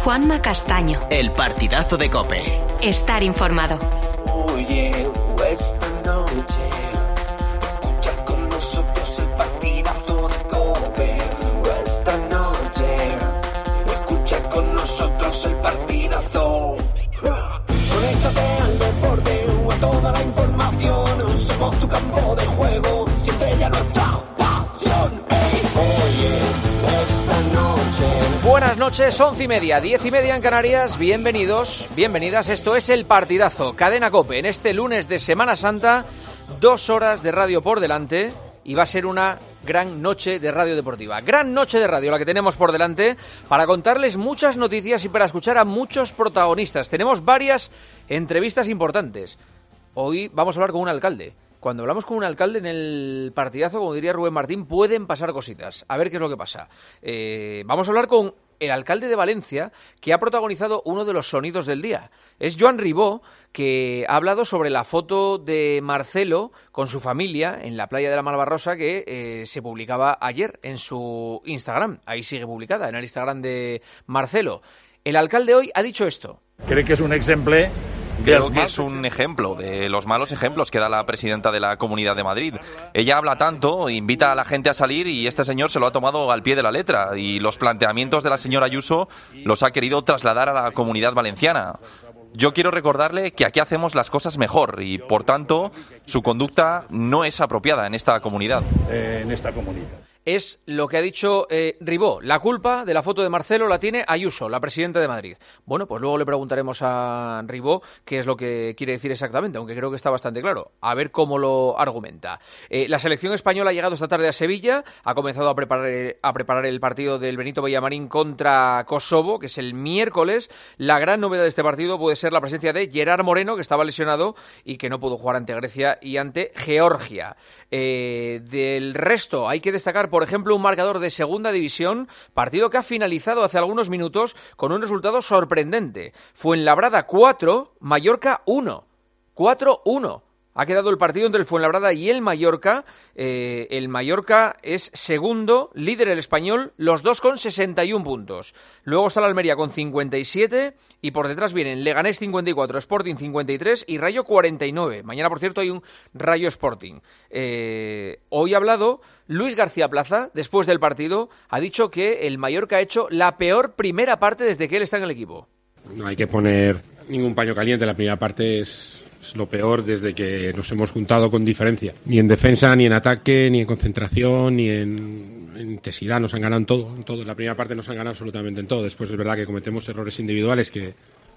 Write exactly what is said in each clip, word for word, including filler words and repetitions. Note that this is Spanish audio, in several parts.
Juanma Castaño. El partidazo de COPE. Estar informado. Oye, esta noche escucha con nosotros el partidazo de COPE. Esta noche escucha con nosotros el partidazo. Conéctate al deporte o a toda la información. Somos tu campo de juego, siempre ya nuestra pasión. Hey, oye, esta noche. Buenas noches, once y media, diez y media en Canarias. Bienvenidos, bienvenidas. Esto es el partidazo, Cadena COPE. En este lunes de Semana Santa, dos horas de radio por delante. Y va a ser una gran noche de radio deportiva. Gran noche de radio la que tenemos por delante para contarles muchas noticias y para escuchar a muchos protagonistas. Tenemos varias entrevistas importantes. Hoy vamos a hablar con un alcalde. Cuando hablamos con un alcalde en el partidazo, como diría Rubén Martín, pueden pasar cositas. A ver qué es lo que pasa. Eh, vamos a hablar con el alcalde de Valencia, que ha protagonizado uno de los sonidos del día. Es Joan Ribó, que ha hablado sobre la foto de Marcelo con su familia en la playa de la Malvarrosa, que eh, se publicaba ayer en su Instagram. Ahí sigue publicada, en el Instagram de Marcelo. El alcalde hoy ha dicho esto. Creo que es un ejemplo... Creo que es un ejemplo de los malos ejemplos que da la presidenta de la Comunidad de Madrid. Ella habla tanto, invita a la gente a salir y este señor se lo ha tomado al pie de la letra y los planteamientos de la señora Ayuso los ha querido trasladar a la Comunidad Valenciana. Yo quiero recordarle que aquí hacemos las cosas mejor y, por tanto, su conducta no es apropiada en esta comunidad. Eh, en esta comunidad. Es lo que ha dicho eh, Ribó. La culpa de la foto de Marcelo la tiene Ayuso, la presidenta de Madrid. Bueno, pues luego le preguntaremos a Ribó qué es lo que quiere decir exactamente, aunque creo que está bastante claro. A ver cómo lo argumenta. Eh, la selección española ha llegado esta tarde a Sevilla, ha comenzado a preparar, a preparar el partido del Benito Villamarín contra Kosovo, que es el miércoles. La gran novedad de este partido puede ser la presencia de Gerard Moreno, que estaba lesionado y que no pudo jugar ante Grecia y ante Georgia. Eh, del resto, hay que destacar, por ejemplo, un marcador de segunda división, partido que ha finalizado hace algunos minutos con un resultado sorprendente. Fuenlabrada cuatro, Mallorca uno. cuatro uno. Ha quedado el partido entre el Fuenlabrada y el Mallorca. Eh, el Mallorca es segundo, líder el Español, los dos con sesenta y un puntos. Luego está la Almería con cincuenta y siete y por detrás vienen Leganés cincuenta y cuatro, Sporting cincuenta y tres y Rayo cuarenta y nueve. Mañana, por cierto, hay un Rayo Sporting. Eh, hoy ha hablado Luis García Plaza, después del partido, ha dicho que el Mallorca ha hecho la peor primera parte desde que él está en el equipo. No hay que poner ningún paño caliente, la primera parte es... Es lo peor desde que nos hemos juntado con diferencia. Ni en defensa, ni en ataque, ni en concentración, ni en, en intensidad. Nos han ganado en todo, en todo. En la primera parte nos han ganado absolutamente en todo. Después es verdad que cometemos errores individuales que,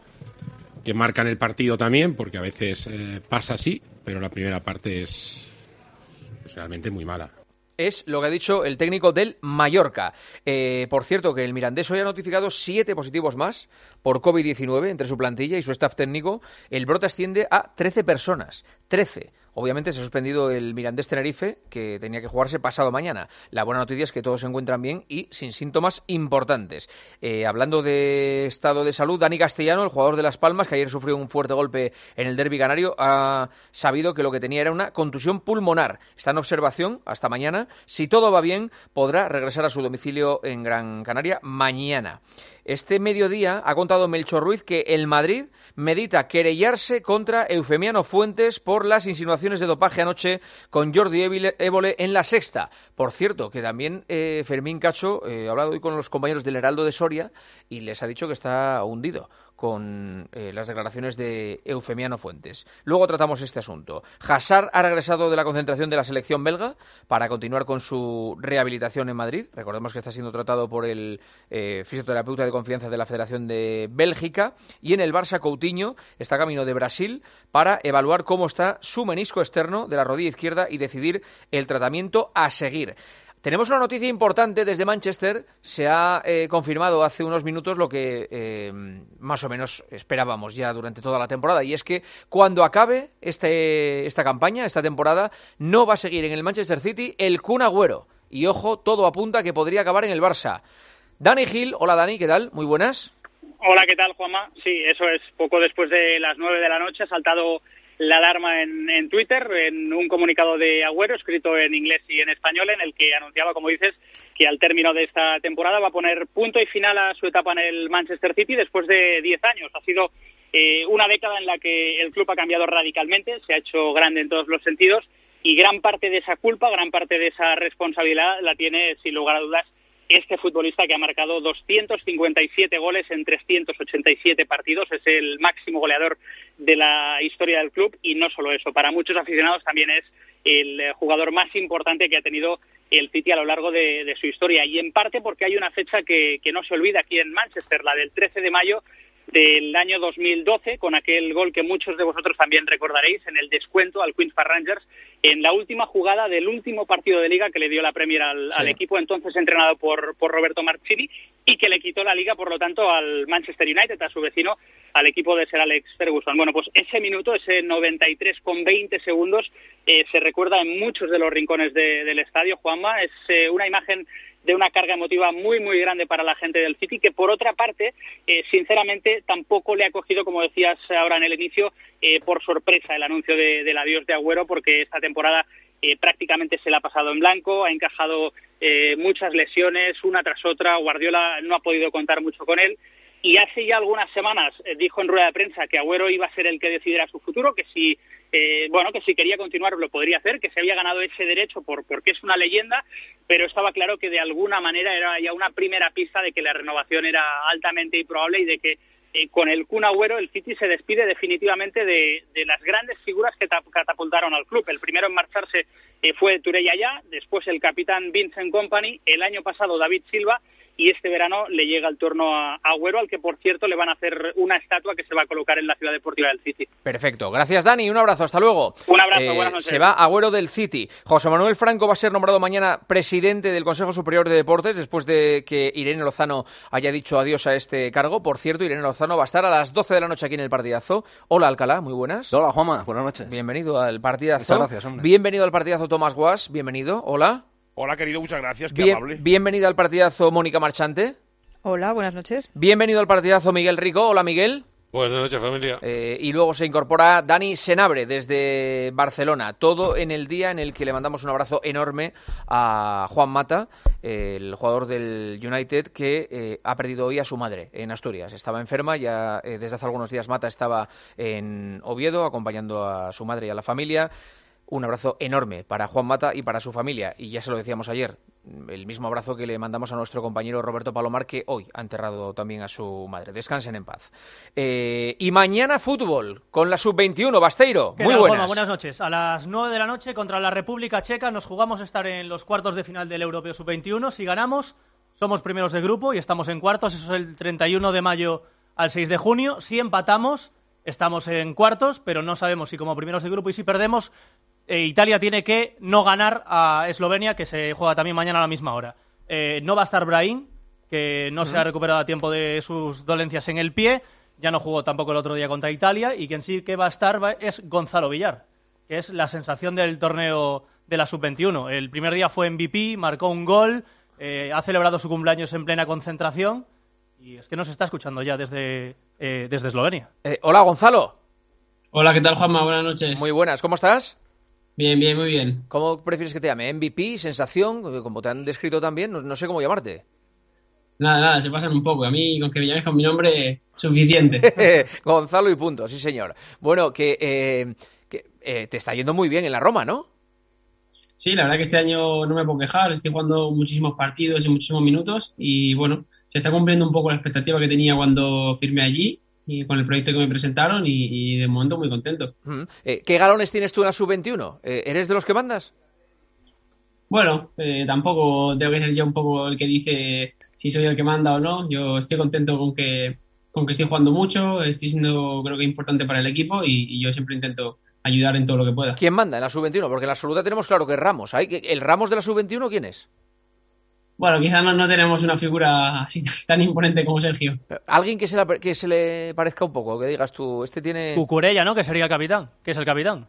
que marcan el partido también, porque a veces eh, pasa así, pero la primera parte es, es realmente muy mala. Es lo que ha dicho el técnico del Mallorca. Eh, por cierto, que el Mirandés hoy ha notificado siete positivos más por covid diecinueve entre su plantilla y su staff técnico. El brote asciende a trece personas. trece. Obviamente se ha suspendido el Mirandés Tenerife, que tenía que jugarse pasado mañana. La buena noticia es que todos se encuentran bien y sin síntomas importantes. Eh, hablando de estado de salud, Dani Castellano, el jugador de Las Palmas, que ayer sufrió un fuerte golpe en el derbi canario, ha sabido que lo que tenía era una contusión pulmonar. Está en observación hasta mañana. Si todo va bien, podrá regresar a su domicilio en Gran Canaria mañana. Este mediodía ha contado Melchor Ruiz que el Madrid medita querellarse contra Eufemiano Fuentes por las insinuaciones de dopaje anoche con Jordi Évole en La Sexta. Por cierto, que también eh, Fermín Cacho eh, ha hablado hoy con los compañeros del Heraldo de Soria y les ha dicho que está hundido con eh, las declaraciones de Eufemiano Fuentes. Luego tratamos este asunto. Hazard ha regresado de la concentración de la selección belga para continuar con su rehabilitación en Madrid. Recordemos que está siendo tratado por el eh, fisioterapeuta de confianza de la Federación de Bélgica. Y en el Barça, Coutinho está camino de Brasil para evaluar cómo está su menisco externo de la rodilla izquierda y decidir el tratamiento a seguir. Tenemos una noticia importante desde Manchester. Se ha eh, confirmado hace unos minutos lo que eh, más o menos esperábamos ya durante toda la temporada, y es que cuando acabe este, esta campaña, esta temporada, no va a seguir en el Manchester City el Kun Agüero. Y ojo, todo apunta a que podría acabar en el Barça. Dani Gil, hola Dani, ¿qué tal? Muy buenas. Hola, ¿qué tal, Juanma? Sí, eso es, poco después de las nueve de la noche ha saltado la alarma en, en Twitter, en un comunicado de Agüero, escrito en inglés y en español, en el que anunciaba, como dices, que que al término de esta temporada va a poner punto y final a su etapa en el Manchester City después de diez años. Ha sido eh, una década en la que el club ha cambiado radicalmente, se ha hecho grande en todos los sentidos, y gran parte de esa culpa, gran parte de esa responsabilidad la tiene, sin lugar a dudas, este futbolista que ha marcado doscientos cincuenta y siete goles en trescientos ochenta y siete partidos. Es el máximo goleador de la historia del club, y no solo eso, para muchos aficionados también es el jugador más importante que ha tenido el City a lo largo de, de su historia, y en parte porque hay una fecha que, que no se olvida aquí en Manchester, la del trece de mayo del año dos mil doce, con aquel gol que muchos de vosotros también recordaréis en el descuento al Queen's Park Rangers en la última jugada del último partido de Liga que le dio la Premier al, sí. al equipo entonces entrenado por, por Roberto Mancini, y que le quitó la Liga, por lo tanto, al Manchester United, a su vecino, al equipo de Sir Alex Ferguson. Bueno, pues ese minuto, ese noventa y tres con veinte segundos, eh, se recuerda en muchos de los rincones de, del estadio, Juanma. Es eh, una imagen de una carga emotiva muy, muy grande para la gente del City, que por otra parte, eh, sinceramente, tampoco le ha cogido, como decías ahora en el inicio, eh, por sorpresa el anuncio de, del adiós de Agüero, porque esta temporada eh, prácticamente se la ha pasado en blanco, ha encajado eh, muchas lesiones, una tras otra. Guardiola no ha podido contar mucho con él, y hace ya algunas semanas eh, dijo en rueda de prensa que Agüero iba a ser el que decidiera su futuro, que si eh, bueno que si quería continuar lo podría hacer, que se había ganado ese derecho por porque es una leyenda, pero estaba claro que de alguna manera era ya una primera pista de que la renovación era altamente improbable, y de que eh, con el Kun Agüero el City se despide definitivamente de, de las grandes figuras que catapultaron al club. El primero en marcharse eh, fue Touré Yaya, después el capitán Vincent Kompany, el año pasado David Silva, y este verano le llega el turno a Agüero, al que, por cierto, le van a hacer una estatua que se va a colocar en la ciudad deportiva del City. Perfecto. Gracias, Dani. Un abrazo. Hasta luego. Un abrazo. Eh, buenas noches. Se va Agüero del City. José Manuel Franco va a ser nombrado mañana presidente del Consejo Superior de Deportes, después de que Irene Lozano haya dicho adiós a este cargo. Por cierto, Irene Lozano va a estar a las doce de la noche aquí en el Partidazo. Hola, Alcalá. Muy buenas. Hola, Juanma. Buenas noches. Bienvenido al Partidazo. Muchas gracias, hombre. Bienvenido al Partidazo, Tomás Guas. Bienvenido. Hola. Hola, querido. Muchas gracias. Qué Bien, amable. Bienvenida al Partidazo, Mónica Marchante. Hola, buenas noches. Bienvenido al Partidazo, Miguel Rico. Hola, Miguel. Buenas noches, familia. Eh, y luego se incorpora Dani Senabre desde Barcelona. Todo en el día en el que le mandamos un abrazo enorme a Juan Mata, eh, el jugador del United, que eh, ha perdido hoy a su madre en Asturias. Estaba enferma, ya eh, desde hace algunos días Mata estaba en Oviedo acompañando a su madre y a la familia. Un abrazo enorme para Juan Mata y para su familia. Y ya se lo decíamos ayer, el mismo abrazo que le mandamos a nuestro compañero Roberto Palomar, que hoy ha enterrado también a su madre. Descansen en paz. Eh, y mañana fútbol con la sub veintiuno. Basteiro, muy buenas. Juanma, buenas noches. A las nueve de la noche contra la República Checa nos jugamos estar en los cuartos de final del Europeo sub veintiuno. Si ganamos, somos primeros de grupo y estamos en cuartos. Eso es el treinta y uno de mayo al seis de junio. Si empatamos, estamos en cuartos, pero no sabemos si como primeros de grupo, y si perdemos, Eh, Italia tiene que no ganar a Eslovenia, que se juega también mañana a la misma hora. Eh, no va a estar Brahim, que no uh-huh. se ha recuperado a tiempo de sus dolencias en el pie. Ya no jugó tampoco el otro día contra Italia. Y quien sí que va a estar va, es Gonzalo Villar, que es la sensación del torneo de la sub veintiuno. El primer día fue M V P, marcó un gol, eh, ha celebrado su cumpleaños en plena concentración. Y es que nos está escuchando ya desde, eh, desde Eslovenia. Eh, hola, Gonzalo. Hola, ¿qué tal, Juanma? Buenas noches. Muy buenas, ¿cómo estás? Bien, bien, muy bien. ¿Cómo prefieres que te llame? ¿M V P? ¿Sensación? Como te han descrito también, no, no sé cómo llamarte. Nada, nada, se pasan un poco. A mí, con que me llames con mi nombre, suficiente. Gonzalo y punto, sí señor. Bueno, que, eh, que eh, te está yendo muy bien en la Roma, ¿no? Sí, la verdad que este año no me puedo quejar. Estoy jugando muchísimos partidos y muchísimos minutos. Y bueno, se está cumpliendo un poco la expectativa que tenía cuando firmé allí, y con el proyecto que me presentaron, y, y de momento muy contento. Uh-huh. Eh, ¿Qué galones tienes tú en la sub veintiuno? Eh, ¿Eres de los que mandas? Bueno, eh, tampoco tengo que ser yo un poco el que dice si soy el que manda o no. Yo estoy contento con que con que estoy jugando mucho, estoy siendo, creo que, importante para el equipo, y, y yo siempre intento ayudar en todo lo que pueda. ¿Quién manda en la sub veintiuno? Porque en la absoluta tenemos claro que es Ramos. ¿El Ramos de la sub veintiuno quién es? Bueno, quizás no, no tenemos una figura así tan imponente como Sergio. Alguien que se, la, que se le parezca un poco, que digas tú, este tiene... Cucurella, ¿no? Que sería el capitán, que es el capitán.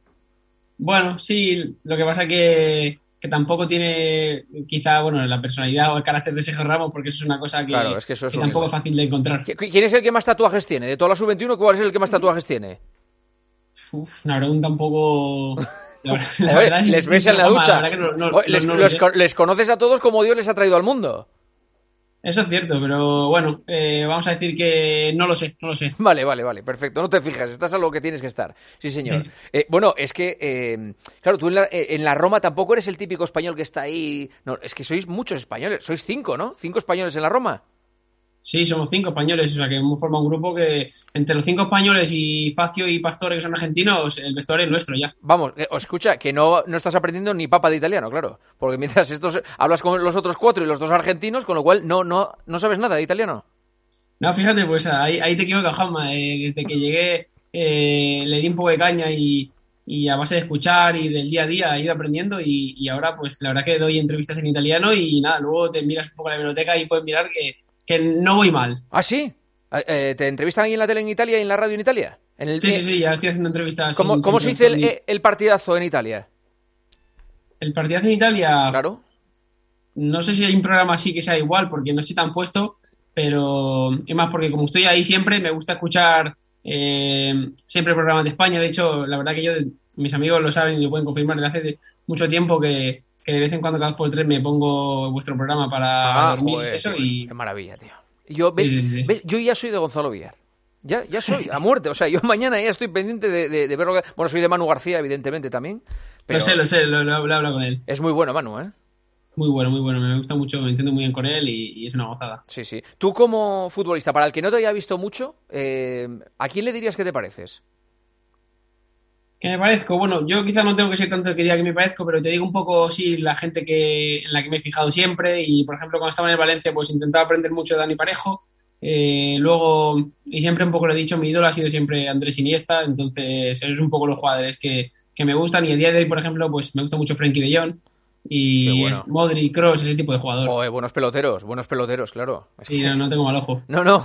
Bueno, sí, lo que pasa que, que tampoco tiene quizá, bueno, la personalidad o el carácter de Sergio Ramos, porque eso es una cosa que, claro, es que, eso es que tampoco es fácil de encontrar. ¿Quién es el que más tatuajes tiene? De toda la sub veintiuno, ¿cuál es el que más tatuajes tiene? Uf, una pregunta un poco La, la Oye, verdad es- les ves en la Juanma, ducha. la verdad que no- no- Oye, no- les, no lo les sé. co- les conoces a todos como Dios les ha traído al mundo. Eso es cierto, pero bueno, eh, vamos a decir que no lo sé, no lo sé. Vale, vale, vale, perfecto. No te fijas, estás a lo que tienes que estar. Sí, señor. Sí. Eh, bueno, es que, eh, claro, tú en la, eh, en la Roma tampoco eres el típico español que está ahí. No, es que sois muchos españoles. Sois cinco, ¿no? Cinco españoles en la Roma. Sí, somos cinco españoles, o sea que hemos formado un grupo que entre los cinco españoles y Facio y Pastore, que son argentinos, el vector es nuestro ya. Vamos, eh, escucha, que no, no estás aprendiendo ni papa de italiano, claro. Porque mientras estos hablas con los otros cuatro y los dos argentinos, con lo cual no, no, no sabes nada de italiano. No, fíjate, pues ahí, ahí te equivocas, Juanma. Eh, desde que llegué eh, le di un poco de caña y, y a base de escuchar y del día a día he ido aprendiendo y, y ahora pues la verdad que doy entrevistas en italiano y nada, luego te miras un poco la biblioteca y puedes mirar que, que no voy mal. ¿Ah, sí? Eh, eh, ¿Te entrevistan ahí en la tele en Italia y en la radio en Italia? En el, Sí, sí, sí, ya estoy haciendo entrevistas. ¿Cómo, sin- cómo sin se dice el, traductor eh, el partidazo en Italia? ni- El partidazo en Italia, Claro. no sé si hay un programa así que sea igual porque no estoy tan puesto, pero es más porque como estoy ahí siempre me gusta escuchar eh, siempre programas de España. De hecho, la verdad que yo, mis amigos lo saben y lo pueden confirmar desde hace de- mucho tiempo que, que de vez en cuando cada dos por tres me pongo vuestro programa para Ah, dormir joder, y eso tío, y qué maravilla, tío. Yo, ¿ves? Sí, sí, sí. ¿ves? Yo ya soy de Gonzalo Villar. Ya, ya soy, a muerte. O sea, yo mañana ya estoy pendiente de, de, de ver lo que... Bueno, soy de Manu García, evidentemente, también. Pero lo sé, lo sé, lo, lo, lo he hablado con él. es muy bueno, Manu, ¿eh? Muy bueno, muy bueno, me gusta mucho, me entiendo muy bien con él y, y es una gozada. Sí, sí. Tú como futbolista, para el que no te haya visto mucho, eh, ¿a quién le dirías que te pareces? ¿Qué me parezco? Bueno, yo quizá no tengo que ser tanto el que diga que me parezco, pero te digo un poco, sí, la gente que, en la que me he fijado siempre. Y, por ejemplo, cuando estaba en el Valencia, pues intentaba aprender mucho de Dani Parejo. Eh, luego, y siempre un poco lo he dicho, mi ídolo ha sido siempre Andrés Iniesta. Entonces, esos son un poco los jugadores que, que me gustan. Y el día de hoy, por ejemplo, pues me gusta mucho Frenkie de Jong. Qué Y bueno. es Modric, Kroos, ese tipo de jugador. Joder, buenos peloteros, buenos peloteros, claro. Es Sí, que- no, no tengo mal ojo. No, no.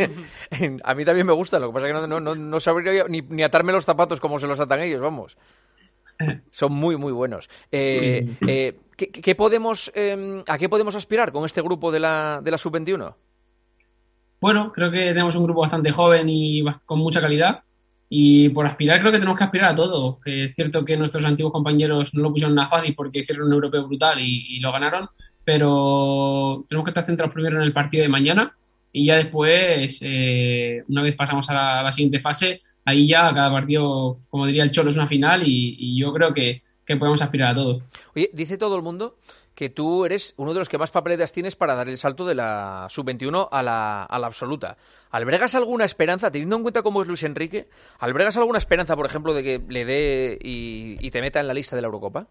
A mí también me gusta, lo que pasa es que no, no, no, no sabría ni, ni atarme los zapatos como se los atan ellos, vamos. Son muy, muy buenos. Eh, eh, ¿qué, qué podemos, eh, ¿A qué podemos aspirar con este grupo de la, de la sub veintiuno? Bueno, creo que tenemos un grupo bastante joven y bast- con mucha calidad. Y por aspirar, creo que tenemos que aspirar a todo. Que es cierto que nuestros antiguos compañeros no lo pusieron nada fácil porque hicieron un europeo brutal y, y lo ganaron. Pero tenemos que estar centrados primero en el partido de mañana. Y ya después, eh, una vez pasamos a la, a la siguiente fase, ahí ya cada partido, como diría el Cholo, es una final. Y, y yo creo que, que podemos aspirar a todo. Oye, dice todo el mundo que tú eres uno de los que más papeletas tienes para dar el salto de la sub veintiuno a la, a la absoluta. ¿Albergas alguna esperanza, teniendo en cuenta cómo es Luis Enrique, albergas alguna esperanza, por ejemplo, de que le dé y, y te meta en la lista de la Eurocopa?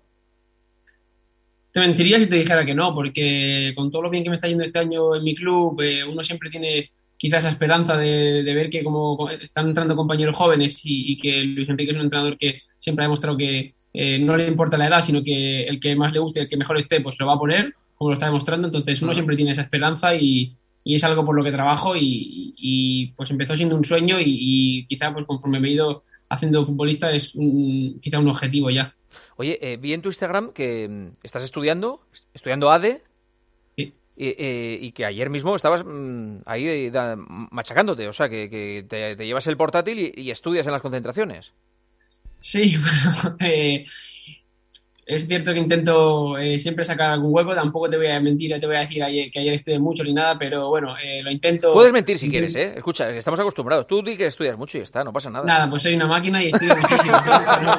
Te mentiría si te dijera que no, porque con todo lo bien que me está yendo este año en mi club, eh, uno siempre tiene quizás esa esperanza de, de ver que como están entrando compañeros jóvenes y, y que Luis Enrique es un entrenador que siempre ha demostrado que eh, no le importa la edad, sino que el que más le guste, el que mejor esté, pues lo va a poner, como lo está demostrando. Entonces uno siempre tiene esa esperanza y, y es algo por lo que trabajo y, y, y, pues empezó siendo un sueño y, y quizá pues conforme me he ido haciendo futbolista es un, quizá un objetivo ya. Oye, eh, vi en tu Instagram que mm, estás estudiando, estudiando A D E, Sí. y, eh, y que ayer mismo estabas mm, ahí eh, da- machacándote, o sea, que, que te, te llevas el portátil y, y estudias en las concentraciones. Sí, bueno, eh, es cierto que intento eh, siempre sacar algún hueco, tampoco te voy a mentir, no te voy a decir ayer, que ayer estudié mucho ni nada, pero bueno, eh, lo intento. Puedes mentir si Intent- quieres, ¿eh? Escucha, que estamos acostumbrados. Tú di que estudias mucho y ya está, no pasa nada. Nada, pues soy una máquina y estudio muchísimo. ¿no?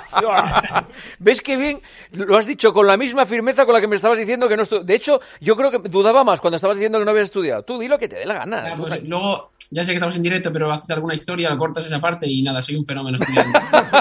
¿Ves qué bien? Lo has dicho con la misma firmeza con la que me estabas diciendo que no estudias. De hecho, yo creo que dudaba más cuando estabas diciendo que no habías estudiado. Tú di lo que te dé la gana. Nada, Tú- pues, luego, ya sé que estamos en directo, pero haces alguna historia, lo cortas esa parte y nada, soy un fenómeno estudiando.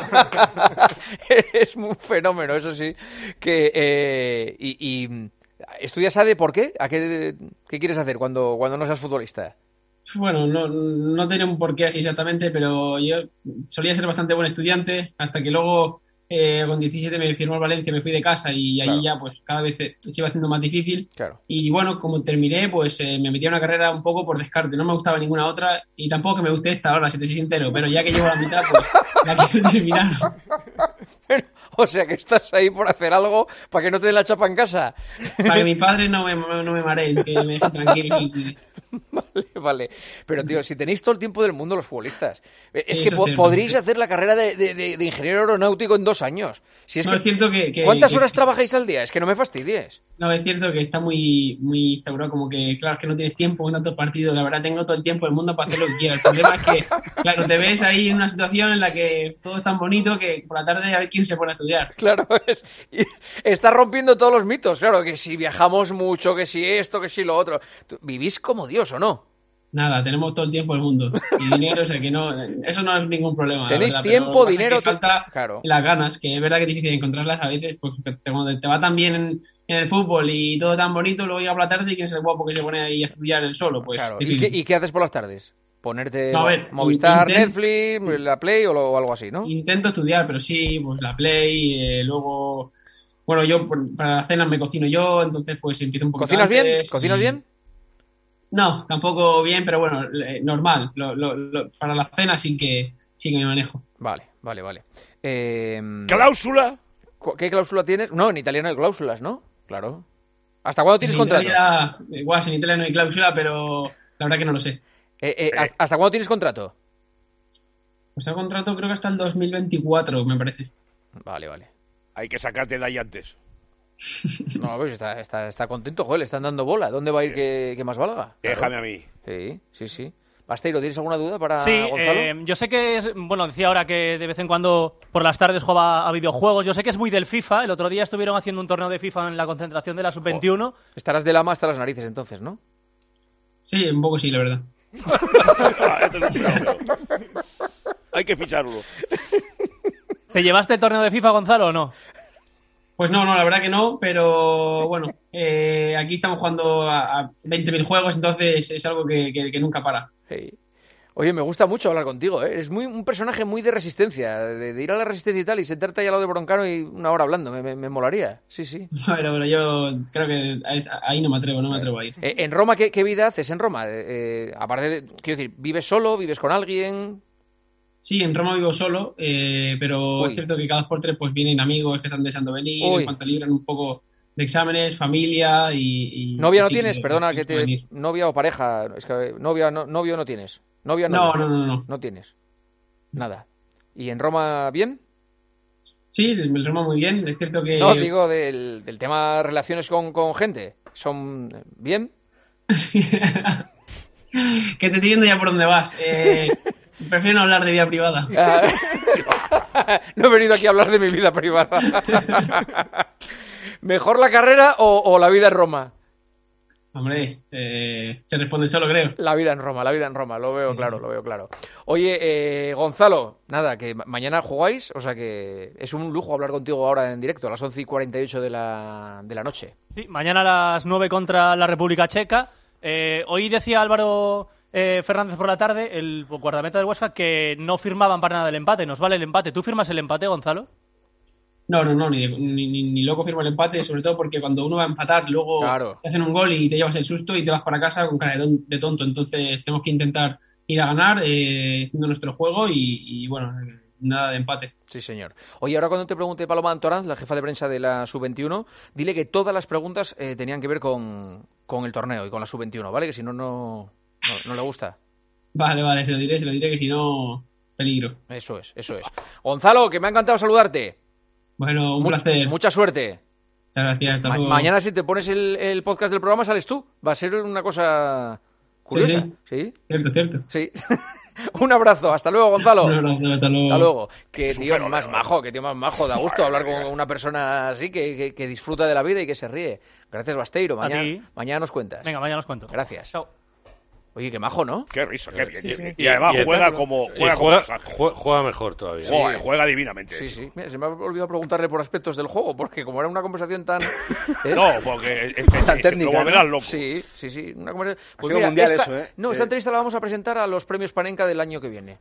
Es un fenómeno, eso sí. Que, eh, y, y ¿estudias A D E por qué? ¿A qué, qué quieres hacer cuando, cuando no seas futbolista? Bueno, no, no tenía un porqué así exactamente, pero yo solía ser bastante buen estudiante hasta que luego eh, con diecisiete me firmó el Valencia, me fui de casa y ahí Claro. ya pues cada vez se se iba haciendo más difícil. Claro. Y bueno, como terminé, pues eh, me metí a una carrera un poco por descarte, no me gustaba ninguna otra y tampoco que me guste esta ahora, si te soy sincero, pero ya que llevo la mitad, pues la quiero terminar. O sea, que estás ahí por hacer algo para que no te den la chapa en casa. Para que mi padre no me, no me maree, que me deje tranquilo. Y- Vale, vale. Pero, tío, si tenéis todo el tiempo del mundo los futbolistas, es Sí, que eso po- es cierto. podríais hacer la carrera de, de- de- de ingeniero aeronáutico en dos años. Si es No, que, es cierto que... que- ¿cuántas que horas sí. trabajáis al día? Es que no me fastidies. No, es cierto que está muy, muy instaurado, como que, claro, es que no tienes tiempo con tantos partidos. La verdad, tengo todo el tiempo del mundo para hacer lo que quiera. El problema es que, claro, te ves ahí en una situación en la que todo es tan bonito que por la tarde a ver quién se pone a estudiar. Claro, es, y está rompiendo todos los mitos. Claro, que si viajamos mucho, que si esto, que si lo otro. ¿Tú- ¿Vivís como Dios o no? Nada, tenemos todo el tiempo del mundo. Y dinero, o sea que no, eso no es ningún problema. la Tenéis verdad, tiempo, pero lo que pasa es dinero, que falta claro. las ganas, que es verdad que es difícil encontrarlas a veces, pues te- cuando te va tan bien en, en el fútbol y todo tan bonito, luego llega por la tarde y quién es el guapo que se pone ahí a estudiar él solo, pues Claro. ¿Y difícil. qué, y qué haces por las tardes? ¿Ponerte No, a ver, Movistar, intent- Netflix, la Play o, lo- o algo así, no? Intento estudiar, pero sí, pues la Play, eh, luego, bueno, yo por- para la cena me cocino yo, entonces pues empiezo un poquito ¿Cocinas bien? antes ¿Cocinas y- bien? No, tampoco bien, pero bueno, eh, normal. Lo- lo- lo- para la cena sí que sí que me manejo. Vale, vale, vale. Eh, ¿Cláusula? ¿cu- ¿Qué cláusula tienes? No, en italiano hay cláusulas, ¿no? Claro. ¿Hasta cuándo tienes En contrato? Italia, igual en Italia no hay cláusula, pero la verdad que no lo sé. Eh, eh, ¿hasta- ¿Hasta cuándo tienes contrato? Pues el contrato creo que hasta el dos mil veinticuatro, me parece. Vale, vale. Hay que sacarte de ahí antes. No, pues está, está, está contento, joder, le están dando bola. ¿Dónde va a ir que, que más valga? Déjame a mí. Sí, sí, sí. Basteiro, ¿tienes alguna duda para Sí, Gonzalo? eh, yo sé que es, bueno, decía ahora que de vez en cuando por las tardes juega a videojuegos. Yo sé que es muy del FIFA. El otro día estuvieron haciendo un torneo de FIFA en la concentración de la sub veintiuno. Estarás de lama hasta las narices entonces, ¿no? Sí, un poco sí, la verdad. Ah, esto es un fenómeno. Hay que ficharlo. ¿Te llevaste el torneo de FIFA, Gonzalo, o no? Pues no, no, la verdad que no, pero bueno, eh, aquí estamos jugando a, a veinte mil juegos, entonces es algo que, que- que nunca para. Sí. Oye, me gusta mucho hablar contigo, ¿eh? Eres muy, un personaje muy de resistencia, de, de ir a la resistencia y tal, y sentarte ahí al lado de Broncano y una hora hablando, me, me- me molaría, sí, sí. Pero, pero yo creo que es- ahí no me atrevo, no me atrevo a ir. Eh, ¿En Roma qué, qué vida haces en Roma? Eh, eh, aparte de, quiero decir, ¿vives solo, vives con alguien? Sí, en Roma vivo solo, eh, pero Uy. es cierto que cada dos por tres pues vienen amigos que están deseando venir, Uy. en cuanto libran un poco de exámenes, familia y... y- ¿Novia y no sí, tienes? que- Perdona, que que te... venir. ¿Novia o pareja? Es que novia no, novio no tienes. ¿Novia No, novio? no, no, no. No tienes. Nada. ¿Y en Roma bien? Sí, en Roma muy bien, es cierto que... No, digo del, del tema relaciones con, con gente. ¿Son bien? que te estoy viendo ya por dónde vas. Eh, prefiero no hablar de vida privada. Ah, no he venido aquí a hablar de mi vida privada. ¿Mejor la carrera o, o la vida en Roma? Hombre, eh, se responde solo, creo. La vida en Roma, la vida en Roma, lo veo claro, lo veo claro. Oye, eh, Gonzalo, nada, que ma- mañana jugáis, o sea que es un lujo hablar contigo ahora en directo, a las once y cuarenta y ocho de la, de la noche. Sí, mañana a las nueve contra la República Checa. Eh, hoy decía Álvaro eh, Fernández por la tarde, el guardameta del Huesca, que no firmaban para nada el empate. Nos vale el empate. ¿Tú firmas el empate, Gonzalo? No, no, no, ni, ni, ni, ni loco firmo el empate, sobre todo porque cuando uno va a empatar, luego Claro. te hacen un gol y te llevas el susto y te vas para casa con cara de, don- de tonto. Entonces tenemos que intentar ir a ganar, eh, haciendo nuestro juego y, y, bueno, nada de empate. Sí, señor. Oye, ahora cuando te pregunte Paloma Antoranz, la jefa de prensa de la sub veintiuno, dile que todas las preguntas eh, tenían que ver con, con el torneo y con la sub veintiuno, ¿vale? Que si no, no, no, no le gusta. Vale, vale, se lo diré, se lo diré que si no, peligro. Eso es, eso es. Gonzalo, que me ha encantado saludarte. Bueno, un Mu- placer. Mucha suerte. Muchas gracias. Hasta Ma- luego. mañana si te pones el, el podcast del programa sales tú. Va a ser una cosa curiosa. ¿Sí? Cierto, cierto. Sí. Un abrazo. Hasta luego, Gonzalo. Un abrazo, hasta luego. Hasta luego. Qué Es un tío fenómeno, más ¿eh? majo, qué tío más majo. Da gusto hablar con una persona así que, que- que disfruta de la vida y que se ríe. Gracias, Basteiro. A ti. Mañana, mañana nos cuentas. Venga, mañana os cuento. Gracias. Chao. Oye, qué majo, ¿no? Qué risa, qué bien. Sí, Y- sí. Y, además Y- y juega está- como y juega, como juega, personaje. jue- juega mejor todavía. Joder, juega divinamente. Sí, eso. sí. Mira, se me ha olvidado preguntarle por aspectos del juego, porque como era una conversación tan... ¿eh? No, porque es, es, Tan es- técnica, lo volverás ¿no? loco. Sí, sí, sí. Una conversación... Ha sido mundial eso, ¿eh? No, esta Eh. entrevista la vamos a presentar a los premios Panenka del año que viene.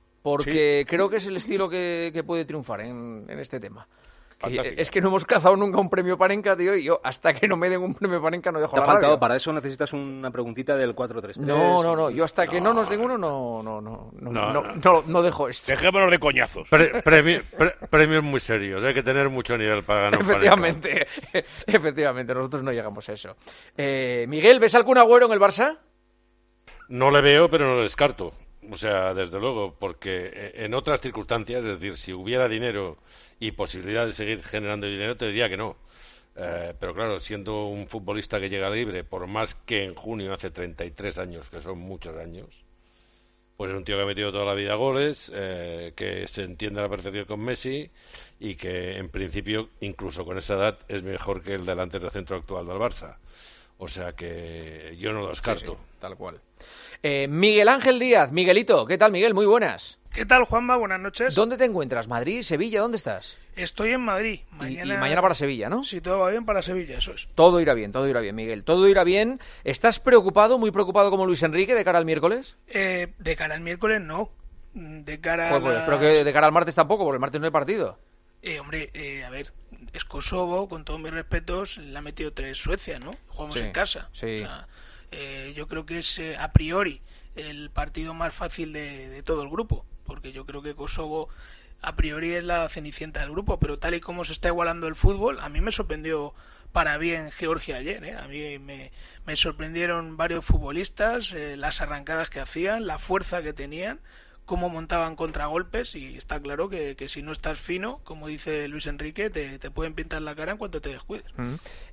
Porque creo que es el estilo que, que puede triunfar en, en este tema. Que Fantástica. es que no hemos cazado nunca un premio Panenka, tío, y yo hasta que no me den un premio Panenka no dejo Te ha la faltado, radio. para eso necesitas una preguntita del cuatro tres tres. No, no, no, yo hasta que no nos den uno no, no, no, no, No, no, no. no- no dejo esto. Dejémonos de coñazos. Pre- premi- pre- premios muy serios, hay que tener mucho nivel para ganar un Efectivamente, efectivamente, nosotros no llegamos a eso. Eh, Miguel, ¿ves algún Agüero en el Barça? No le veo, pero no lo descarto. O sea, desde luego, porque en otras circunstancias, es decir, si hubiera dinero y posibilidad de seguir generando dinero, te diría que no. Eh, pero claro, siendo un futbolista que llega libre, por más que en junio hace treinta y tres años, que son muchos años, pues es un tío que ha metido toda la vida goles, eh, que se entiende a la perfección con Messi y que en principio, incluso con esa edad, es mejor que el delantero centro actual del Barça. O sea que yo no lo descarto. Sí, sí, tal cual. Eh, Miguel Ángel Díaz. Miguelito, ¿qué tal, Miguel? Muy buenas. ¿Qué tal, Juanma? Buenas noches. ¿Dónde te encuentras? ¿Madrid? ¿Sevilla? ¿Dónde estás? Estoy en Madrid. Mañana... Y, y mañana para Sevilla, ¿no? Si todo va bien, para Sevilla, eso es. Todo irá bien, todo irá bien, Miguel. Todo irá bien. ¿Estás preocupado, muy preocupado como Luis Enrique de cara al miércoles? Eh, de cara al miércoles, no. De cara pues, a las... Pero que de cara al martes tampoco, porque el martes no hay partido. Eh, hombre, eh, a ver, es Kosovo, con todos mis respetos, le ha metido tres Suecia, ¿no? Jugamos sí, en casa. Sí. O sea, eh, yo creo que es eh, a priori el partido más fácil de, de todo el grupo, porque yo creo que Kosovo a priori es la cenicienta del grupo, pero tal y como se está igualando el fútbol, a mí me sorprendió para bien Georgia ayer, ¿eh? A mí me, me sorprendieron varios futbolistas, eh, las arrancadas que hacían, la fuerza que tenían, cómo montaban contragolpes, y está claro que, que si no estás fino, como dice Luis Enrique, te, te pueden pintar la cara en cuanto te descuides. Mm.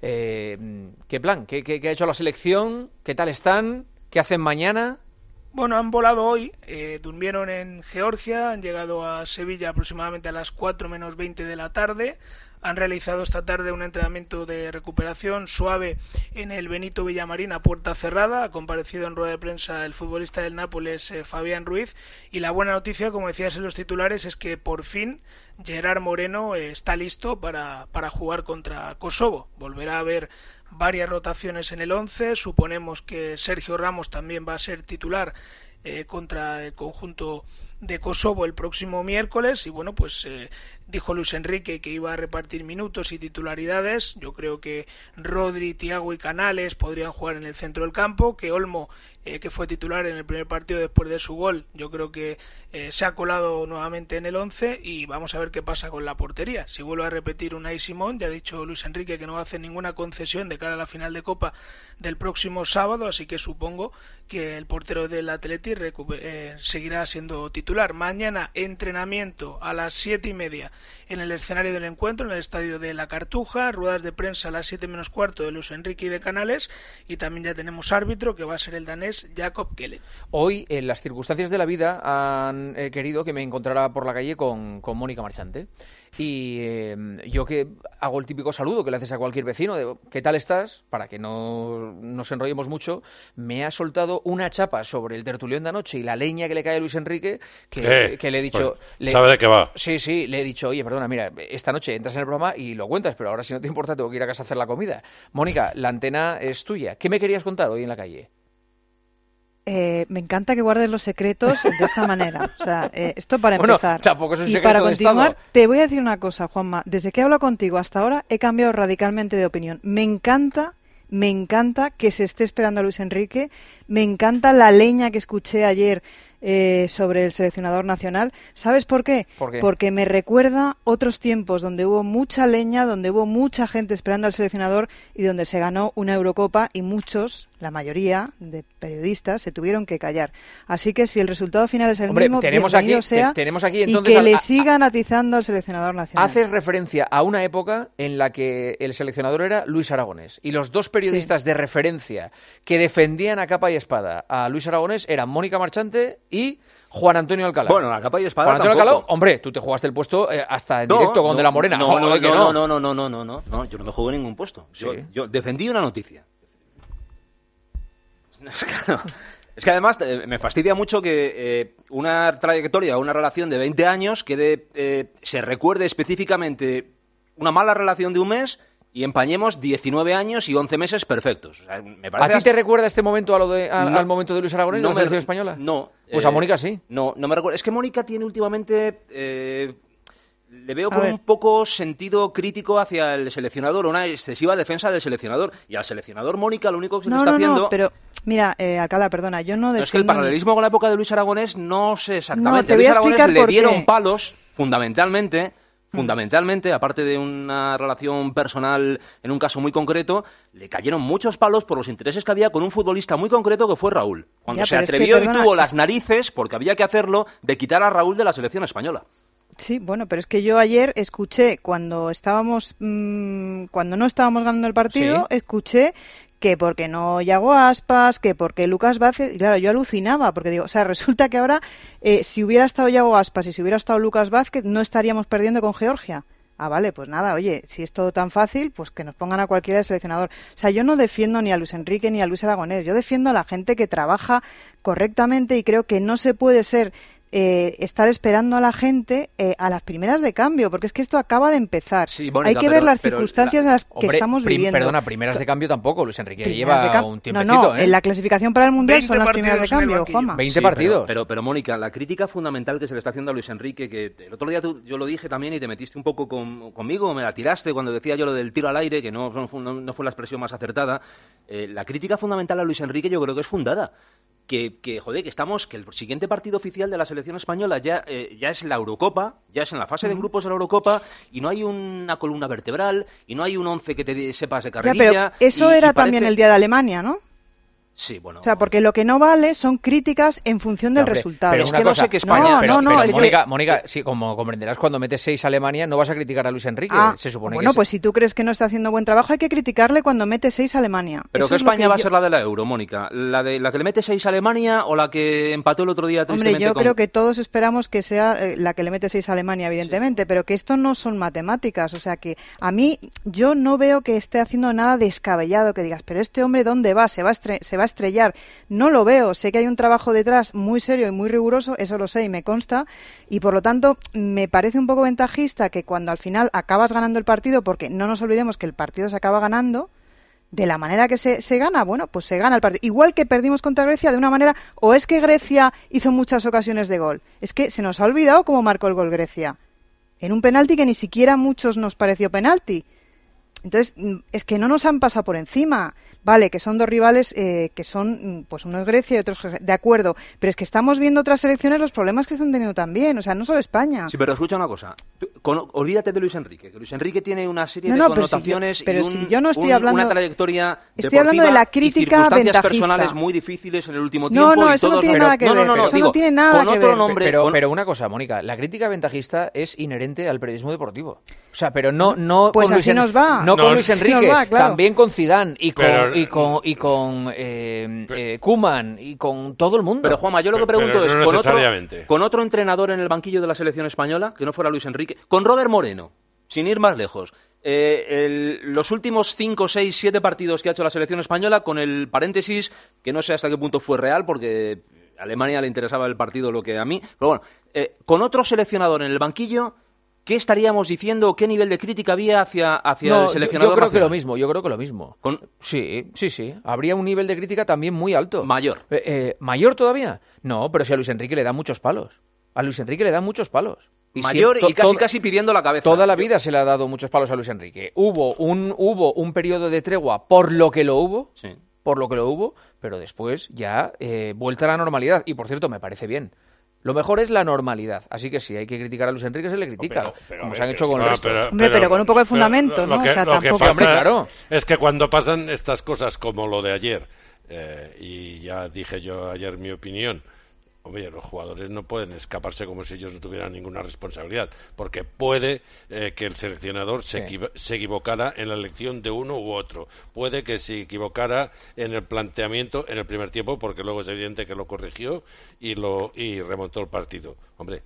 Eh, ¿Qué plan? ¿Qué, qué, ¿Qué ha hecho la selección? ¿Qué tal están? ¿Qué hacen mañana? Bueno, han volado hoy, eh, durmieron en Georgia, han llegado a Sevilla aproximadamente a las cuatro menos veinte de la tarde, han realizado esta tarde un entrenamiento de recuperación suave en el Benito Villamarín a puerta cerrada. Ha comparecido en rueda de prensa el futbolista del Nápoles, eh, Fabián Ruiz, y la buena noticia, como decías en los titulares, es que por fin Gerard Moreno eh, está listo para, para jugar contra Kosovo. Volverá a haber varias rotaciones en el once, suponemos que Sergio Ramos también va a ser titular eh, contra el conjunto de Kosovo el próximo miércoles, y bueno, pues eh, dijo Luis Enrique que iba a repartir minutos y titularidades. Yo creo que Rodri, Thiago y Canales podrían jugar en el centro del campo, que Olmo, eh, que fue titular en el primer partido después de su gol, yo creo que eh, se ha colado nuevamente en el once, y vamos a ver qué pasa con la portería. Si vuelve a repetir Unai Simón, ya ha dicho Luis Enrique que no va a hacer ninguna concesión de cara a la final de Copa del próximo sábado, así que supongo que el portero del Atleti eh, seguirá siendo titular. Mañana entrenamiento a las siete y media en el escenario del encuentro, en el estadio de La Cartuja, ruedas de prensa a las siete menos cuarto de Luis Enrique y de Canales, y también ya tenemos árbitro, que va a ser el danés Jakob Kelle. Hoy, en las circunstancias de la vida, han eh, querido que me encontrara por la calle con, con Mónica Marchante. Y eh, yo que hago el típico saludo que le haces a cualquier vecino de ¿qué tal estás? Para que no nos enrollemos mucho, me ha soltado una chapa sobre el tertulión de anoche y la leña que le cae a Luis Enrique, que, eh, que le he dicho... Pues, le, ¿sabe de qué va? Sí, sí, le he dicho, oye, perdona, mira, esta noche entras en el programa y lo cuentas, pero ahora si no te importa tengo que ir a casa a hacer la comida. Mónica, la antena es tuya. ¿Qué me querías contar hoy en la calle? Eh, me encanta que guardes los secretos de esta manera. O sea, eh, esto para bueno, empezar. Tampoco es un y secreto para de continuar, estado. Te voy a decir una cosa, Juanma. Desde que hablo contigo hasta ahora he cambiado radicalmente de opinión. Me encanta, me encanta que se esté esperando a Luis Enrique. Me encanta la leña que escuché ayer eh, sobre el seleccionador nacional. ¿Sabes por qué? ¿Por qué? Porque me recuerda otros tiempos donde hubo mucha leña, donde hubo mucha gente esperando al seleccionador y donde se ganó una Eurocopa y muchos, la mayoría de periodistas, se tuvieron que callar. Así que si el resultado final es el Hombre, mismo, tenemos bienvenido aquí, sea, te, tenemos aquí entonces y que al, le a, sigan atizando al seleccionador nacional. Haces referencia a una época en la que el seleccionador era Luis Aragonés y los dos periodistas sí. de referencia que defendían a capa y espada a Luis Aragonés eran Mónica Marchante y Juan Antonio Alcalá. Bueno, a capa y espada Juan Antonio tampoco. Alcalá, hombre, tú te jugaste el puesto eh, hasta en no, directo con no, De la Morena. No, no, Joder, que no, no, no, no, no, no, no, no, yo no me juego ningún puesto. Yo, sí. yo defendí una noticia. Es que, no. Es que además eh, me fastidia mucho que eh, una trayectoria, una relación de veinte años quede, eh, se recuerde específicamente una mala relación de un mes y empañemos diecinueve años y once meses perfectos. O sea, me parece ¿A ti hasta... te recuerda este momento a lo de, a, no, al momento de Luis Aragonés no de la me... selección española? No. Pues eh, a Mónica sí. No, no me recuerda. Es que Mónica tiene últimamente... Eh, le veo A con ver. un poco sentido crítico hacia el seleccionador, una excesiva defensa del seleccionador. Y al seleccionador Mónica lo único que se No, le está no, haciendo... no, pero mira, eh, Alcalá, perdona, yo no No, es que el defiendo- paralelismo con la época de Luis Aragonés no sé exactamente. No, te a voy Luis a Aragonés explicar le por dieron qué. palos, fundamentalmente, Fundamentalmente, aparte de una relación personal en un caso muy concreto, le cayeron muchos palos por los intereses que había con un futbolista muy concreto que fue Raúl. Cuando Ya, se pero es que, atrevió perdona, y tuvo es- las narices, porque había que hacerlo, de quitar a Raúl de la selección española. Sí, bueno, pero es que yo ayer escuché, cuando estábamos, mmm, cuando no estábamos ganando el partido, Sí. escuché que porque no Yago Aspas, que porque Lucas Vázquez, y claro, yo alucinaba, porque digo, o sea, resulta que ahora, eh, si hubiera estado Yago Aspas y si hubiera estado Lucas Vázquez, no estaríamos perdiendo con Georgia. Ah, vale, pues nada, oye, si es todo tan fácil, pues que nos pongan a cualquiera de seleccionador. O sea, yo no defiendo ni a Luis Enrique ni a Luis Aragonés, yo defiendo a la gente que trabaja correctamente y creo que no se puede ser eh, estar esperando a la gente eh, a las primeras de cambio, porque es que esto acaba de empezar. Mónica, Hay que pero- ver las pero circunstancias la- en las que Hombre, estamos prim- viviendo. Perdona, primeras de cambio tampoco, Luis Enrique Primeras de lleva cam- un No, tiempecito, no, ¿eh? en la clasificación para el Mundial veinte son las primeras de partidos en el cambio, banquillo. Juanma. veinte Sí, partidos. Pero, pero, pero, Mónica, la crítica fundamental que se le está haciendo a Luis Enrique, que el otro día tú- yo lo dije también y te metiste un poco con- conmigo, me la tiraste cuando decía yo lo del tiro al aire, que no, no fue, no- no fue la expresión más acertada. Eh, la crítica fundamental a Luis Enrique yo creo que es fundada. Que, que, joder, que estamos, que el siguiente partido oficial de la selección española ya, eh, ya es la Eurocopa, ya es en la fase de grupos de la Eurocopa, y no hay una columna vertebral, y no hay un once que te de- sepas de Ya, carrerilla. pero eso y- era y parece- también el día de Alemania, ¿no? Sí, bueno. O sea, porque lo que no vale son críticas en función del Hombre, resultado. pero Es una que no cosa, sé qué España, España. pero, No, no, pero no. es que- Mónica, Mónica, sí, como comprenderás, cuando metes seis a Alemania no vas a criticar a Luis Enrique, Ah, se supone bueno, que pues si tú crees que no está haciendo buen trabajo, hay que criticarle cuando mete seis a Alemania. Pero Eso ¿qué es lo España que va a yo- ser la de la Euro, Mónica? ¿La de la que le mete seis a Alemania o la que empató el otro día Hombre, tristemente yo con... creo que todos esperamos que sea eh, la que le mete seis a Alemania, evidentemente, pero que esto no son matemáticas. O sea que a mí, yo no veo que esté haciendo nada descabellado, que digas, pero este hombre, ¿dónde va? ¿Se va a, estre- se va a estrellar? No lo veo. Sé que hay un trabajo detrás muy serio y muy riguroso, eso lo sé y me consta, y por lo tanto me parece un poco ventajista que cuando al final acabas ganando el partido, porque no nos olvidemos que el partido se acaba ganando, de la manera que se, se gana, bueno, pues se gana el partido. Igual que perdimos contra Grecia de una manera, o es que Grecia hizo muchas ocasiones de gol. Es que se nos ha olvidado cómo marcó el gol Grecia. En un penalti que ni siquiera a muchos nos pareció penalti. Entonces, mm, es que no nos han pasado por encima. Vale, que son dos rivales eh, que son, mm, pues uno es Grecia y otro es Ge- de acuerdo. Pero es que estamos viendo otras selecciones los problemas que están teniendo también. O sea, no solo España. Sí, pero escucha una cosa. Tú, con- olvídate de Luis Enrique, que Luis Enrique tiene una serie No, de no, pero si yo- connotaciones pero y un- si yo no estoy un- hablando- una trayectoria Estoy hablando de deportiva la crítica y circunstancias ventajista. personales muy difíciles en el último No, tiempo. no, y eso no todos- tiene nada que no, ver, No, no, no, eso no digo, tiene nada con que otro ver. nombre... Pero, con- pero una cosa, Mónica, la crítica ventajista es inherente al periodismo deportivo. O sea, pero no, no Pues con Luis así En- nos va. No, No, con Luis así Enrique, nos va, claro. también con Zidane y con Pero- y con y con eh, eh, Koeman y con todo el mundo. Pero Juanma, yo lo que Pero- pregunto pero es, no ¿con otro, necesariamente. ¿con otro entrenador en el banquillo de la selección española, que no fuera Luis Enrique? Con Robert Moreno, sin ir más lejos. Eh, el- los últimos cinco, seis, siete partidos que ha hecho la selección española, con el paréntesis, que no sé hasta qué punto fue real, porque a Alemania le interesaba el partido lo que a mí, pero bueno, eh, con otro seleccionador en el banquillo, ¿qué estaríamos diciendo o qué nivel de crítica había hacia, hacia No, el yo- seleccionador yo creo que nacional? lo mismo, yo creo que lo mismo. Con- Sí, sí, sí. Habría un nivel de crítica también muy alto. Mayor. Eh, eh, ¿Mayor todavía? No, pero si a Luis Enrique le dan muchos palos. A Luis Enrique le dan muchos palos. Y Mayor si- y to- casi to- casi pidiendo la cabeza. Toda la vida se le ha dado muchos palos a Luis Enrique. Hubo un, hubo un periodo de tregua por lo que lo hubo, Sí. por lo que lo hubo, pero después ya eh, vuelta a la normalidad. Y por cierto, me parece bien. Lo mejor es la normalidad. Así que si hay que criticar a Luis Enrique, se le critica. Pero- pero, como a se han ver, hecho con el no, resto. Hombre, pero con un poco de fundamento, lo ¿no? que- O sea, lo que tampoco- pasa Hombre, claro. es que cuando pasan estas cosas como lo de ayer, eh, y ya dije yo ayer mi opinión, hombre, los jugadores no pueden escaparse como si ellos no tuvieran ninguna responsabilidad, porque puede eh, que el seleccionador se, Sí. equivo- se equivocara en la elección de uno u otro, puede que se equivocara en el planteamiento en el primer tiempo, porque luego es evidente que lo corrigió y lo y remontó el partido. Hombre,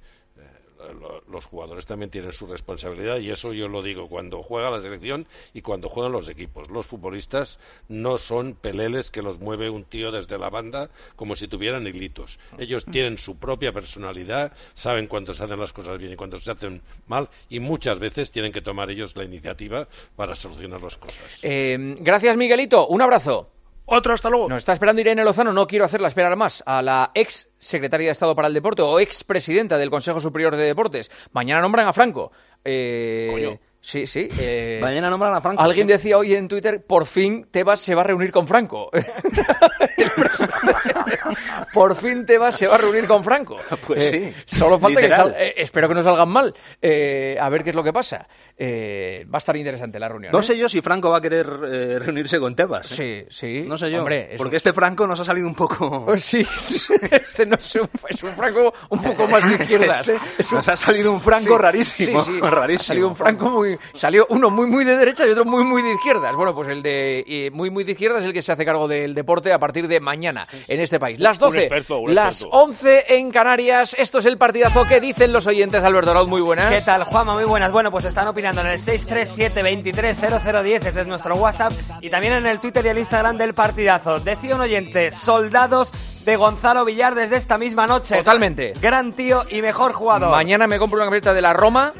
lo- los jugadores también tienen su responsabilidad, y eso yo lo digo cuando juega la selección y cuando juegan los equipos. Los futbolistas no son peleles que los mueve un tío desde la banda como si tuvieran hilitos. Ellos tienen su propia personalidad, saben cuándo se hacen las cosas bien y cuándo se hacen mal, y muchas veces tienen que tomar ellos la iniciativa para solucionar las cosas. Eh, gracias, Miguelito. Un abrazo. Otro, hasta luego. Nos está esperando Irene Lozano, no quiero hacerla esperar más, a la ex secretaria de Estado para el Deporte o ex presidenta del Consejo Superior de Deportes. Mañana nombran a Franco. Eh, Coño. Sí, sí. eh, Mañana nombran a Franco. Alguien decía hoy en Twitter, por fin Tebas se va a reunir con Franco. Por fin Tebas se va a reunir con Franco. Pues eh, sí. Solo falta Literal. que sal, eh, espero que no salgan mal. Eh, a ver qué es lo que pasa. Eh, va a estar interesante la reunión. No ¿eh? sé yo si Franco va a querer eh, reunirse con Tebas. Sí, ¿eh? sí. No sé yo. Hombre, eso... Porque este Franco nos ha salido un poco... Pues sí, este no es un, es un Franco un poco más de izquierdas. Este Es un... Nos ha salido un Franco sí, rarísimo. Sí, sí. rarísimo. Ha salido un Franco muy... Salió uno muy muy de derecha y otro muy muy de izquierdas. Bueno, pues el de eh, muy muy de izquierdas es el que se hace cargo del deporte a partir de mañana en este país. Las doce, Un experto, un las experto. once en Canarias. Esto es el partidazo que dicen los oyentes. Alberto Arauz, muy buenas. ¿Qué tal, Juanma? Muy buenas. Bueno, pues están opinando en el seis tres siete, veintitrés cero cero diez, ese es nuestro WhatsApp, y también en el Twitter y el Instagram del partidazo. Decía un oyente, soldados de Gonzalo Villar desde esta misma noche. Totalmente. Gran tío y mejor jugador. Mañana me compro una camiseta de la Roma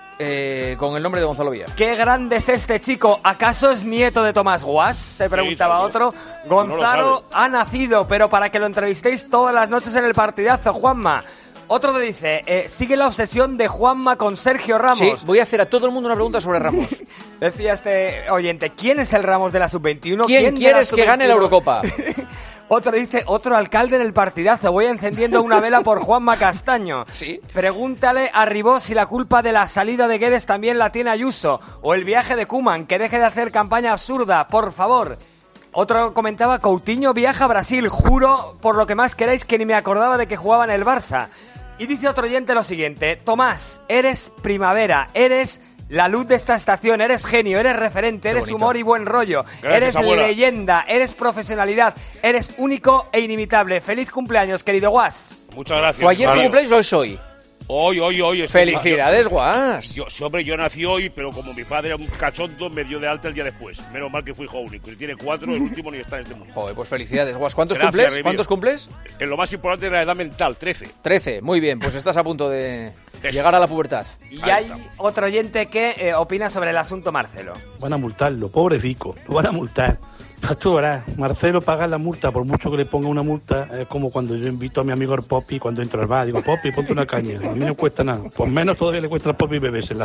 eh, con el nombre de Gonzalo Villar. ¿Qué grande es este chico? ¿Acaso es nieto de Tomás Guas? Se preguntaba Sí, otro. no lo Gonzalo sabe. ha nacido, pero para que lo entrevistéis todas las noches en el partidazo, Juanma. Otro te dice, eh, sigue la obsesión de Juanma con Sergio Ramos. Sí, voy a hacer a todo el mundo una pregunta sobre Ramos. Decía este oyente, ¿quién es el Ramos de la sub veintiuno? ¿Quién, de la quieres que gane la sub veintiuno? Eurocopa? Otro dice, otro alcalde en el partidazo, voy encendiendo una vela por Juanma Castaño. Sí. Pregúntale a Ribó si la culpa de la salida de Guedes también la tiene Ayuso. O el viaje de Koeman, que deje de hacer campaña absurda, por favor. Otro comentaba, Coutinho viaja a Brasil, juro por lo que más queráis que ni me acordaba de que jugaba en el Barça. Y dice otro oyente lo siguiente, Tomás, eres primavera, eres la luz de esta estación, eres genio, eres referente, eres bonito. humor y buen rollo, Gracias, eres abuela. leyenda, eres profesionalidad, eres único e inimitable. Feliz cumpleaños, querido Guas. Muchas gracias. ¿Fue ayer tu Mario. cumpleaños o es hoy? Hoy, hoy, hoy. es- Felicidades, Guas. Yo, sí, hombre, yo nací hoy, pero como mi padre era un cachondo, me dio de alta el día después. Menos mal que fui hijo único. Y tiene cuatro, el último ni está en este mundo. Joder, pues felicidades, Guas. ¿Cuántos Gracias, cumples? Rey ¿Cuántos mío. cumples? En lo más importante de la edad mental, trece. Trece, muy bien, pues estás a punto de Eso. llegar a la pubertad. Y Ahí hay estamos. otro oyente que eh, opina sobre el asunto Marcelo. Van a multarlo, pobrecito, lo van a multar. Tú verás, Marcelo paga la multa, por mucho que le ponga una multa, es como cuando yo invito a mi amigo el Poppy cuando entro al bar, digo, Poppy, ponte una caña, a mí no cuesta nada, pues menos todavía le cuesta al Poppy bebésela.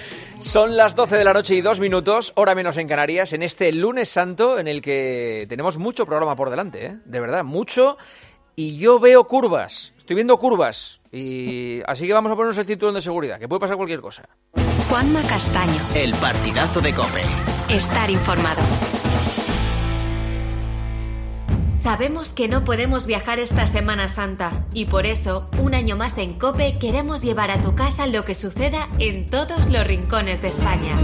Son las doce de la noche y dos minutos, hora menos en Canarias, en este lunes santo en el que tenemos mucho programa por delante, ¿eh? De verdad, mucho. Y yo veo curvas, estoy viendo curvas. Y así que vamos a ponernos el cinturón de seguridad, que puede pasar cualquier cosa. Juanma Castaño. El partidazo de COPE. Estar informado. Sabemos que no podemos viajar esta Semana Santa y por eso, un año más en COPE, queremos llevar a tu casa lo que suceda en todos los rincones de España.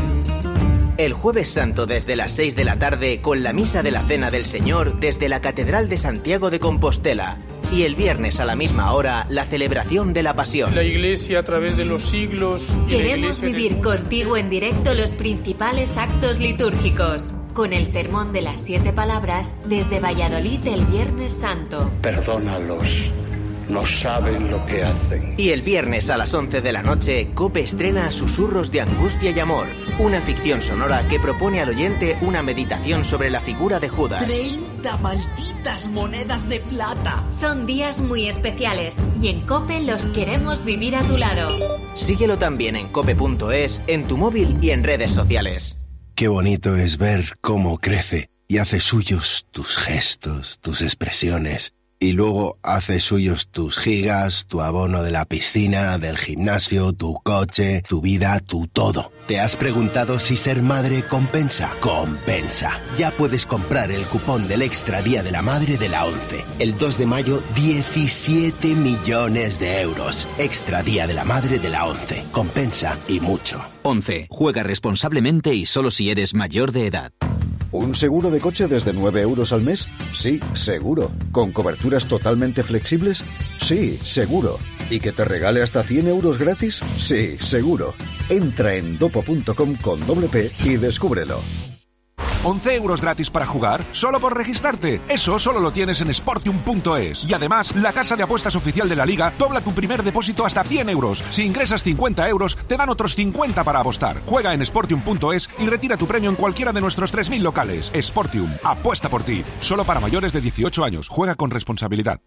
El Jueves Santo desde las seis de la tarde con la Misa de la Cena del Señor desde la Catedral de Santiago de Compostela. Y el viernes a la misma hora, la celebración de la Pasión. La Iglesia a través de los siglos... y la Queremos Iglesia en el vivir mundo. contigo en directo los principales actos litúrgicos, con el Sermón de las Siete Palabras desde Valladolid el Viernes Santo. Perdónalos, no saben lo que hacen. Y el viernes a las once de la noche, COPE estrena Susurros de Angustia y Amor, una ficción sonora que propone al oyente una meditación sobre la figura de Judas. treinta malditas monedas de plata. Son días muy especiales y en COPE los queremos vivir a tu lado. Síguelo también en cope punto es, en tu móvil y en redes sociales. Qué bonito es ver cómo crece y hace suyos tus gestos, tus expresiones. Y luego hace suyos tus gigas, tu abono de la piscina, del gimnasio, tu coche, tu vida, tu todo. ¿Te has preguntado si ser madre compensa? Compensa. Ya puedes comprar el cupón del Extra Día de la Madre de la ONCE. El dos de mayo, diecisiete millones de euros. Extra Día de la Madre de la ONCE. Compensa y mucho. ONCE. Juega responsablemente y solo si eres mayor de edad. ¿Un seguro de coche desde nueve euros al mes? Sí, seguro. ¿Con coberturas totalmente flexibles? Sí, seguro. ¿Y que te regale hasta cien euros gratis? Sí, seguro. Entra en dopo punto com con doble P y descúbrelo. once euros gratis para jugar, solo por registrarte. Eso solo lo tienes en Sportium punto es. Y además, la casa de apuestas oficial de la Liga dobla tu primer depósito hasta cien euros. Si ingresas cincuenta euros, te dan otros cincuenta para apostar. Juega en Sportium punto es y retira tu premio en cualquiera de nuestros tres mil locales. Sportium, apuesta por ti. Solo para mayores de dieciocho años. Juega con responsabilidad.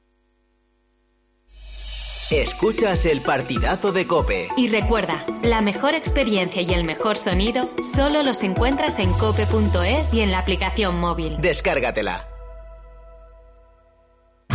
Escuchas el partidazo de COPE. Y recuerda, la mejor experiencia y el mejor sonido solo los encuentras en cope punto es y en la aplicación móvil. Descárgatela.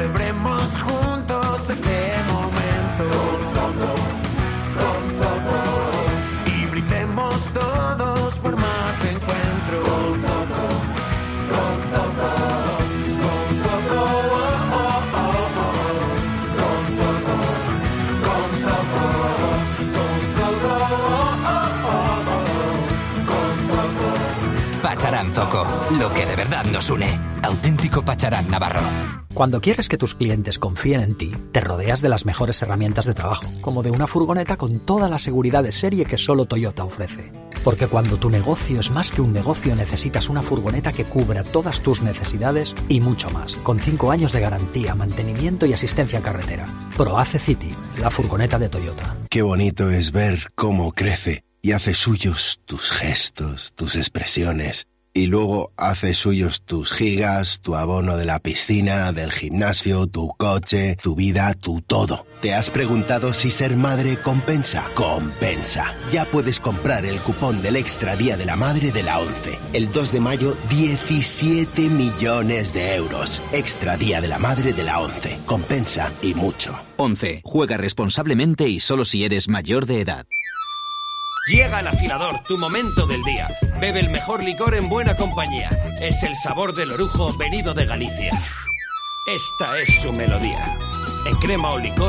Celebremos juntos este momento. Con Zoco, con Zoco. Y brindemos todos por más encuentros. Con Zoco, con Zoco. Con Zoco, oh, oh, oh, oh. Con Zoco, con Zoco. Con Zoco, oh, oh, oh, oh. Con Zoco. Pacharán Zoco, lo que de verdad nos une. Auténtico Pacharán Navarro. Cuando quieres que tus clientes confíen en ti, te rodeas de las mejores herramientas de trabajo, como de una furgoneta con toda la seguridad de serie que solo Toyota ofrece. Porque cuando tu negocio es más que un negocio, necesitas una furgoneta que cubra todas tus necesidades y mucho más, con cinco años de garantía, mantenimiento y asistencia carretera. ProAce City, la furgoneta de Toyota. Qué bonito es ver cómo crece y hace suyos tus gestos, tus expresiones. Y luego hace suyos tus gigas, tu abono de la piscina, del gimnasio, tu coche, tu vida, tu todo. ¿Te has preguntado si ser madre compensa? Compensa. Ya puedes comprar el cupón del Extra Día de la Madre de la ONCE. El dos de mayo, diecisiete millones de euros. Extra Día de la Madre de la ONCE. Compensa y mucho. ONCE. Juega responsablemente y solo si eres mayor de edad. Llega el afilador, tu momento del día. Bebe el mejor licor en buena compañía. Es el sabor del orujo venido de Galicia. Esta es su melodía. En crema o licor.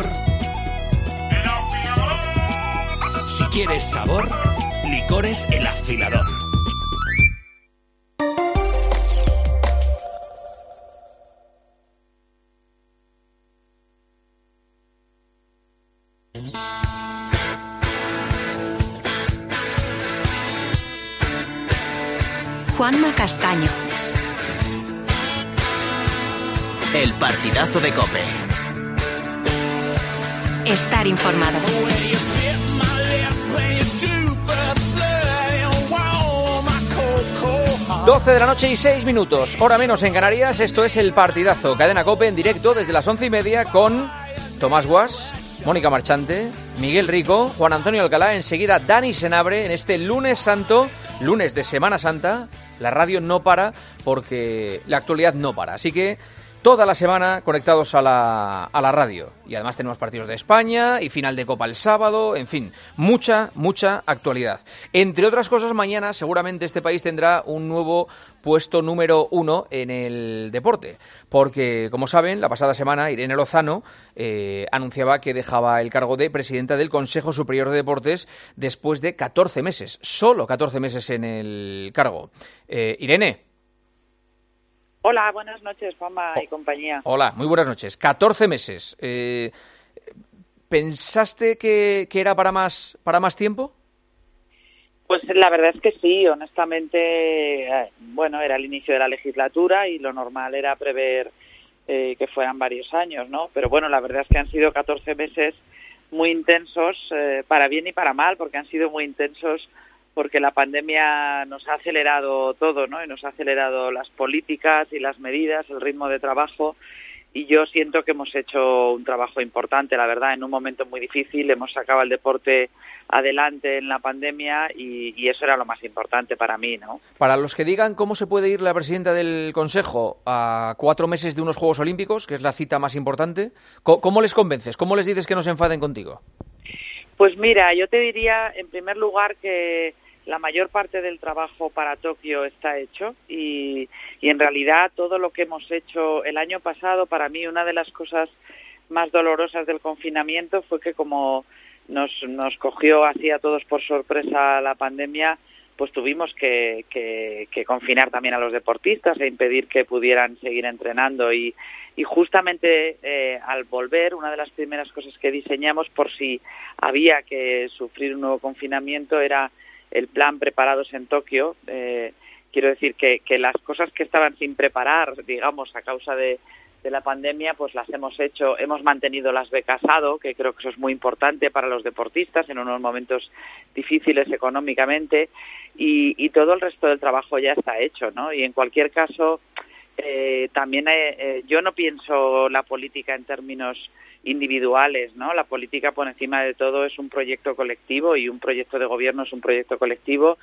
Si quieres sabor, licores El Afilador. Juanma Castaño. El partidazo de COPE. Estar informado. doce de la noche y seis minutos, hora menos en Canarias. Esto es El Partidazo, cadena COPE en directo desde las once y media con Tomás Guas, Mónica Marchante, Miguel Rico, Juan Antonio Alcalá, enseguida Dani Senabre en este lunes santo, lunes de Semana Santa. La radio no para porque la actualidad no para, así que toda la semana conectados a la, a la radio. Y además tenemos partidos de España y final de Copa el sábado, en fin, mucha, mucha actualidad. Entre otras cosas, mañana seguramente este país tendrá un nuevo puesto número uno en el deporte, porque, como saben, la pasada semana Irene Lozano eh, anunciaba que dejaba el cargo de presidenta del Consejo Superior de Deportes después de catorce meses, solo catorce meses en el cargo. Eh, Irene. Hola, buenas noches, Juanma y compañía. Hola, muy buenas noches. catorce meses. Eh, ¿Pensaste que, que era para más, para más tiempo? Pues la verdad es que sí, honestamente, eh, bueno, era el inicio de la legislatura y lo normal era prever eh, que fueran varios años, ¿no? Pero bueno, la verdad es que han sido catorce meses muy intensos, eh, para bien y para mal, porque han sido muy intensos porque la pandemia nos ha acelerado todo, ¿no? Y nos ha acelerado las políticas y las medidas, el ritmo de trabajo, y yo siento que hemos hecho un trabajo importante, la verdad, en un momento muy difícil. Hemos sacado el deporte adelante en la pandemia y, y eso era lo más importante para mí, ¿no? Para los que digan cómo se puede ir la presidenta del Consejo a cuatro meses de unos Juegos Olímpicos, que es la cita más importante, ¿cómo les convences? ¿Cómo les dices que no se enfaden contigo? Pues mira, yo te diría, en primer lugar, que la mayor parte del trabajo para Tokio está hecho y, y en realidad todo lo que hemos hecho el año pasado, para mí una de las cosas más dolorosas del confinamiento fue que como nos, nos cogió así a todos por sorpresa la pandemia, pues tuvimos que, que, que confinar también a los deportistas e impedir que pudieran seguir entrenando y, y justamente eh, al volver, una de las primeras cosas que diseñamos por si había que sufrir un nuevo confinamiento era el plan Preparados en Tokio. Eh, quiero decir que, que las cosas que estaban sin preparar, digamos, a causa de, de la pandemia, pues las hemos hecho. Hemos mantenido las becas A D O, que creo que eso es muy importante para los deportistas en unos momentos difíciles económicamente, y, y todo el resto del trabajo ya está hecho, ¿no? Y en cualquier caso, eh, también eh, eh, yo no pienso la política en términos individuales, ¿no? La política, por encima de todo, es un proyecto colectivo y un proyecto de gobierno es un proyecto colectivo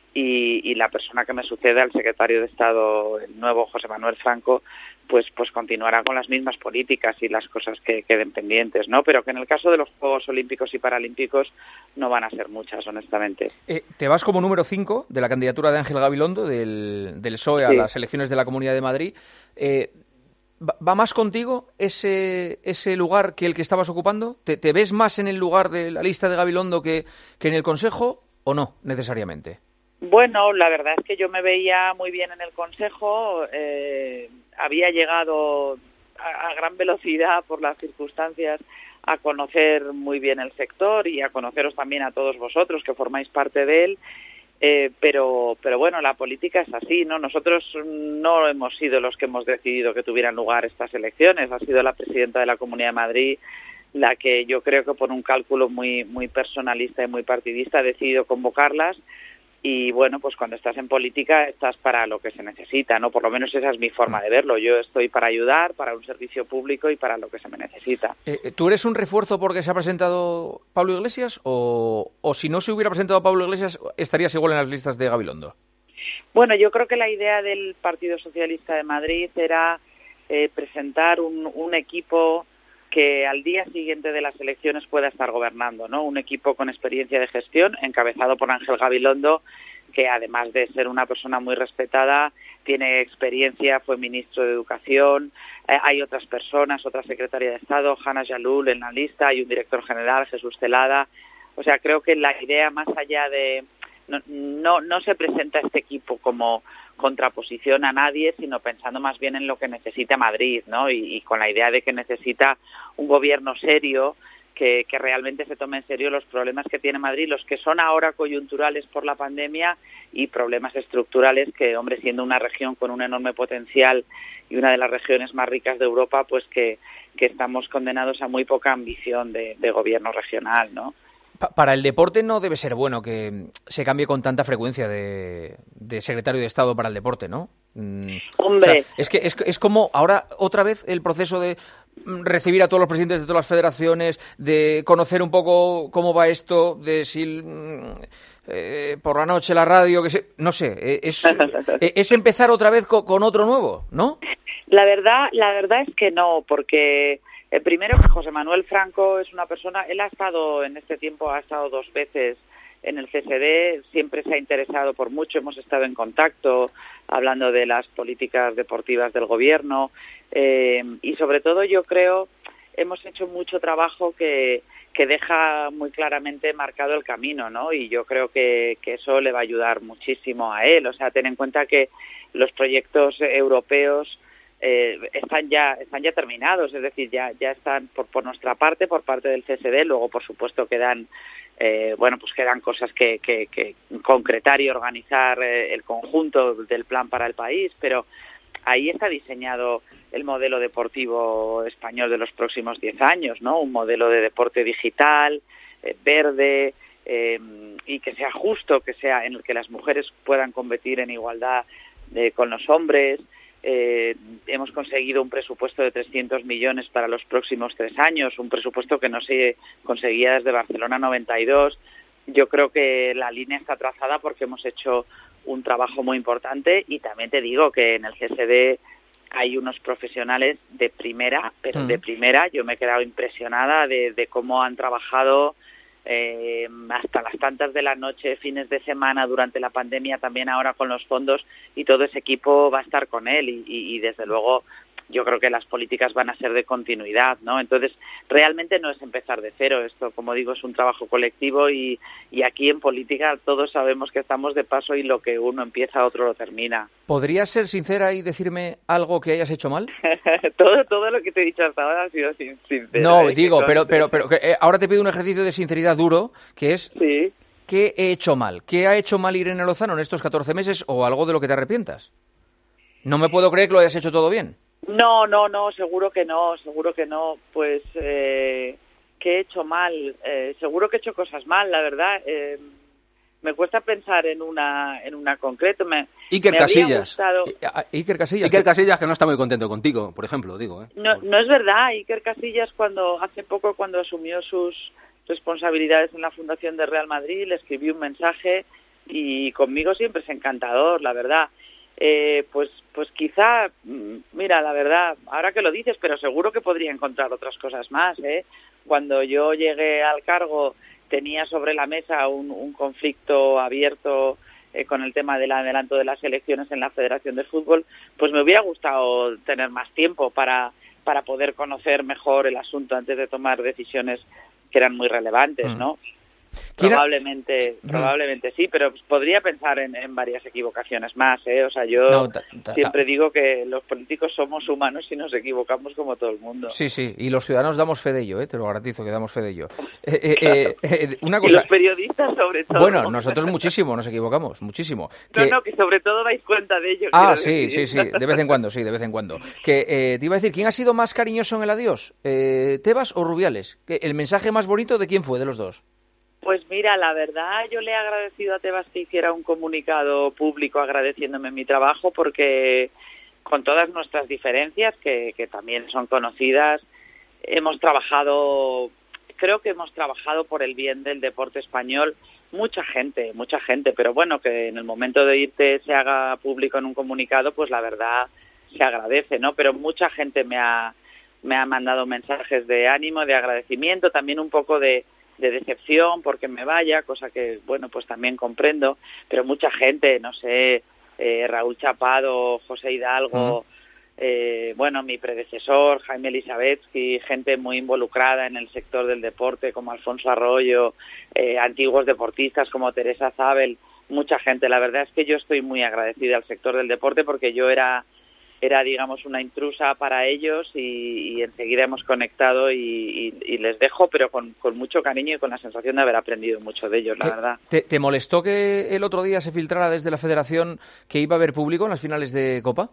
y, y la persona que me sucede, al secretario de Estado, el nuevo José Manuel Franco, pues pues continuará con las mismas políticas y las cosas que queden pendientes, ¿no? Pero que en el caso de los Juegos Olímpicos y Paralímpicos no van a ser muchas, honestamente. Eh, te vas como número cinco de la candidatura de Ángel Gabilondo, del, del P S O E a Sí. las elecciones de la Comunidad de Madrid. Eh, ¿va, va más contigo ese, ese lugar que el que estabas ocupando? ¿Te, te ves más en el lugar de la lista de Gabilondo que, que en el Consejo o no, necesariamente? Bueno, la verdad es que yo me veía muy bien en el Consejo, eh, había llegado a, a gran velocidad por las circunstancias a conocer muy bien el sector y a conoceros también a todos vosotros que formáis parte de él, eh, pero, pero bueno, la política es así, ¿no? Nosotros no hemos sido los que hemos decidido que tuvieran lugar estas elecciones, ha sido la presidenta de la Comunidad de Madrid la que yo creo que por un cálculo muy, muy personalista y muy partidista ha decidido convocarlas. Y bueno, pues cuando estás en política estás para lo que se necesita, ¿no? Por lo menos esa es mi forma de verlo. Yo estoy para ayudar, para un servicio público y para lo que se me necesita. Eh, ¿Tú eres un refuerzo porque se ha presentado Pablo Iglesias o, o si no se hubiera presentado Pablo Iglesias estarías igual en las listas de Gabilondo? Bueno, yo creo que la idea del Partido Socialista de Madrid era eh, presentar un, un equipo que al día siguiente de las elecciones pueda estar gobernando, ¿no? Un equipo con experiencia de gestión, encabezado por Ángel Gabilondo, que además de ser una persona muy respetada, tiene experiencia, fue ministro de Educación, eh, hay otras personas, otra secretaria de Estado, Hanna Jalul en la lista, hay un director general, Jesús Celada. O sea, creo que la idea más allá de... No, no, no se presenta este equipo como contraposición a nadie, sino pensando más bien en lo que necesita Madrid, ¿no? Y, y con la idea de que necesita un gobierno serio, que, que realmente se tome en serio los problemas que tiene Madrid, los que son ahora coyunturales por la pandemia y problemas estructurales que, hombre, siendo una región con un enorme potencial y una de las regiones más ricas de Europa, pues que, que estamos condenados a muy poca ambición de, de gobierno regional, ¿no? Para el deporte no debe ser bueno que se cambie con tanta frecuencia de, de secretario de Estado para el deporte, ¿no? Mm, Hombre. O sea, es que es, es como ahora otra vez el proceso de recibir a todos los presidentes de todas las federaciones, de conocer un poco cómo va esto, de si eh, por la noche la radio, que se, no sé, es, es empezar otra vez con, con otro nuevo, ¿no? La verdad, la verdad es que no, porque Eh, primero, que José Manuel Franco es una persona, él ha estado en este tiempo, ha estado dos veces en el C S D, siempre se ha interesado por mucho, hemos estado en contacto hablando de las políticas deportivas del gobierno eh, y sobre todo yo creo hemos hecho mucho trabajo que, que deja muy claramente marcado el camino, ¿no? Y yo creo que, que eso le va a ayudar muchísimo a él, o sea, ten en cuenta que los proyectos europeos Eh, están ya están ya terminados, es decir, ya ya están por por nuestra parte, por parte del C S D. Luego, por supuesto, quedan eh, bueno, pues quedan cosas que, que, que concretar y organizar eh, el conjunto del plan para el país, pero ahí está diseñado el modelo deportivo español de los próximos diez años, ¿no? Un modelo de deporte digital, eh, verde, eh, y que sea justo, que sea en el que las mujeres puedan competir en igualdad eh, con los hombres. Eh, hemos conseguido un presupuesto de trescientos millones para los próximos tres años, un presupuesto que no se conseguía desde Barcelona noventa y dos. Yo creo que la línea está trazada porque hemos hecho un trabajo muy importante y también te digo que en el C S D hay unos profesionales de primera, pero mm. de primera. Yo me he quedado impresionada de, de cómo han trabajado Eh, hasta las tantas de la noche, fines de semana, durante la pandemia, también ahora con los fondos, y todo ese equipo va a estar con él y, y, y desde luego yo creo que las políticas van a ser de continuidad, ¿no? Entonces, realmente no es empezar de cero, esto, como digo, es un trabajo colectivo y, y aquí en política todos sabemos que estamos de paso y lo que uno empieza, otro lo termina. ¿Podrías ser sincera y decirme algo que hayas hecho mal? todo todo lo que te he dicho hasta ahora ha sido sin, sincero. No, ¿eh? digo, pero, pero, pero eh, ahora te pido un ejercicio de sinceridad duro, que es... Sí. ¿Qué he hecho mal? ¿Qué ha hecho mal Irene Lozano en estos catorce meses o algo de lo que te arrepientas? No me puedo creer que lo hayas hecho todo bien. No, no, no, seguro que no, seguro que no. Pues, eh, ¿qué he hecho mal? Eh, seguro que he hecho cosas mal, la verdad. Eh, me cuesta pensar en una en una concreto. Me, Iker me Casillas. Gustado... Iker Casillas. Iker Casillas, que no está muy contento contigo, por ejemplo, digo. ¿eh? No, no es verdad. Iker Casillas, cuando hace poco, cuando asumió sus responsabilidades en la fundación de Real Madrid, le escribí un mensaje y conmigo siempre es encantador, la verdad. Eh, pues pues quizá, mira, la verdad, ahora que lo dices, pero seguro que podría encontrar otras cosas más, ¿eh? Cuando yo llegué al cargo tenía sobre la mesa un, un conflicto abierto eh, con el tema del adelanto de las elecciones en la Federación de Fútbol, pues me hubiera gustado tener más tiempo para, para poder conocer mejor el asunto antes de tomar decisiones que eran muy relevantes, ¿no? Probablemente, Mm. probablemente sí, pero podría pensar en, en varias equivocaciones más, ¿eh? O sea, yo No, ta- ta- siempre digo que los políticos somos humanos y nos equivocamos como todo el mundo. Sí, sí, y los ciudadanos damos fe de ello, ¿eh? Te lo garantizo que damos fe de ello. Eh, eh, Claro. eh, eh, una Y cosa... los periodistas sobre todo. Bueno, nosotros muchísimo, nos equivocamos, muchísimo. No, Que- no, que sobre todo dais cuenta de ello. Ah, quiero sí, decir. sí, sí, de vez en cuando, sí, de vez en cuando. Que eh, te iba a decir, ¿quién ha sido más cariñoso en el adiós? Eh, ¿Tebas o Rubiales? ¿Que ¿El mensaje más bonito de quién fue, de los dos? Pues mira, la verdad, yo le he agradecido a Tebas que hiciera un comunicado público agradeciéndome mi trabajo, porque con todas nuestras diferencias, que, que también son conocidas, hemos trabajado, creo que hemos trabajado por el bien del deporte español. Mucha gente, mucha gente, pero bueno, que en el momento de irte se haga público en un comunicado, pues la verdad se agradece, ¿no? Pero mucha gente me ha, me ha mandado mensajes de ánimo, de agradecimiento, también un poco de de decepción porque me vaya, cosa que, bueno, pues también comprendo, pero mucha gente, no sé, eh, Raúl Chapado, José Hidalgo, eh, bueno, mi predecesor, Jaime Elisabetsky, gente muy involucrada en el sector del deporte como Alfonso Arroyo, eh, antiguos deportistas como Teresa Zabel, mucha gente. La verdad es que yo estoy muy agradecida al sector del deporte porque yo era era, digamos, una intrusa para ellos y, y enseguida hemos conectado y, y, y les dejo, pero con, con mucho cariño y con la sensación de haber aprendido mucho de ellos, la ¿Te- verdad. ¿Te, te molestó que el otro día se filtrara desde la Federación que iba a haber público en las finales de Copa?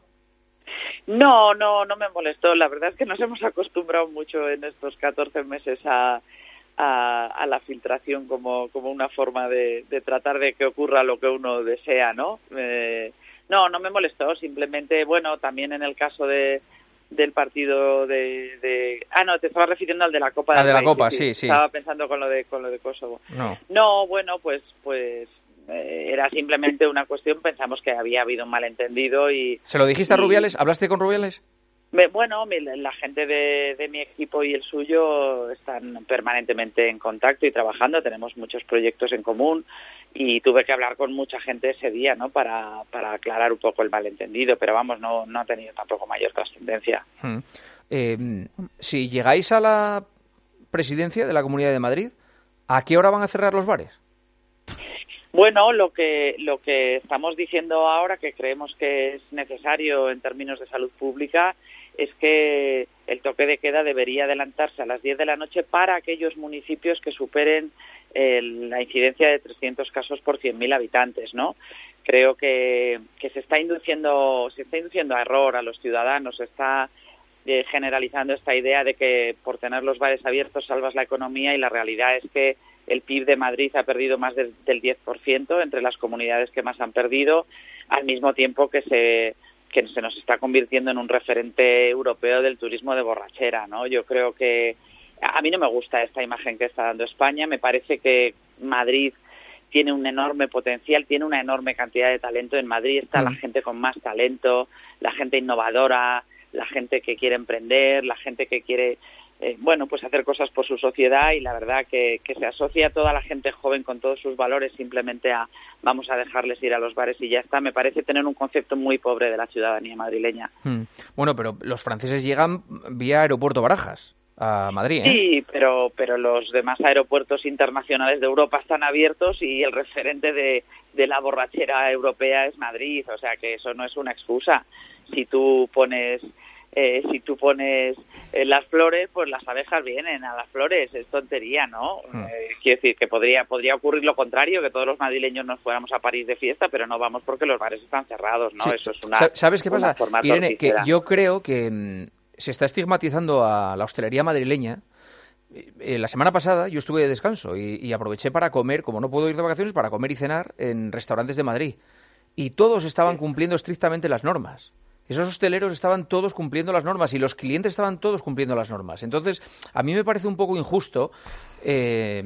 No, no, no me molestó. La verdad es que nos hemos acostumbrado mucho en estos catorce meses a, a, a la filtración como, como una forma de, de tratar de que ocurra lo que uno desea, ¿no? Eh, no, no me molestó. Simplemente, bueno, también en el caso de del partido de, de... Ah, no, te estaba refiriendo al de la Copa Ah, del de la Rey, Copa, sí, sí. Estaba pensando con lo de, con lo de Kosovo. No. No, bueno, pues pues eh, era simplemente una cuestión, pensamos que había habido un malentendido y... ¿Se lo dijiste a y- Rubiales? ¿Hablaste con Rubiales? Me- Bueno, mi- la gente de, de mi equipo y el suyo están permanentemente en contacto y trabajando, tenemos muchos proyectos en común y tuve que hablar con mucha gente ese día, ¿no? Para, para aclarar un poco el malentendido, pero vamos, no, no ha tenido tampoco mayor trascendencia. Mm. Eh, si llegáis a la presidencia de la Comunidad de Madrid, ¿a qué hora van a cerrar los bares? Bueno, lo que lo que estamos diciendo ahora, que creemos que es necesario en términos de salud pública, es que el toque de queda debería adelantarse a las diez de la noche para aquellos municipios que superen eh, la incidencia de trescientos casos por cien mil habitantes, ¿no? Creo que, que se está induciendo se está induciendo a error a los ciudadanos, se está eh, generalizando esta idea de que por tener los bares abiertos salvas la economía, y la realidad es que el P I B de Madrid ha perdido más del, del diez por ciento entre las comunidades que más han perdido, al mismo tiempo que se que se nos está convirtiendo en un referente europeo del turismo de borrachera, ¿no? Yo creo que a mí no me gusta esta imagen que está dando España. Me parece que Madrid tiene un enorme potencial, tiene una enorme cantidad de talento. En Madrid está la gente con más talento, la gente innovadora, la gente que quiere emprender, la gente que quiere eh, bueno, pues hacer cosas por su sociedad, y la verdad que, que se asocia a toda la gente joven con todos sus valores simplemente a vamos a dejarles ir a los bares y ya está. Me parece tener un concepto muy pobre de la ciudadanía madrileña. Mm. Bueno, pero los franceses llegan vía aeropuerto Barajas a Madrid, ¿eh? Sí, pero pero los demás aeropuertos internacionales de Europa están abiertos y el referente de, de la borrachera europea es Madrid, o sea que eso no es una excusa. Si tú pones eh, si tú pones eh, las flores, pues las abejas vienen a las flores, es tontería, ¿no? Mm. Eh, quiero decir que podría podría ocurrir lo contrario, que todos los madrileños nos fuéramos a París de fiesta, pero no vamos porque los bares están cerrados, ¿no? Sí. Eso es una Sa- ¿Sabes qué una pasa, forma Irene? Que torticera. yo creo que mm, se está estigmatizando a la hostelería madrileña. Eh, la semana pasada yo estuve de descanso y, y aproveché para comer, como no puedo ir de vacaciones, para comer y cenar en restaurantes de Madrid. Y todos estaban cumpliendo estrictamente las normas. Esos hosteleros estaban todos cumpliendo las normas y los clientes estaban todos cumpliendo las normas. Entonces, a mí me parece un poco injusto eh,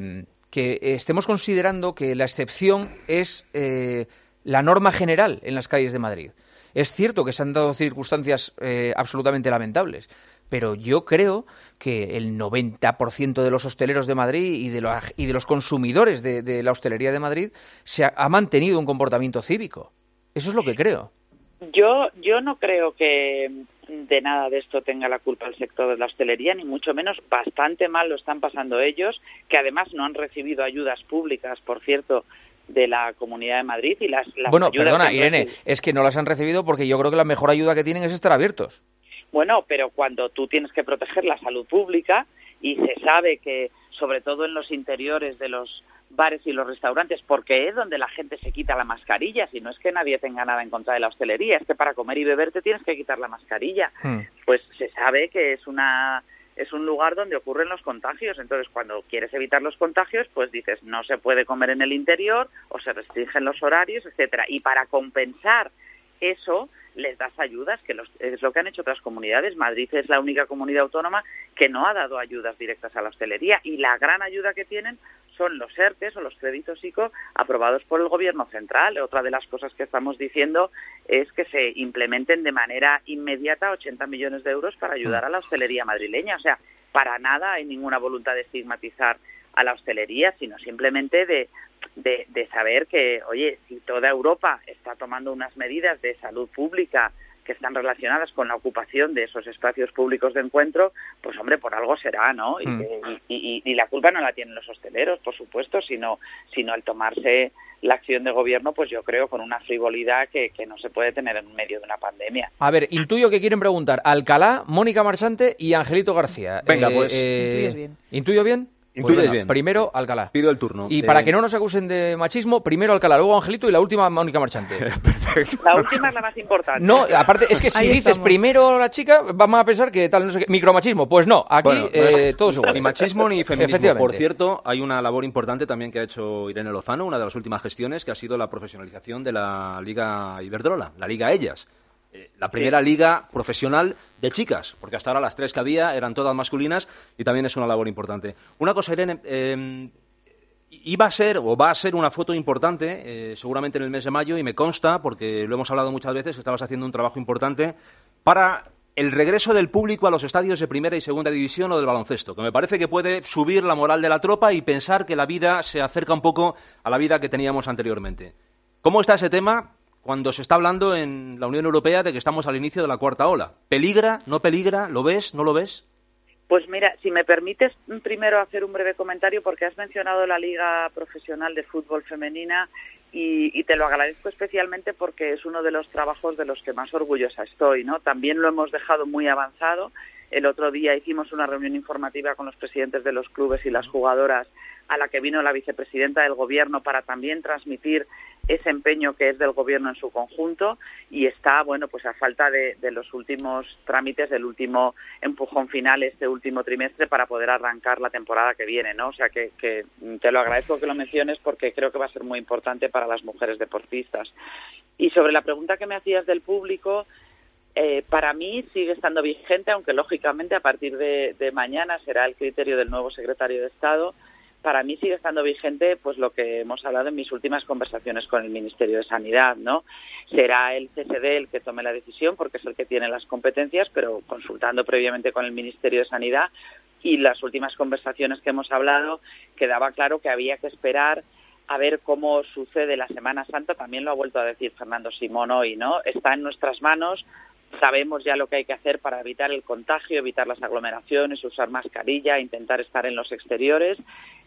que estemos considerando que la excepción es eh, la norma general en las calles de Madrid. Es cierto que se han dado circunstancias eh, absolutamente lamentables, pero yo creo que el noventa por ciento de los hosteleros de Madrid y de, lo, y de los consumidores de, de la hostelería de Madrid se ha, ha mantenido un comportamiento cívico. Eso es lo que creo. Yo, yo no creo que de nada de esto tenga la culpa el sector de la hostelería, ni mucho menos. Bastante mal lo están pasando ellos, que además no han recibido ayudas públicas, por cierto, de la Comunidad de Madrid. Y las, las bueno, ayudas perdona, que Irene, reciben... es que no las han recibido porque yo creo que la mejor ayuda que tienen es estar abiertos. Bueno, pero cuando tú tienes que proteger la salud pública y se sabe que, sobre todo en los interiores de los bares y los restaurantes, porque es donde la gente se quita la mascarilla, si no es que nadie tenga nada en contra de la hostelería, es que para comer y beber te tienes que quitar la mascarilla. Hmm. Pues se sabe que es una es un lugar donde ocurren los contagios, entonces cuando quieres evitar los contagios, pues dices no se puede comer en el interior o se restringen los horarios, etcétera. Y para compensar eso les das ayudas, que los, es lo que han hecho otras comunidades. Madrid es la única comunidad autónoma que no ha dado ayudas directas a la hostelería, y la gran ayuda que tienen son los ERTES o los créditos ICO aprobados por el Gobierno central. Otra de las cosas que estamos diciendo es que se implementen de manera inmediata ochenta millones de euros para ayudar a la hostelería madrileña. O sea, para nada hay ninguna voluntad de estigmatizar a la hostelería, sino simplemente de, de, de saber que, oye, si toda Europa está tomando unas medidas de salud pública que están relacionadas con la ocupación de esos espacios públicos de encuentro, pues hombre, por algo será, ¿no? Y, mm. que, y, y, y la culpa no la tienen los hosteleros, por supuesto, sino, sino al tomarse la acción de gobierno, pues yo creo con una frivolidad que, que no se puede tener en medio de una pandemia. A ver, intuyo que quieren preguntar Alcalá, Mónica Marchante y Angelito García. Venga, eh, pues. Eh, ¿Intuyes bien? ¿Intuyo bien? Pues venga, bien. Primero Alcalá. Pido el turno. Y eh... para que no nos acusen de machismo, primero Alcalá, luego Angelito y la última Mónica Marchante. Perfecto. La última es la más importante. No, aparte, es que si Ahí dices estamos. primero la chica, vamos a pensar que tal, no sé qué, micromachismo. Pues no, aquí Bueno, eh, todos iguales. Ni machismo ni feminismo. Efectivamente. Por cierto, hay una labor importante también que ha hecho Irene Lozano, una de las últimas gestiones, que ha sido la profesionalización de la Liga Iberdrola, la Liga Ellas. La primera liga profesional de chicas, porque hasta ahora las tres que había eran todas masculinas, y también es una labor importante. Una cosa, Irene, eh, iba a ser o va a ser una foto importante, eh, seguramente en el mes de mayo, y me consta, porque lo hemos hablado muchas veces, que estabas haciendo un trabajo importante para el regreso del público a los estadios de primera y segunda división o del baloncesto, que me parece que puede subir la moral de la tropa y pensar que la vida se acerca un poco a la vida que teníamos anteriormente. ¿Cómo está ese tema cuando se está hablando en la Unión Europea de que estamos al inicio de la cuarta ola? ¿Peligra? ¿No peligra? ¿Lo ves? ¿No lo ves? Pues mira, si me permites primero hacer un breve comentario, porque has mencionado la Liga Profesional de Fútbol Femenina y, y te lo agradezco especialmente porque es uno de los trabajos de los que más orgullosa estoy, ¿no? También lo hemos dejado muy avanzado. El otro día hicimos una reunión informativa con los presidentes de los clubes y las jugadoras, a la que vino la vicepresidenta del Gobierno para también transmitir ese empeño que es del Gobierno en su conjunto, y está, bueno, pues a falta de, de los últimos trámites, del último empujón final este último trimestre para poder arrancar la temporada que viene, ¿no? O sea que, que te lo agradezco que lo menciones porque creo que va a ser muy importante para las mujeres deportistas. Y sobre la pregunta que me hacías del público, Eh, para mí sigue estando vigente, aunque lógicamente a partir de, de mañana será el criterio del nuevo secretario de Estado. Para mí sigue estando vigente pues lo que hemos hablado en mis últimas conversaciones con el Ministerio de Sanidad, ¿no? Será el C S D el que tome la decisión porque es el que tiene las competencias, pero consultando previamente con el Ministerio de Sanidad, y las últimas conversaciones que hemos hablado quedaba claro que había que esperar a ver cómo sucede la Semana Santa. También lo ha vuelto a decir Fernando Simón hoy, ¿no? Está en nuestras manos. Sabemos ya lo que hay que hacer para evitar el contagio, evitar las aglomeraciones, usar mascarilla, intentar estar en los exteriores,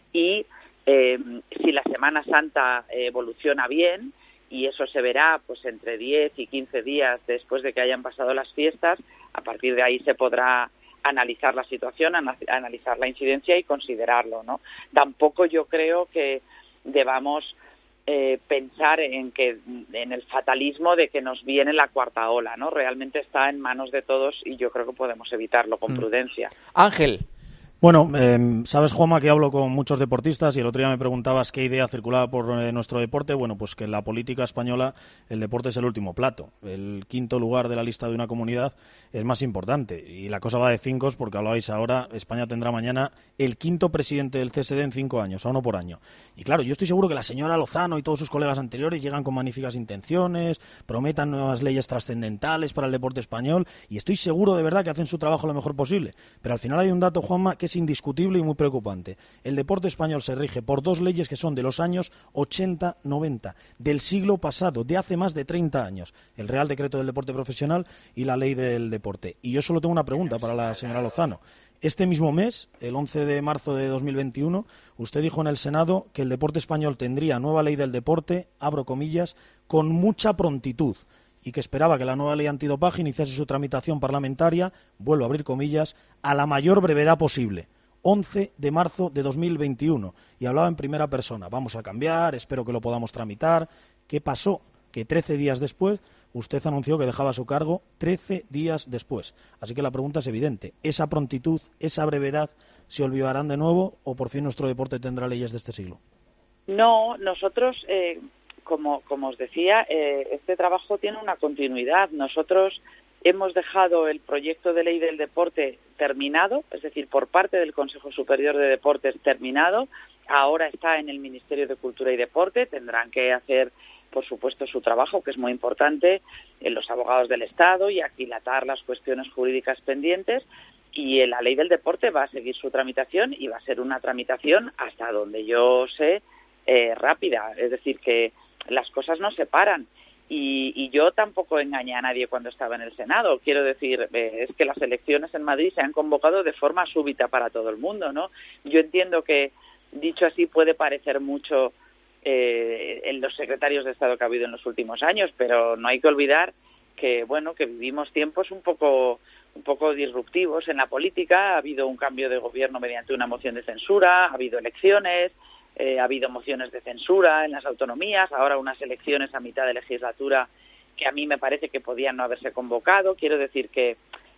y eh, si la Semana Santa evoluciona bien, y eso se verá pues entre diez y quince días después de que hayan pasado las fiestas, a partir de ahí se podrá analizar la situación, analizar la incidencia y considerarlo, ¿no? Tampoco yo creo que debamos Eh, pensar en que en el fatalismo de que nos viene la cuarta ola, ¿no? Realmente está en manos de todos y yo creo que podemos evitarlo con mm. prudencia. Ángel. Bueno, eh, sabes, Juanma, que hablo con muchos deportistas y el otro día me preguntabas qué idea circulaba por eh, nuestro deporte. Bueno, pues que en la política española el deporte es el último plato. El quinto lugar de la lista de una comunidad es más importante. Y la cosa va de cinco, porque hablabais ahora, España tendrá mañana el quinto presidente del C S D en cinco años, a uno por año. Y claro, yo estoy seguro que la señora Lozano y todos sus colegas anteriores llegan con magníficas intenciones, prometan nuevas leyes trascendentales para el deporte español, y estoy seguro de verdad que hacen su trabajo lo mejor posible. Pero al final hay un dato, Juanma, que es indiscutible y muy preocupante. El deporte español se rige por dos leyes que son de los años ochenta noventa, del siglo pasado, de hace más de treinta años. El Real Decreto del Deporte Profesional y la Ley del Deporte. Y yo solo tengo una pregunta para la señora Lozano. Este mismo mes, el once de marzo de dos mil veintiuno, usted dijo en el Senado que el deporte español tendría nueva ley del deporte, abro comillas, con mucha prontitud, y que esperaba que la nueva ley antidopaje iniciase su tramitación parlamentaria, vuelvo a abrir comillas, a la mayor brevedad posible. once de marzo de dos mil veintiuno, y hablaba en primera persona. Vamos a cambiar, espero que lo podamos tramitar. ¿Qué pasó? Que trece días después usted anunció que dejaba su cargo, trece días después. Así que la pregunta es evidente. ¿Esa prontitud, esa brevedad, se olvidarán de nuevo o por fin nuestro deporte tendrá leyes de este siglo? No, nosotros... Eh... Como, como os decía, eh, este trabajo tiene una continuidad. Nosotros hemos dejado el proyecto de ley del deporte terminado, es decir, por parte del Consejo Superior de Deportes terminado. Ahora está en el Ministerio de Cultura y Deporte. Tendrán que hacer, por supuesto, su trabajo, que es muy importante, en los abogados del Estado y aquilatar las cuestiones jurídicas pendientes. Y la ley del deporte va a seguir su tramitación y va a ser una tramitación, hasta donde yo sé, eh, rápida. Es decir, que las cosas no se paran. Y, y yo tampoco engañé a nadie cuando estaba en el Senado. Quiero decir, eh, es que las elecciones en Madrid se han convocado de forma súbita para todo el mundo, ¿no? Yo entiendo que, dicho así, puede parecer mucho eh, en los secretarios de Estado que ha habido en los últimos años, pero no hay que olvidar que, bueno, que vivimos tiempos un poco un poco disruptivos en la política. Ha habido un cambio de gobierno mediante una moción de censura, ha habido elecciones, Eh, ha habido mociones de censura en las autonomías, ahora unas elecciones a mitad de legislatura que a mí me parece que podían no haberse convocado. Quiero decir que,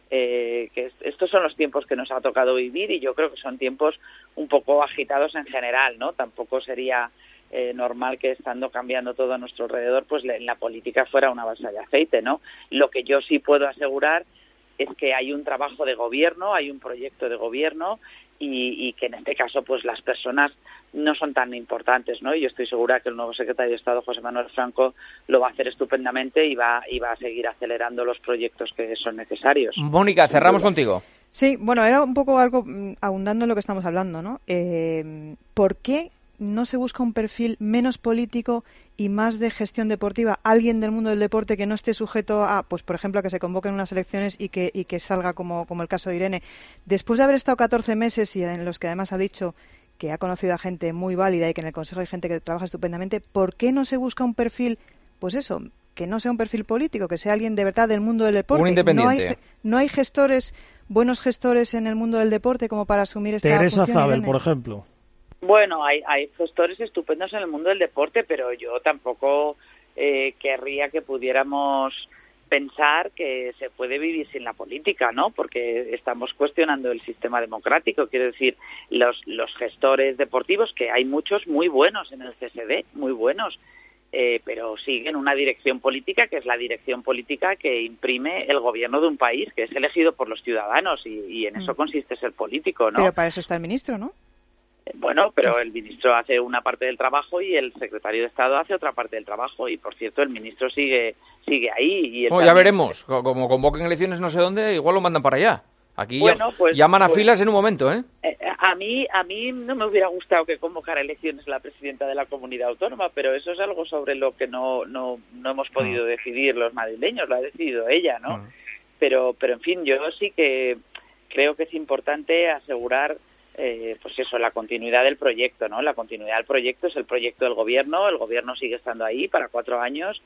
eh, que estos son los tiempos que nos ha tocado vivir y yo creo que son tiempos un poco agitados en general, ¿no? Tampoco sería eh, normal que estando cambiando todo a nuestro alrededor, pues en la política fuera una balsa de aceite, ¿no? Lo que yo sí puedo asegurar es que hay un trabajo de gobierno, hay un proyecto de gobierno y, y que en este caso pues las personas no son tan importantes, ¿no? Y yo estoy segura que el nuevo secretario de Estado, José Manuel Franco, lo va a hacer estupendamente y va, y va a seguir acelerando los proyectos que son necesarios. Mónica, cerramos contigo. Sí, bueno, era un poco algo ahondando en lo que estamos hablando, ¿no? Eh, ¿Por qué no se busca un perfil menos político y más de gestión deportiva? Alguien del mundo del deporte que no esté sujeto a, pues por ejemplo, a que se convoquen unas elecciones y que, y que salga como, como el caso de Irene. Después de haber estado catorce meses y en los que además ha dicho que ha conocido a gente muy válida y que en el Consejo hay gente que trabaja estupendamente, ¿por qué no se busca un perfil, pues eso, que no sea un perfil político, que sea alguien de verdad del mundo del deporte? Un independiente. No hay, no hay gestores, buenos gestores en el mundo del deporte como para asumir esta Teresa función. Zabel, Irene. por ejemplo. Bueno, hay, hay gestores estupendos en el mundo del deporte, pero yo tampoco eh, querría que pudiéramos pensar que se puede vivir sin la política, ¿no? Porque estamos cuestionando el sistema democrático. Quiero decir, los, los gestores deportivos, que hay muchos muy buenos en el C S D, muy buenos, eh, pero siguen una dirección política que es la dirección política que imprime el gobierno de un país, que es elegido por los ciudadanos, y, y en eso Mm. consiste ser político, ¿no? Pero para eso está el ministro, ¿no? Bueno, pero el ministro hace una parte del trabajo y el secretario de Estado hace otra parte del trabajo, y por cierto el ministro sigue sigue ahí. Y él Oh, ya también- veremos. Co- Como convoquen elecciones no sé dónde, igual lo mandan para allá. Aquí Bueno, ya- pues- llaman a pues- filas en un momento, ¿eh? Eh, A mí, a mí no me hubiera gustado que convocara elecciones la presidenta de la comunidad autónoma, pero eso es algo sobre lo que no no, no hemos podido decidir los madrileños, lo ha decidido ella, ¿no? Pero, pero en fin, yo sí que creo que es importante asegurar, eh, pues eso, la continuidad del proyecto, ¿no? La continuidad del proyecto es el proyecto del gobierno, el gobierno sigue estando ahí para cuatro años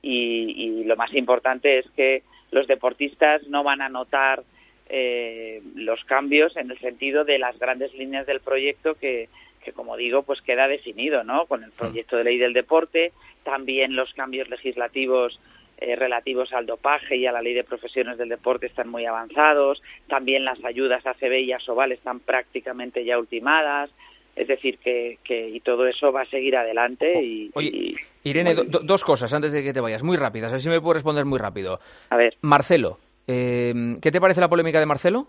y, y lo más importante es que los deportistas no van a notar eh, los cambios en el sentido de las grandes líneas del proyecto que, que, como digo, pues queda definido, ¿no? Con el proyecto de ley del deporte, también los cambios legislativos eh, relativos al dopaje y a la ley de profesiones del deporte están muy avanzados, también las ayudas a A C B y a Asobal están prácticamente ya ultimadas, es decir, que, que y todo eso va a seguir adelante. Y, Oye, y, Irene, do, dos cosas antes de que te vayas, muy rápidas, a ver si me puedes responder muy rápido. A ver. Marcelo, eh, ¿qué te parece la polémica de Marcelo?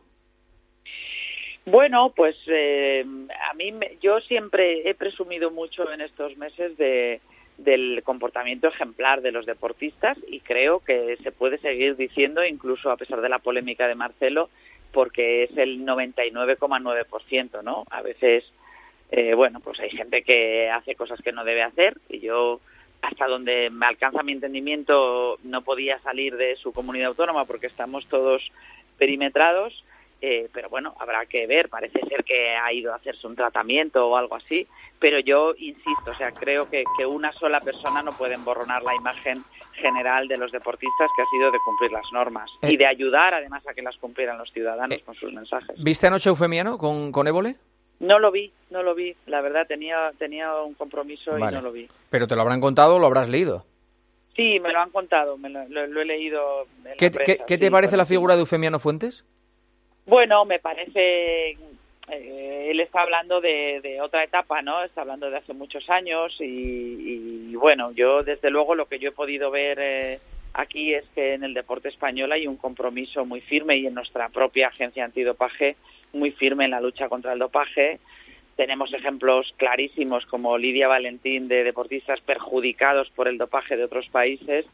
Bueno, pues eh, a mí me, yo siempre he presumido mucho en estos meses de del comportamiento ejemplar de los deportistas y creo que se puede seguir diciendo incluso a pesar de la polémica de Marcelo, porque es el noventa y nueve coma nueve por ciento, ¿no? A veces, eh, bueno, pues hay gente que hace cosas que no debe hacer y yo, hasta donde me alcanza mi entendimiento, no podía salir de su comunidad autónoma porque estamos todos perimetrados. Eh, pero bueno, habrá que ver, parece ser que ha ido a hacerse un tratamiento o algo así, pero yo insisto, o sea, creo que, que una sola persona no puede emborronar la imagen general de los deportistas, que ha sido de cumplir las normas eh. y de ayudar además a que las cumplieran los ciudadanos eh. con sus mensajes. ¿Viste anoche Eufemiano con, con Évole? No lo vi, no lo vi, la verdad tenía, tenía un compromiso vale. y no lo vi. ¿Pero te lo habrán contado o lo habrás leído? Sí, me lo han contado, me lo, lo, lo he leído en ¿Qué, la prensa, ¿qué, ¿qué te sí, parece bueno, la figura de Eufemiano Fuentes? Bueno, me parece, eh, él está hablando de, de otra etapa, ¿no? Está hablando de hace muchos años y, y bueno, yo desde luego lo que yo he podido ver eh, aquí es que en el deporte español hay un compromiso muy firme y en nuestra propia agencia antidopaje muy firme en la lucha contra el dopaje. Tenemos ejemplos clarísimos como Lidia Valentín de deportistas perjudicados por el dopaje de otros países.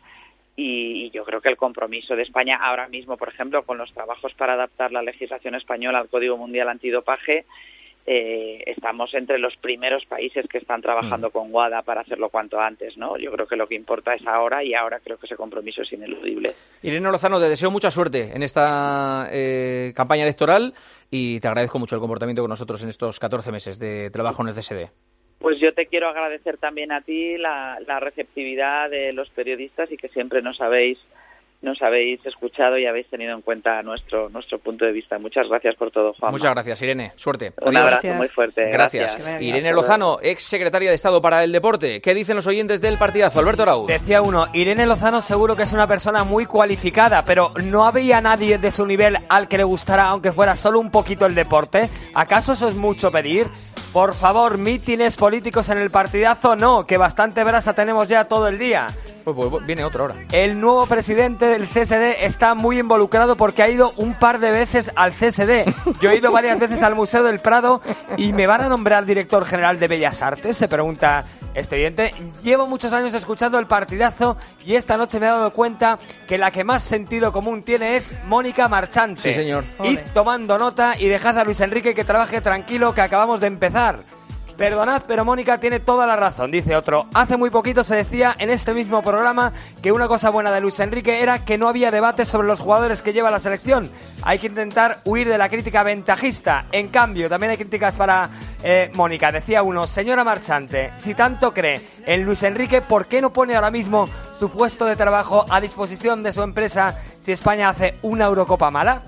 Y yo creo que el compromiso de España ahora mismo, por ejemplo, con los trabajos para adaptar la legislación española al Código Mundial Antidopaje, eh, estamos entre los primeros países que están trabajando mm. con WADA para hacerlo cuanto antes, ¿no? Yo creo que lo que importa es ahora y ahora creo que ese compromiso es ineludible. Irene Lozano, te deseo mucha suerte en esta eh, campaña electoral y te agradezco mucho el comportamiento con nosotros en estos catorce meses de trabajo en el C S D. Pues yo te quiero agradecer también a ti la, la receptividad de los periodistas y que siempre nos habéis nos habéis escuchado y habéis tenido en cuenta nuestro nuestro punto de vista. Muchas gracias por todo, Juan. Muchas gracias, Irene. Suerte. Un Adiós. abrazo muy fuerte. Gracias. gracias. Irene Lozano, ex secretaria de Estado para el Deporte. ¿Qué dicen los oyentes del partidazo? Alberto Arauz. Decía uno, Irene Lozano seguro que es una persona muy cualificada, pero ¿no había nadie de su nivel al que le gustara, aunque fuera solo un poquito el deporte? ¿Acaso eso es mucho pedir? Por favor, mítines políticos en el partidazo, no, que bastante brasa tenemos ya todo el día. Pues, pues viene otro ahora. El nuevo presidente del C S D está muy involucrado porque ha ido un par de veces al C S D. Yo he ido varias veces al Museo del Prado y ¿me van a nombrar director general de Bellas Artes?, se pregunta este oyente. Llevo muchos años escuchando el partidazo y esta noche me he dado cuenta que la que más sentido común tiene es Mónica Marchante. Sí, señor. Id tomando nota y dejad a Luis Enrique que trabaje tranquilo, que acabamos de empezar. Perdonad, pero Mónica tiene toda la razón, dice otro. Hace muy poquito se decía en este mismo programa que una cosa buena de Luis Enrique era que no había debates sobre los jugadores que lleva la selección. Hay que intentar huir de la crítica ventajista. En cambio, también hay críticas para eh, Mónica. Decía uno, señora Marchante, si tanto cree en Luis Enrique, ¿por qué no pone ahora mismo su puesto de trabajo a disposición de su empresa si España hace una Eurocopa mala?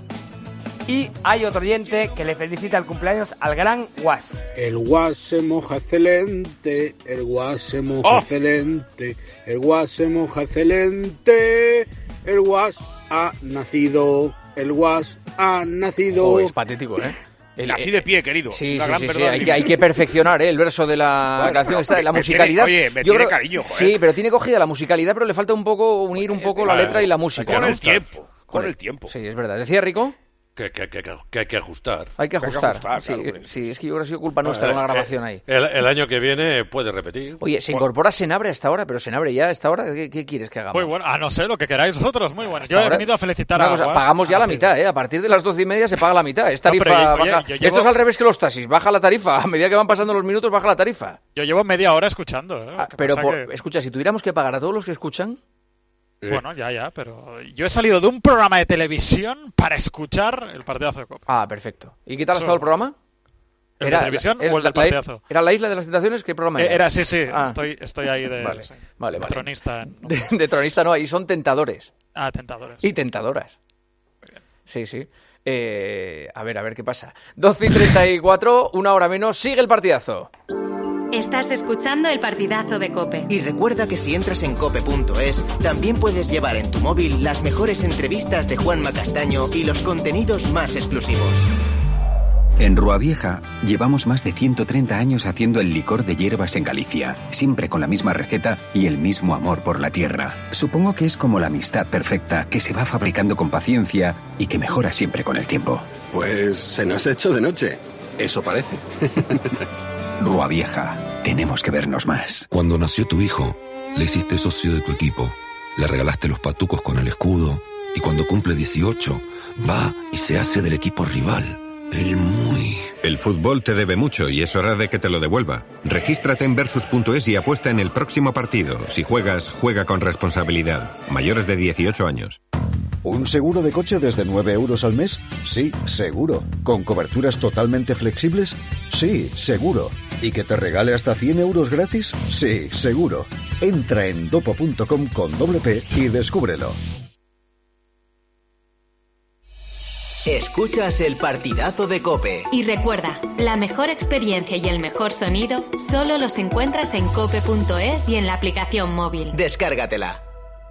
Y hay otro oyente que le felicita el cumpleaños al gran Guas. El Guas se moja excelente, el Guas se moja oh. excelente, el Guas se moja excelente, el Guas ha nacido, el Guas ha nacido. Oh, es patético, ¿eh? El, Así de pie, querido. Sí, sí, sí, sí. Hay, que, hay que perfeccionar ¿eh? el verso de la bueno, canción. Está, la musicalidad. Tiene, oye, me yo tiene creo, cariño, joder. Sí, pero tiene cogida la musicalidad, pero le falta un poco unir un poco la letra y la música. Con ¿no? el tiempo, con el tiempo. Sí, es verdad. ¿Decía Rico? Que, que, que, que hay que ajustar. Hay que ajustar. Hay que ajustar sí, claro, sí, es que yo creo que ha sido culpa nuestra eh, una grabación ahí. El, el año que viene puede repetir. Oye, se incorpora Senabre a esta hora, pero Senabre ya a esta hora, ¿qué, qué quieres que hagamos? Muy bueno, a no ser lo que queráis vosotros, muy bueno. Yo he venido a felicitar a cosa, Guas. Pagamos ya la mitad, ¿eh? A partir de las doce y media se paga la mitad. Es tarifa no, yo, baja. Oye, yo llevo... Esto es al revés que los taxis, baja la tarifa. A medida que van pasando los minutos, baja la tarifa. Yo llevo media hora escuchando. ¿eh? Ah, pero, por, que... escucha, si tuviéramos que pagar a todos los que escuchan... Bueno, ya, ya, pero yo he salido de un programa de televisión para escuchar el partidazo de Copa. Ah, perfecto. ¿Y qué tal ha estado el programa? ¿El ¿Era, de televisión era, o el del partidazo? ¿Era La Isla de las Tentaciones? ¿Qué programa era? Era, sí, sí, ah. estoy, estoy ahí de, vale, sí, vale, de vale. tronista. ¿no? De, de tronista no, ahí son tentadores. Ah, tentadores. Y tentadoras. Muy bien. Sí, sí. Eh, a ver, a ver qué pasa. doce y treinta y cuatro, una hora menos, sigue el partidazo. Estás escuchando el partidazo de COPE. Y recuerda que si entras en cope punto es, también puedes llevar en tu móvil las mejores entrevistas de Juanma Castaño y los contenidos más exclusivos. En Rua Vieja llevamos más de ciento treinta años haciendo el licor de hierbas en Galicia, siempre con la misma receta y el mismo amor por la tierra. Supongo que es como la amistad perfecta que se va fabricando con paciencia y que mejora siempre con el tiempo. Pues se nos ha hecho de noche. Eso parece. Rua Vieja, tenemos que vernos más. Cuando nació tu hijo, le hiciste socio de tu equipo, le regalaste los patucos con el escudo y cuando cumple dieciocho, va y se hace del equipo rival. El muy... El fútbol te debe mucho y es hora de que te lo devuelva. Regístrate en Versus punto es y apuesta en el próximo partido. Si juegas, juega con responsabilidad. Mayores de dieciocho años. ¿Un seguro de coche desde nueve euros al mes? Sí, seguro. ¿Con coberturas totalmente flexibles? Sí, seguro. ¿Y que te regale hasta cien euros gratis? Sí, seguro. Entra en dopo punto com con doble P y descúbrelo. Escuchas el partidazo de COPE. Y recuerda, la mejor experiencia y el mejor sonido solo los encuentras en cope punto es y en la aplicación móvil. Descárgatela.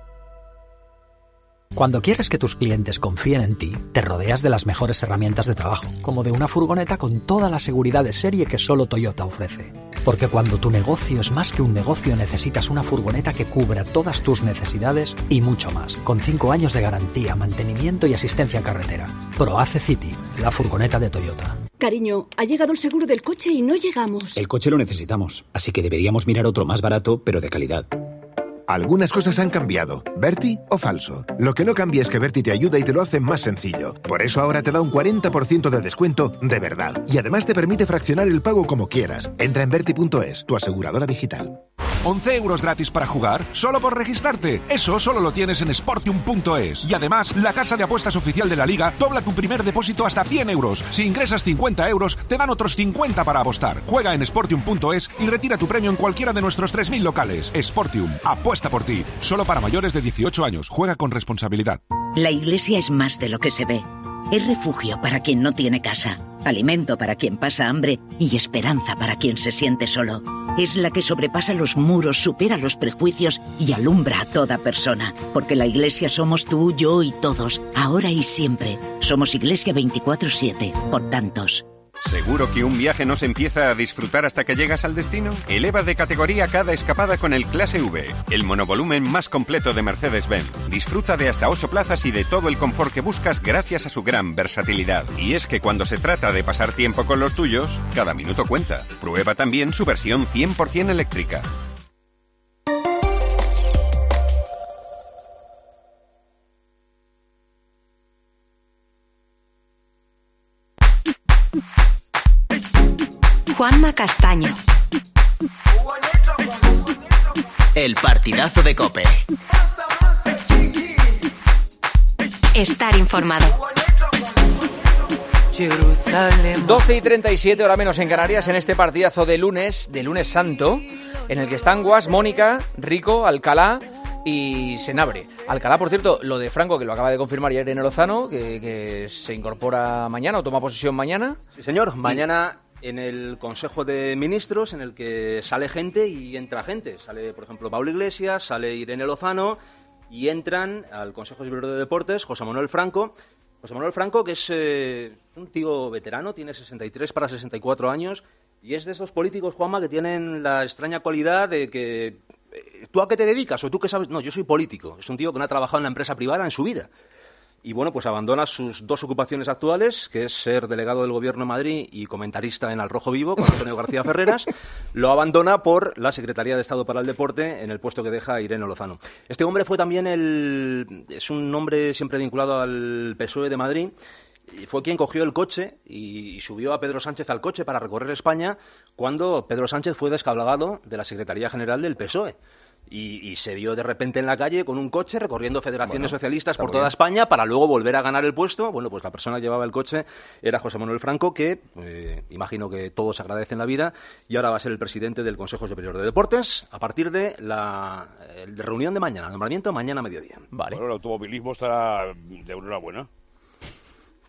Cuando quieres que tus clientes confíen en ti, te rodeas de las mejores herramientas de trabajo, como de una furgoneta con toda la seguridad de serie que solo Toyota ofrece. Porque cuando tu negocio es más que un negocio, necesitas una furgoneta que cubra todas tus necesidades y mucho más, con cinco años de garantía, mantenimiento y asistencia en carretera. ProAce City, la furgoneta de Toyota. Cariño, ha llegado el seguro del coche y no llegamos. El coche lo necesitamos, así que deberíamos mirar otro más barato, pero de calidad. Algunas cosas han cambiado. ¿Berti o falso? Lo que no cambia es que Berti te ayuda y te lo hace más sencillo. Por eso ahora te da un cuarenta por ciento de descuento de verdad. Y además te permite fraccionar el pago como quieras. Entra en Berti punto es, tu aseguradora digital. once euros gratis para jugar, solo por registrarte. Eso solo lo tienes en Sportium punto es. Y además, la casa de apuestas oficial de la Liga dobla tu primer depósito hasta cien euros. Si ingresas cincuenta euros, te dan otros cincuenta para apostar. Juega en Sportium punto es y retira tu premio en cualquiera de nuestros tres mil locales. Sportium, apuesta por ti. Solo para mayores de dieciocho años. Juega con responsabilidad. La Iglesia es más de lo que se ve. Es refugio para quien no tiene casa, alimento para quien pasa hambre y esperanza para quien se siente solo. Es la que sobrepasa los muros, supera los prejuicios y alumbra a toda persona. Porque la Iglesia somos tú, yo y todos, ahora y siempre. Somos Iglesia veinticuatro siete, por tantos. ¿Seguro que un viaje no se empieza a disfrutar hasta que llegas al destino? Eleva de categoría cada escapada con el Clase V, el monovolumen más completo de Mercedes-Benz. Disfruta de hasta ocho plazas y de todo el confort que buscas gracias a su gran versatilidad. Y es que cuando se trata de pasar tiempo con los tuyos, cada minuto cuenta. Prueba también su versión cien por ciento eléctrica. Juanma Castaño. El partidazo de COPE. Estar informado. doce y treinta y siete, hora menos en Canarias, en este partidazo de lunes, de lunes santo, en el que están Guas, Mónica, Rico, Alcalá y Senabre. Alcalá, por cierto, lo de Franco, que lo acaba de confirmar ya Irene Lozano, que, que se incorpora mañana o toma posesión mañana. Sí, señor, mañana en el Consejo de Ministros, en el que sale gente y entra gente. Sale, por ejemplo, Pablo Iglesias, sale Irene Lozano y entran al Consejo Superior de Deportes José Manuel Franco. José Manuel Franco, que es eh, un tío veterano, tiene sesenta y tres para sesenta y cuatro años y es de esos políticos, Juanma, que tienen la extraña cualidad de que eh, ¿tú a qué te dedicas? ¿O tú qué sabes? No, yo soy político. Es un tío que no ha trabajado en la empresa privada en su vida. Y bueno, pues abandona sus dos ocupaciones actuales, que es ser delegado del Gobierno de Madrid y comentarista en Al Rojo Vivo con Antonio García Ferreras. Lo abandona por la Secretaría de Estado para el Deporte en el puesto que deja Irene Lozano. Este hombre fue también el... es un hombre siempre vinculado al P S O E de Madrid. Y fue quien cogió el coche y subió a Pedro Sánchez al coche para recorrer España cuando Pedro Sánchez fue descabalgado de la Secretaría General del P S O E. Y, y se vio de repente en la calle con un coche recorriendo federaciones bueno, socialistas por toda bien. España para luego volver a ganar el puesto. Bueno, pues la persona que llevaba el coche era José Manuel Franco, que eh, imagino que todos agradecen la vida, y ahora va a ser el presidente del Consejo Superior de Deportes a partir de la eh, de reunión de mañana, nombramiento mañana a mediodía. Vale. Bueno, el automovilismo estará de enhorabuena.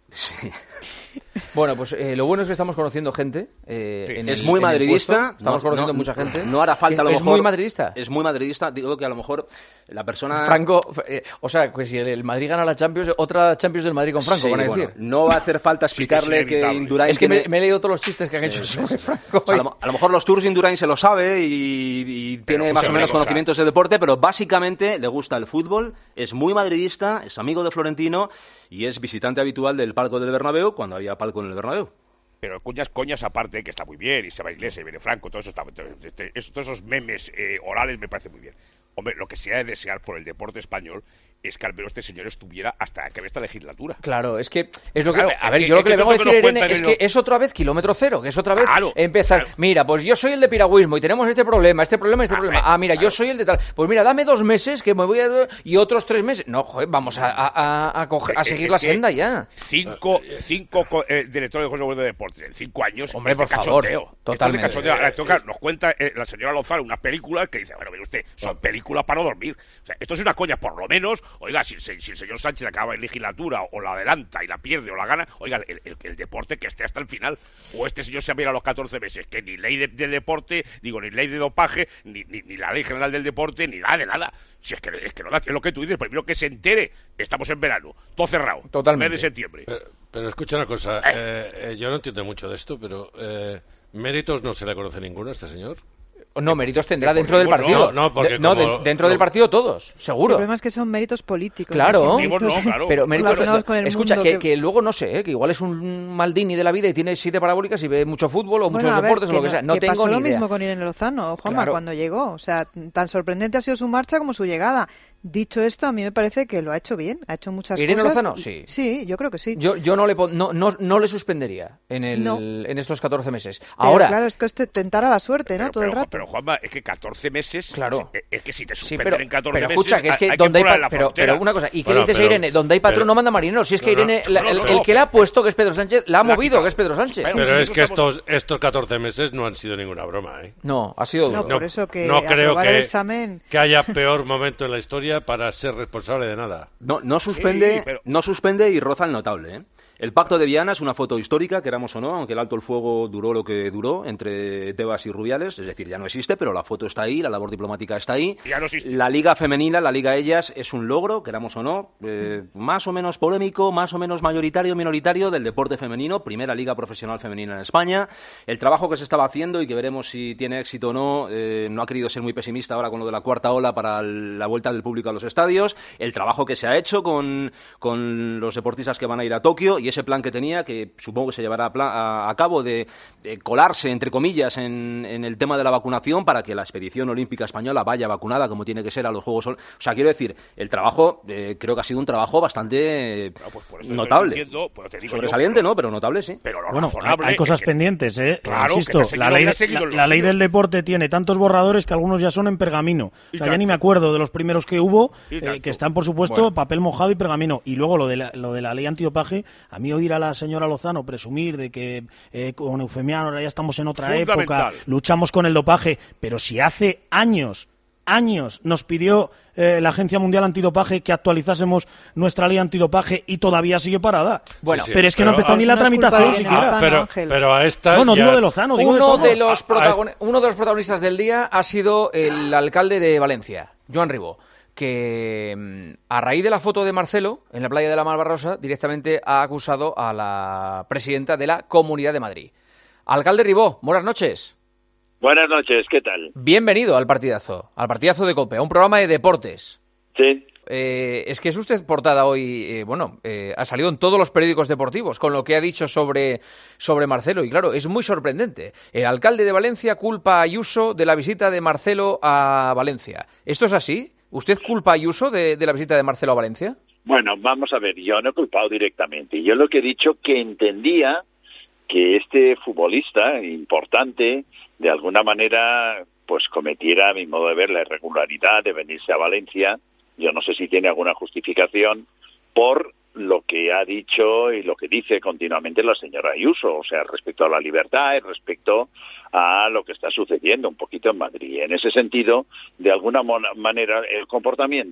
Sí. Bueno, pues eh, lo bueno es que estamos conociendo gente. Eh, Sí. en es el- muy en el madridista. puesto. Estamos no, conociendo no, mucha gente. No hará falta a lo ¿Es mejor. muy madridista? Es muy madridista. Digo que a lo mejor la persona. Franco, eh, o sea, que si el, el Madrid gana la Champions, otra Champions del Madrid con Franco, Sí, van a bueno, decir. no va a hacer falta explicarle que Indurain Es que tiene- me, me he leído todos los chistes que han Sí, hecho sí, sobre sí. Franco. O sea, a, lo, a lo mejor los tours de Indurain se lo sabe y, y tiene escucha más o una menos cosa. conocimientos de deporte, pero básicamente le gusta el fútbol, es muy madridista, es amigo de Florentino y es visitante habitual del palco del Bernabéu cuando había palco en el Bernabéu. Pero coñas, coñas aparte, que está muy bien, y se va a Iglesia, y viene Franco, todo eso está, todo- este- eso- todos esos memes eh, orales me parece muy bien. Hombre, lo que se ha de desear por el deporte español es que al menos este señor estuviera hasta que acabe esta legislatura. Claro, es que es lo que Claro, a es ver, que- yo lo es que le que vengo a todo decir lo a Irene cuentan es en que lo- es otra vez kilómetro cero, que es otra vez Claro, empezar, mira, pues yo soy el de piragüismo y tenemos este problema, este problema, este problema. Ah, mira, yo soy el de tal. Pues mira, dame dos meses que me voy a y otros tres meses. No, joder, vamos a, a, a, a coger- a Es- seguir es la que senda ya. Cinco, cinco co- eh, directores de Juegos de Deportes en cinco años. Hombre, es de por favor, cachondeo. Esto es de totalmente. cachondeo. Ahora, esto, claro, nos cuenta eh, la señora Lozano unas películas que dice, bueno, mire usted, son películas para no dormir. O sea, esto es una coña, por lo menos, oiga, si, si- si el señor Sánchez acaba en legislatura o la adelanta y la pierde o la gana, oiga, el, el- el deporte que esté hasta el final. O este señor se ha mirado a los catorce meses, que ni ley de, de deporte, digo, ni ley de dopaje, ni, ni, ni la ley general del deporte, ni nada de nada. Si es que, es que no da, es lo que tú dices, primero que se entere, estamos en verano, todo cerrado, Totalmente. mes de septiembre. Pero, pero escucha una cosa, eh, eh, yo no entiendo mucho de esto, pero eh, méritos no se le conoce ninguno a este señor. No, méritos tendrá dentro del Bueno, partido. no, porque De- no, como- de- dentro del lo- partido todos, El seguro. problema es que son méritos políticos. Claro, son méritos pero méritos, relacionados con el escucha, mundo que, que luego no sé, ¿eh? Que igual es un Maldini de la vida y tiene siete parabólicas y ve mucho fútbol o Bueno, muchos a ver, deportes o lo que no- sea. No que tengo pasó ni lo idea. mismo con Irene Lozano, Juanma, Claro. cuando llegó. O sea, tan sorprendente ha sido su marcha como su llegada. Dicho esto, a mí me parece que lo ha hecho bien, ha hecho muchas ¿Irene cosas. Lozano? y- Sí. Sí, yo creo que sí. Yo, yo no, le pon- no, no, no le suspendería en, el, No. en estos catorce meses. Pero Ahora, claro, es que este tentara la suerte, ¿no? Pero, Todo el pero, rato. pero, Juanma, es que catorce meses. Claro. Es, es que si te sí, suspenden pero, en catorce pero meses. escucha, que es que hay donde hay poner pa- la pero, frontera. pero una cosa, ¿y qué Bueno, dices, pero- Irene? Donde hay patrón pero- no manda marinero. Si es que No, no, Irene, la- no, el, no, el no. que la ha puesto, que es Pedro Sánchez, la ha La ha movido, quitado. que es Pedro Sánchez. Pero- Pero sí, es eso que estamos- estos, estos catorce meses no han sido ninguna broma, ¿eh? No, ha sido No, duro. por eso que no creo aprobar que, el examen... que haya peor momento en la historia para ser responsable de nada. No, no suspende, Sí, pero- no suspende y roza el notable, ¿eh? El pacto de Viana es una foto histórica, queramos o no, aunque el alto el fuego duró lo que duró entre Tebas y Rubiales, es decir, ya no existe, pero la foto está ahí, la labor diplomática está ahí. Ya no existe. La Liga Femenina, la Liga Ellas, es un logro, queramos o no, eh, más o menos polémico, más o menos mayoritario, minoritario del deporte femenino, primera liga profesional femenina en España. El trabajo que se estaba haciendo y que veremos si tiene éxito o no, eh, no ha querido ser muy pesimista ahora con lo de la cuarta ola para el- la vuelta del público a los estadios. El trabajo que se ha hecho con, con los deportistas que van a ir a Tokio y ese plan que tenía, que supongo que se llevará a, pla- a- a cabo de, de colarse, entre comillas, en, en el tema de la vacunación para que la expedición olímpica española vaya vacunada como tiene que ser a los Juegos Ol- O sea, quiero decir, el trabajo eh, creo que ha sido un trabajo bastante eh, Bueno, pues por eso estoy notable. diciendo, pues te digo yo, Sobresaliente, pero- ¿no? Pero notable, sí. Pero lo Bueno, hay, razonable hay cosas es que- pendientes, ¿eh? Claro, Insisto, que te la seguido, ley, hubiera de- seguido la, el la ley vídeo. del deporte tiene tantos borradores que algunos ya son en pergamino. O Y sea, ya tanto. ni me acuerdo de los primeros que hubo, Y eh, tanto. que están, por supuesto, Bueno. papel mojado y pergamino. Y luego lo de la, lo de la ley antidopaje, a mí oír a la señora Lozano presumir de que eh, con Eufemiano ahora ya estamos en otra época, Fundamental. luchamos con el dopaje, pero si hace años, años nos pidió eh, la Agencia Mundial Antidopaje que actualizásemos nuestra ley antidopaje y todavía sigue parada. Bueno, Sí, sí, pero es que no pero- empezó ni la No es culpa tramitación de siquiera. Lozano, pero, Ángel. pero a esta No, no ya- digo de Lozano, digo de Uno todos. de, los A- a protagoni- uno de los protagonistas del día ha sido el alcalde de Valencia, Joan Ribó, que mm, a raíz de la foto de Marcelo en la playa de la Malvarrosa directamente ha acusado a la presidenta de la Comunidad de Madrid. Alcalde Ribó, buenas noches. Buenas noches, ¿qué tal? Bienvenido al partidazo, al partidazo de COPE, a un programa de deportes. Sí. Eh, es que es usted portada hoy, eh, bueno, eh, ha salido en todos los periódicos deportivos con lo que ha dicho sobre, sobre Marcelo y claro, es muy sorprendente. El alcalde de Valencia culpa a Ayuso de la visita de Marcelo a Valencia. ¿Esto es así? ¿Usted culpa a Ayuso de, de la visita de Marcelo a Valencia? Bueno, vamos a ver, yo no he culpado directamente. Yo lo que he dicho que entendía que este futbolista importante, de alguna manera, pues cometiera, a mi modo de ver, la irregularidad de venirse a Valencia. Yo no sé si tiene alguna justificación por lo que ha dicho y lo que dice continuamente la señora Ayuso, o sea, respecto a la libertad y respecto a lo que está sucediendo un poquito en Madrid. En ese sentido, de alguna mon- manera, el comportamiento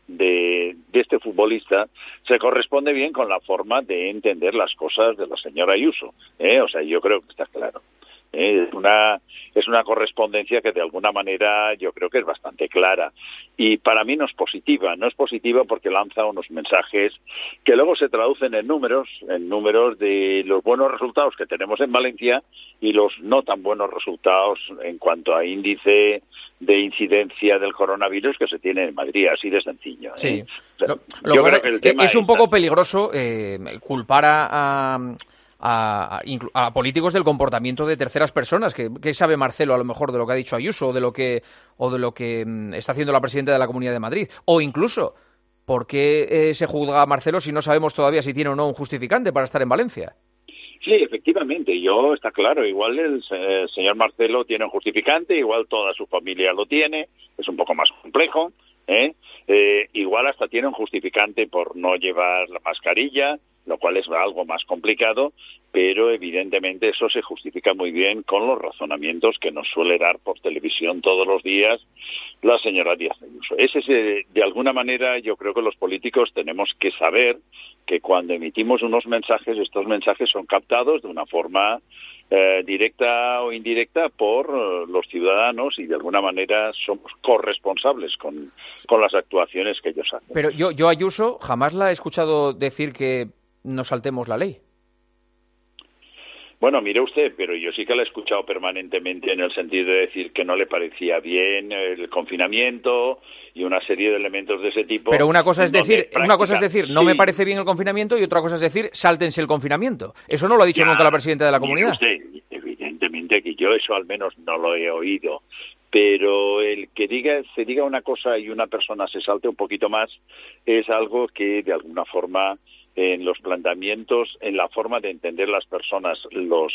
de, de este futbolista se corresponde bien con la forma de entender las cosas de la señora Ayuso, ¿eh? O sea, yo creo que está claro. ¿eh? Es una es una correspondencia que de alguna manera yo creo que es bastante clara y para mí no es positiva, no es positiva porque lanza unos mensajes que luego se traducen en números, en números de los buenos resultados que tenemos en Valencia y los no tan buenos resultados en cuanto a índice de incidencia del coronavirus que se tiene en Madrid, así de sencillo. ¿eh? Sí. O sea, lo, yo lo creo que el tema es un es poco peligroso eh, culpar a, a A, a, a políticos del comportamiento de terceras personas. ¿Qué, qué sabe Marcelo a lo mejor de lo que ha dicho Ayuso o de lo que o de lo que mm, está haciendo la presidenta de la Comunidad de Madrid? O incluso, ¿por qué eh, se juzga a Marcelo si no sabemos todavía si tiene o no un justificante para estar en Valencia? Sí, efectivamente, yo está claro, igual el eh, señor Marcelo tiene un justificante, igual toda su familia lo tiene, es un poco más complejo, ¿eh? Eh, igual hasta tiene un justificante por no llevar la mascarilla, lo cual es algo más complicado, pero evidentemente eso se justifica muy bien con los razonamientos que nos suele dar por televisión todos los días la señora Díaz Ayuso. Ese es, de alguna manera, yo creo que los políticos tenemos que saber que cuando emitimos unos mensajes, estos mensajes son captados de una forma eh, directa o indirecta por uh, los ciudadanos y de alguna manera somos corresponsables con, con las actuaciones que ellos hacen. Pero yo, yo Ayuso jamás la he escuchado decir que no saltemos la ley. Bueno, mire usted, pero yo sí que la he escuchado permanentemente en el sentido de decir que no le parecía bien el confinamiento y una serie de elementos de ese tipo. Pero una cosa es decir, práctica, una cosa es decir, no sí. me parece bien el confinamiento y otra cosa es decir, sáltense el confinamiento. Eso no lo ha dicho Ya, nunca la presidenta de la mire comunidad. Usted, evidentemente que yo eso al menos no lo he oído. Pero el que diga se diga una cosa y una persona se salte un poquito más es algo que de alguna forma en los planteamientos, en la forma de entender las personas los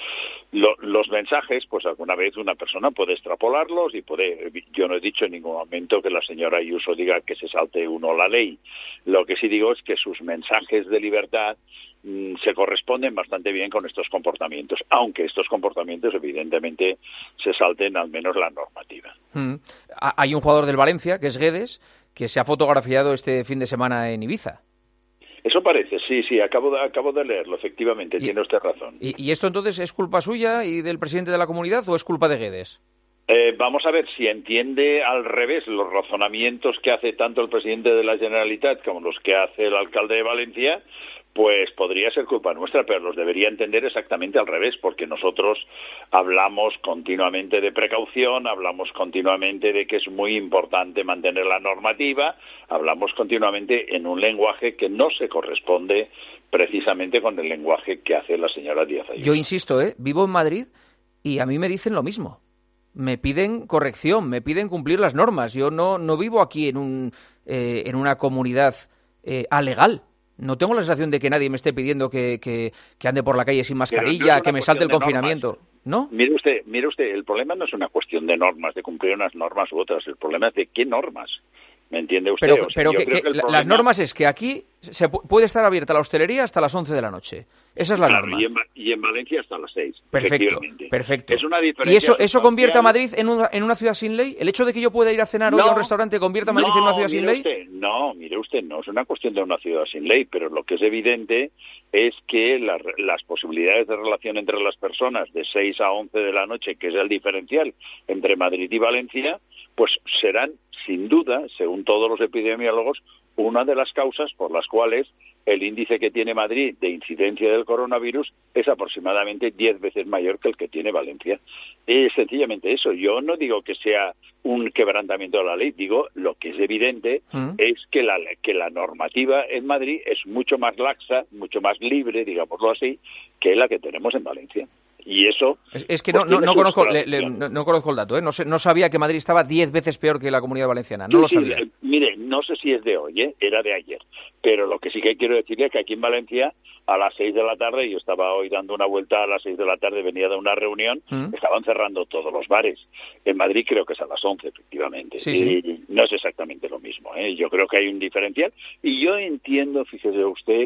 lo, los mensajes, pues alguna vez una persona puede extrapolarlos y puede. Yo no he dicho en ningún momento que la señora Ayuso diga que se salte uno la ley. Lo que sí digo es que sus mensajes de libertad mmm, se corresponden bastante bien con estos comportamientos, aunque estos comportamientos evidentemente se salten al menos la normativa. Mm. Hay un jugador del Valencia, que es Guedes, que se ha fotografiado este fin de semana en Ibiza. Eso parece, sí, sí, acabo de, acabo de leerlo, efectivamente, y, tiene usted razón. ¿y, ¿Y esto entonces es culpa suya y del presidente de la comunidad o es culpa de Guedes? Eh, vamos a ver si entiende al revés los razonamientos que hace tanto el presidente de la Generalitat como los que hace el alcalde de Valencia, pues podría ser culpa nuestra, pero los debería entender exactamente al revés, porque nosotros hablamos continuamente de precaución, hablamos continuamente de que es muy importante mantener la normativa, hablamos continuamente en un lenguaje que no se corresponde precisamente con el lenguaje que hace la señora Díaz Ayuso. Yo insisto, ¿eh? Vivo en Madrid y a mí me dicen lo mismo. Me piden corrección, me piden cumplir las normas. Yo no, no vivo aquí en, un, eh, en una comunidad eh, alegal. No tengo la sensación de que nadie me esté pidiendo que, que, que ande por la calle sin mascarilla, no que me salte el confinamiento, ¿no? Mire usted, mire usted, el problema no es una cuestión de normas, de cumplir unas normas u otras, el problema es de qué normas. ¿Me entiende usted? Pero, o sea, pero que, que que la, problema... las normas es que aquí se puede estar abierta la hostelería hasta las once de la noche. Esa es la claro, norma. Y en, y en Valencia hasta las seis. Perfecto, perfecto. Es una diferencia ¿Y eso, eso sustancial. convierte a Madrid en una, en una ciudad sin ley? ¿El hecho de que yo pueda ir a cenar no, hoy a un restaurante convierte a Madrid no, en una ciudad sin ley? Usted, no, mire usted, no es una cuestión de una ciudad sin ley, pero lo que es evidente es que la, las posibilidades de relación entre las personas de seis a once de la noche, que es el diferencial entre Madrid y Valencia, pues serán sin duda, según todos los epidemiólogos, una de las causas por las cuales el índice que tiene Madrid de incidencia del coronavirus es aproximadamente diez veces mayor que el que tiene Valencia. Es sencillamente eso. Yo no digo que sea un quebrantamiento de la ley, digo lo que es evidente ¿Mm? es que la, que la normativa en Madrid es mucho más laxa, mucho más libre, digámoslo así, que la que tenemos en Valencia. Y eso... Es, es que no, no, no, conozco, le, le, no, no conozco el dato, ¿eh? No, sé, no sabía que Madrid estaba diez veces peor que la Comunidad Valenciana, no sí, lo sabía. Sí, mire, no sé si es de hoy, ¿eh? Era de ayer, pero lo que sí que quiero decirle es que aquí en Valencia a las seis de la tarde, yo estaba hoy dando una vuelta a las seis de la tarde, venía de una reunión, ¿Mm? estaban cerrando todos los bares. En Madrid creo que es a las once, efectivamente. Sí, y sí. No es exactamente lo mismo, ¿eh? Yo creo que hay un diferencial y yo entiendo, fíjese usted,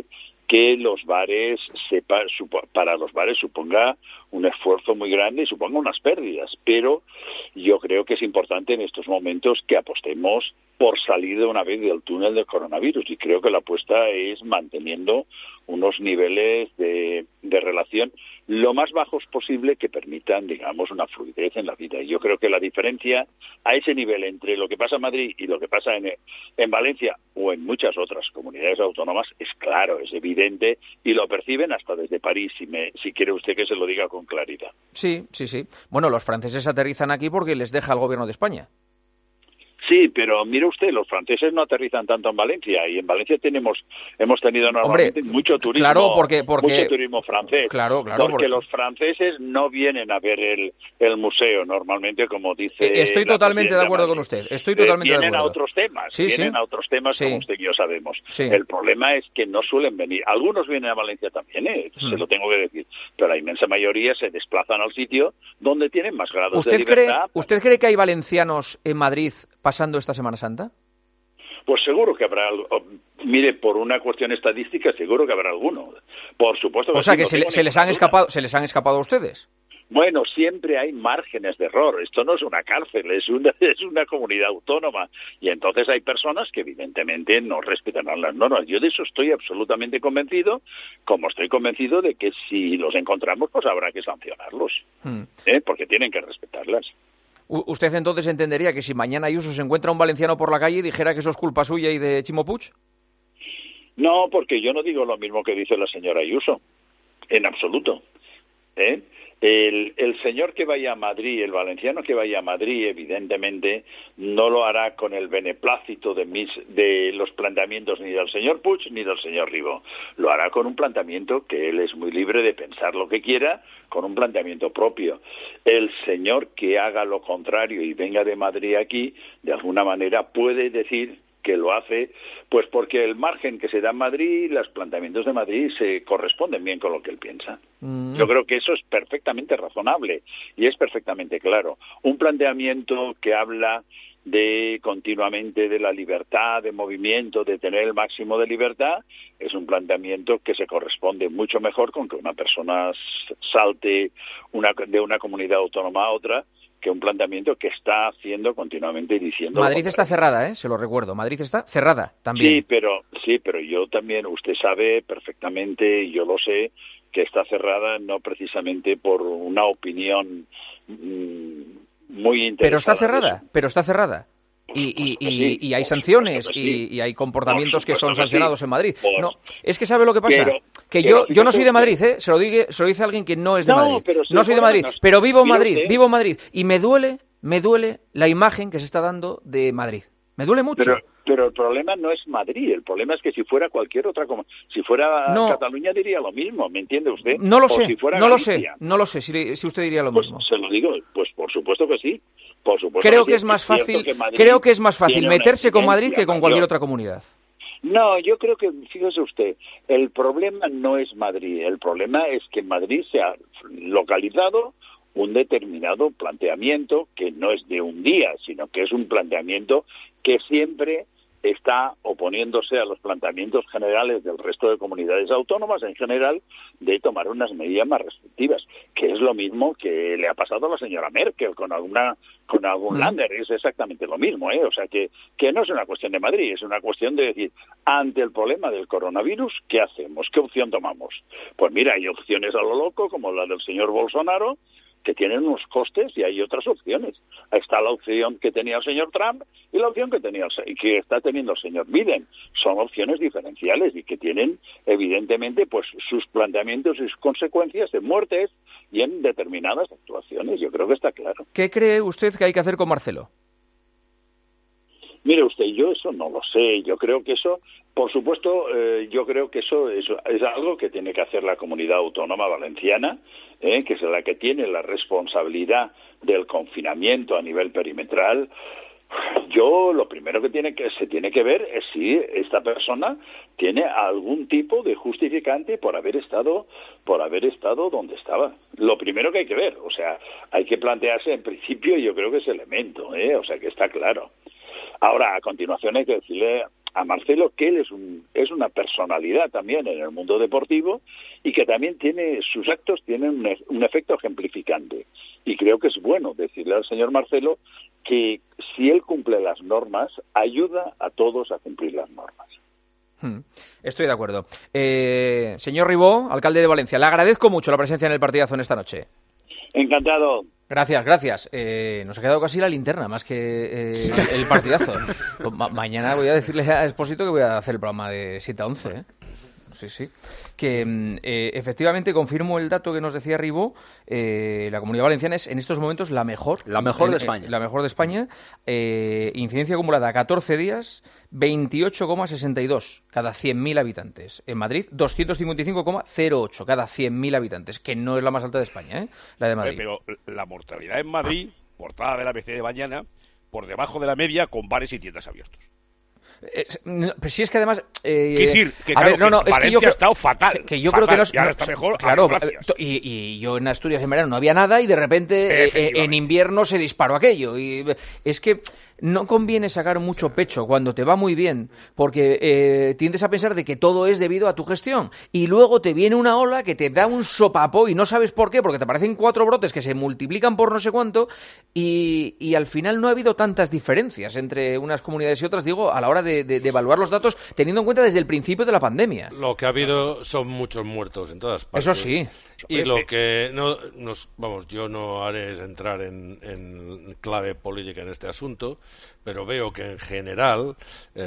que los bares sepa, supo, para los bares suponga un esfuerzo muy grande y suponga unas pérdidas, pero yo creo que es importante en estos momentos que apostemos por salir de una vez del túnel del coronavirus, y creo que la apuesta es manteniendo unos niveles de, de relación lo más bajos posible que permitan, digamos, una fluidez en la vida. Y yo creo que la diferencia a ese nivel entre lo que pasa en Madrid y lo que pasa en, en Valencia o en muchas otras comunidades autónomas es claro, es evidente, y lo perciben hasta desde París, si, me, si quiere usted que se lo diga con claridad. Sí, sí, sí. Bueno, los franceses aterrizan aquí porque les deja el gobierno de España. Sí, pero mire usted, los franceses no aterrizan tanto en Valencia, y en Valencia tenemos hemos tenido normalmente Hombre, mucho turismo, claro, porque, porque, mucho turismo francés. Claro, claro, porque, porque los franceses no vienen a ver el, el museo normalmente, como dice. Estoy totalmente de acuerdo con usted. Estoy totalmente eh, de acuerdo. Vienen a otros temas, sí, vienen sí. a otros temas, sí. como usted y yo sabemos. Sí. El problema es que no suelen venir. Algunos vienen a Valencia también, ¿eh? Hmm. se lo tengo que decir, pero la inmensa mayoría se desplazan al sitio donde tienen más grados ¿Usted de cree, libertad. ¿Usted cree que hay valencianos en Madrid pasando esta Semana Santa? Pues seguro que habrá algo. Mire, por una cuestión estadística, seguro que habrá alguno. Por supuesto que O sea, sí, que no se, tengo se les han ninguna escapado, se les han escapado a ustedes. Bueno, siempre hay márgenes de error. Esto no es una cárcel, es una, es una comunidad autónoma. Y entonces hay personas que evidentemente no respetarán las normas. Yo de eso estoy absolutamente convencido, como estoy convencido de que si los encontramos, pues habrá que sancionarlos, Hmm. ¿eh? Porque tienen que respetarlas. U- ¿Usted entonces entendería que si mañana Ayuso se encuentra un valenciano por la calle dijera que eso es culpa suya y de Chimo Puig? No, porque yo no digo lo mismo que dice la señora Ayuso, en absoluto. ¿Eh? El, el señor que vaya a Madrid, el valenciano que vaya a Madrid, evidentemente no lo hará con el beneplácito de, mis, de los planteamientos ni del señor Puig ni del señor Ribó. Lo hará con un planteamiento que él es muy libre de pensar lo que quiera, con un planteamiento propio. El señor que haga lo contrario y venga de Madrid aquí, de alguna manera puede decir que lo hace, pues porque el margen que se da en Madrid, los planteamientos de Madrid se corresponden bien con lo que él piensa. Mm. Yo creo que eso es perfectamente razonable y es perfectamente claro. Un planteamiento que habla de continuamente de la libertad de movimiento, de tener el máximo de libertad, es un planteamiento que se corresponde mucho mejor con que una persona salte una, de una comunidad autónoma a otra, que un planteamiento que está haciendo continuamente diciendo... Madrid está cerrada, ¿eh? Se lo recuerdo. Madrid está cerrada también. Sí, pero, sí, pero yo también, usted sabe perfectamente, y yo lo sé, que está cerrada no precisamente por una opinión mmm, muy interesada. Pero está cerrada, pero está cerrada. Y, y, y, y hay sanciones y, y hay comportamientos que son sancionados en Madrid. No, es que ¿sabe lo que pasa? Pero, que pero, yo yo no soy de que... Madrid, ¿eh? Se lo, diga, se lo dice alguien que no es de no, Madrid. Pero si no soy de Madrid, nos... pero vivo en Mira Madrid, usted. vivo en Madrid. Y me duele, me duele la imagen que se está dando de Madrid. Me duele mucho. Pero, pero el problema no es Madrid, el problema es que si fuera cualquier otra, como si fuera no. Cataluña diría lo mismo, ¿me entiende usted? No lo o sé, si fuera no Galicia. lo sé, no lo sé, si, si usted diría lo Pues mismo. se lo digo, pues por supuesto que sí. Por supuesto Creo que, que sí. es más cierto fácil, que Madrid creo que es más fácil tiene una meterse con Madrid que con incidencia cualquier mayor. otra comunidad. No, yo creo que, fíjese usted, el problema no es Madrid, el problema es que en Madrid se ha localizado un determinado planteamiento que no es de un día, sino que es un planteamiento que siempre está oponiéndose a los planteamientos generales del resto de comunidades autónomas en general de tomar unas medidas más restrictivas, que es lo mismo que le ha pasado a la señora Merkel con alguna con algún Mm. Länder, es exactamente lo mismo, ¿eh? O sea que, que no es una cuestión de Madrid, es una cuestión de decir, ante el problema del coronavirus, ¿qué hacemos? ¿Qué opción tomamos? Pues mira, hay opciones a lo loco, como la del señor Bolsonaro, que tienen unos costes, y hay otras opciones. Está la opción que tenía el señor Trump y la opción que tenía el, que está teniendo el señor Biden. Son opciones diferenciales y que tienen, evidentemente, pues sus planteamientos y sus consecuencias en muertes y en determinadas actuaciones. Yo creo que está claro. ¿Qué cree usted que hay que hacer con Marcelo? Mire usted, yo eso no lo sé. Yo creo que eso, por supuesto, eh, yo creo que eso es, es algo que tiene que hacer la comunidad autónoma valenciana, eh, que es la que tiene la responsabilidad del confinamiento a nivel perimetral. Yo lo primero que tiene que se tiene que ver es si esta persona tiene algún tipo de justificante por haber estado por haber estado donde estaba. Lo primero que hay que ver, o sea, hay que plantearse en principio, yo creo que ese elemento, ¿eh? O sea, que está claro. Ahora, a continuación hay que decirle a Marcelo que él es, un, es una personalidad también en el mundo deportivo y que también tiene, sus actos tienen un, un efecto ejemplificante. Y creo que es bueno decirle al señor Marcelo que si él cumple las normas, ayuda a todos a cumplir las normas. Estoy de acuerdo. Eh, señor Ribó, alcalde de Valencia, le agradezco mucho la presencia en el partidazo en esta noche. Encantado. Gracias, gracias. Eh, nos ha quedado casi la linterna, más que eh, el partidazo. Ma- mañana voy a decirle a Expósito que voy a hacer el programa de siete a once, ¿eh? Sí, sí. Que eh, efectivamente confirmo el dato que nos decía Ribó. Eh, la Comunidad Valenciana es en estos momentos la mejor. La mejor de en, España. Eh, la mejor de España. Eh, incidencia acumulada catorce días, veintiocho coma sesenta y dos cada cien mil habitantes. En Madrid, doscientos cincuenta y cinco coma cero ocho cada cien mil habitantes, que no es la más alta de España, ¿eh? La de Madrid. Eh, pero la mortalidad en Madrid, portada de la A B C de mañana, por debajo de la media con bares y tiendas abiertos. Eh, no, pero si es que además eh, Quiero decir que, a claro, ver, no, no, que es que Valencia yo creo, ha estado fatal, que, que yo fatal, creo que no, y ahora no, está mejor, claro, gracias. y, y yo en Asturias en verano no había nada y de repente eh, en invierno se disparó aquello y es que no conviene sacar mucho pecho cuando te va muy bien, porque eh, tiendes a pensar de que todo es debido a tu gestión y luego te viene una ola que te da un sopapo y no sabes por qué, porque te aparecen cuatro brotes que se multiplican por no sé cuánto y, y al final no ha habido tantas diferencias entre unas comunidades y otras, digo, a la hora de, de, de evaluar los datos, teniendo en cuenta desde el principio de la pandemia. Lo que ha habido son muchos muertos en todas partes. Eso sí. Y lo que no nos vamos, yo no haré es entrar en, en clave política en este asunto, pero veo que en general,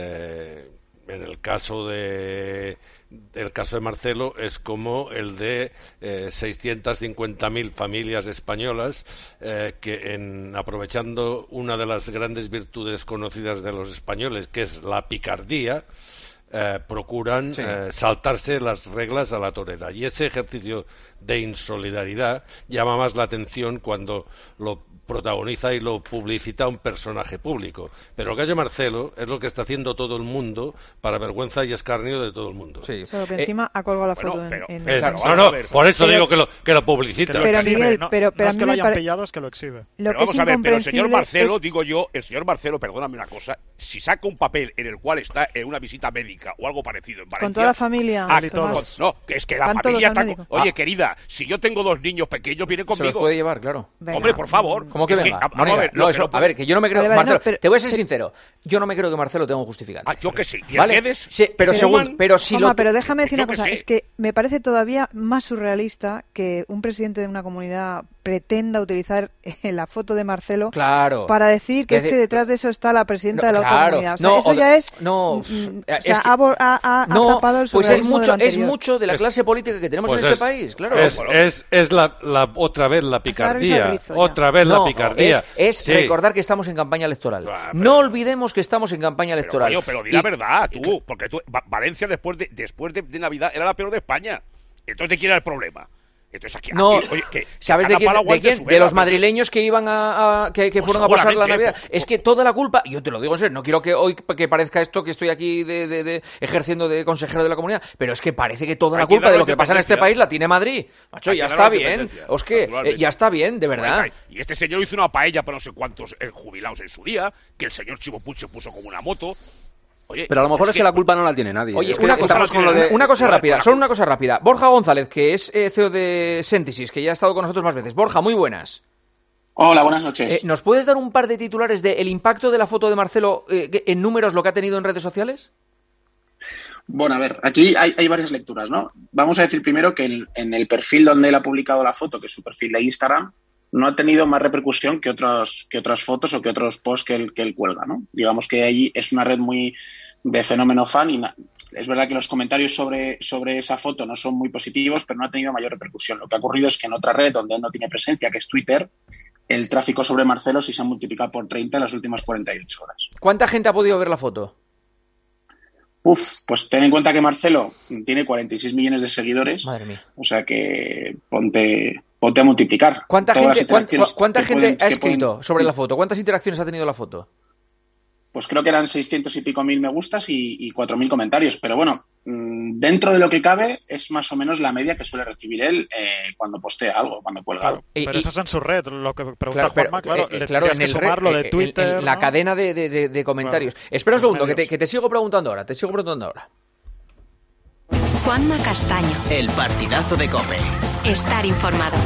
eh, en el caso de el caso de Marcelo es como el de eh, seiscientas cincuenta mil familias españolas eh, que en aprovechando una de las grandes virtudes conocidas de los españoles, que es la picardía, Eh, procuran sí. eh, saltarse las reglas a la torera, y ese ejercicio de insolidaridad llama más la atención cuando lo protagoniza y lo publicita un personaje público. Pero lo que ha hecho Marcelo es lo que está haciendo todo el mundo, para vergüenza y escarnio de todo el mundo. Sí. Solo que encima eh, ha colgado la foto bueno, pero, en, en... Eh, no, no, por eso pero, digo que lo, que lo publicita. Que lo pero exhibe, Miguel, no, pero, pero no a es mí que lo hayan pare... pillado, es que lo exhibe. Lo pero que vamos es a ver, pero el señor Marcelo, es... digo yo, el señor Marcelo, perdóname una cosa, si saca un papel en el cual está en una visita médica o algo parecido en Valencia... Con toda la familia. Ah, todos. No, es que la familia está... Con... Oye, ah. querida, si yo tengo dos niños pequeños, vienen conmigo. Se los puede llevar, claro. Venga. Hombre, por favor. ¿Cómo que es venga? Que, a, a ver, no, eso, a ver, que yo no me creo... Vale, vale, Marcelo, no, pero, te voy a ser sincero, yo no me creo que Marcelo tenga un justificante. Ah, yo que sí. ¿Y ¿Vale? Sí, pero, según, pero si Toma, lo... pero déjame decir una cosa, es que me parece todavía más surrealista que un presidente de una comunidad pretenda utilizar la foto de Marcelo claro. para decir que es, es que detrás de eso está la presidenta no, de la claro. otra comunidad. O sea, no, eso o, ya es... No, mm, es o sea, que, ha, ha, ha no, tapado el pues es mucho, del es mucho de la clase política que tenemos pues en es, este país, claro. Es, es, es la, la, otra vez la picardía, rizo, otra vez no, la picardía. Es, es sí. recordar que estamos en campaña electoral. Claro, no pero, olvidemos que estamos en campaña electoral. Pero, pero di la verdad, tú, porque tú, Valencia después de después de, de Navidad era la peor de España. Entonces, ¿de quién era el problema? Entonces aquí, no, aquí, oye, que, ¿sabes de quién? ¿De, quién? de los madrileños que iban a, a que, que fueron a pasar la Navidad. Por, es que toda la culpa, yo te lo digo en serio, no quiero que hoy que parezca esto que estoy aquí de, de, de ejerciendo de consejero de la comunidad, pero es que parece que toda la culpa de lo que pasa en este país la tiene Madrid. Macho, ya está bien. Os que eh, ya está bien, de verdad. Pues, y este señor hizo una paella para no sé cuántos eh, jubilados en su día, que el señor Chivo Puig se puso como una moto. Oye, pero a lo mejor es que, es que la culpa no la tiene nadie. Oye, es una, que cosa, con lo de... una cosa rápida, solo una cosa rápida. Borja González, que es eh, C E O de Síntesis, que ya ha estado con nosotros más veces. Borja, muy buenas. Hola, buenas noches. Eh, ¿Nos puedes dar un par de titulares del de impacto de la foto de Marcelo eh, en números, lo que ha tenido en redes sociales? Bueno, a ver, aquí hay, hay varias lecturas, ¿no? Vamos a decir primero que el, en el perfil donde él ha publicado la foto, que es su perfil de Instagram, no ha tenido más repercusión que otras que otras fotos o que otros posts que él, que él cuelga, ¿no? Digamos que allí es una red muy de fenómeno fan y na- es verdad que los comentarios sobre, sobre esa foto no son muy positivos, pero no ha tenido mayor repercusión. Lo que ha ocurrido es que en otra red donde él no tiene presencia, que es Twitter, el tráfico sobre Marcelo sí se ha multiplicado por treinta en las últimas cuarenta y ocho horas. ¿Cuánta gente ha podido ver la foto? Uf, pues ten en cuenta que Marcelo tiene cuarenta y seis millones de seguidores. Madre mía. O sea que ponte, ponte a multiplicar. ¿Cuánta gente, ¿cuánta, cuánta gente pueden, ha escrito pueden... sobre la foto? ¿Cuántas interacciones ha tenido la foto? pues creo que eran seiscientos y pico mil me gustas y, y cuatro mil comentarios. Pero bueno, dentro de lo que cabe es más o menos la media que suele recibir él eh, cuando postea algo, cuando cuelga algo. Pero y, eso es en su red, lo que pregunta claro, Juanma, pero, claro, eh, le claro en que el sumar red, lo de Twitter, en, en la ¿no? cadena de, de, de, de comentarios. Claro. Espera un segundo, que te, que te sigo preguntando ahora, te sigo preguntando ahora. Juanma Castaño. El partidazo de COPE. Estar informado.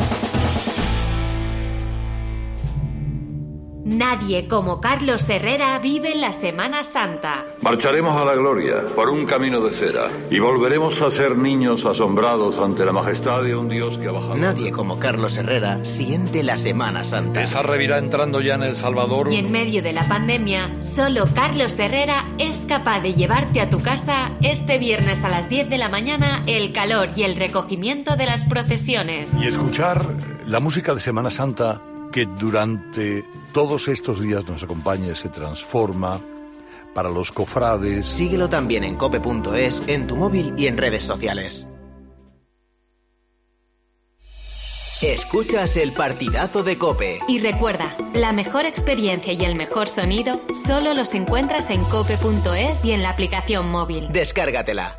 Nadie como Carlos Herrera vive la Semana Santa. Marcharemos a la gloria por un camino de cera y volveremos a ser niños asombrados ante la majestad de un Dios que ha bajado. Nadie como Carlos Herrera siente la Semana Santa. Esa revirá entrando ya en El Salvador. Y en medio de la pandemia, solo Carlos Herrera es capaz de llevarte a tu casa este viernes a las diez de la mañana el calor y el recogimiento de las procesiones. Y escuchar la música de Semana Santa que durante todos estos días nos acompaña, se transforma para los cofrades. Síguelo también en cope punto es, en tu móvil y en redes sociales. Escuchas el partidazo de COPE. Y recuerda, la mejor experiencia y el mejor sonido solo los encuentras en cope punto es y en la aplicación móvil. Descárgatela.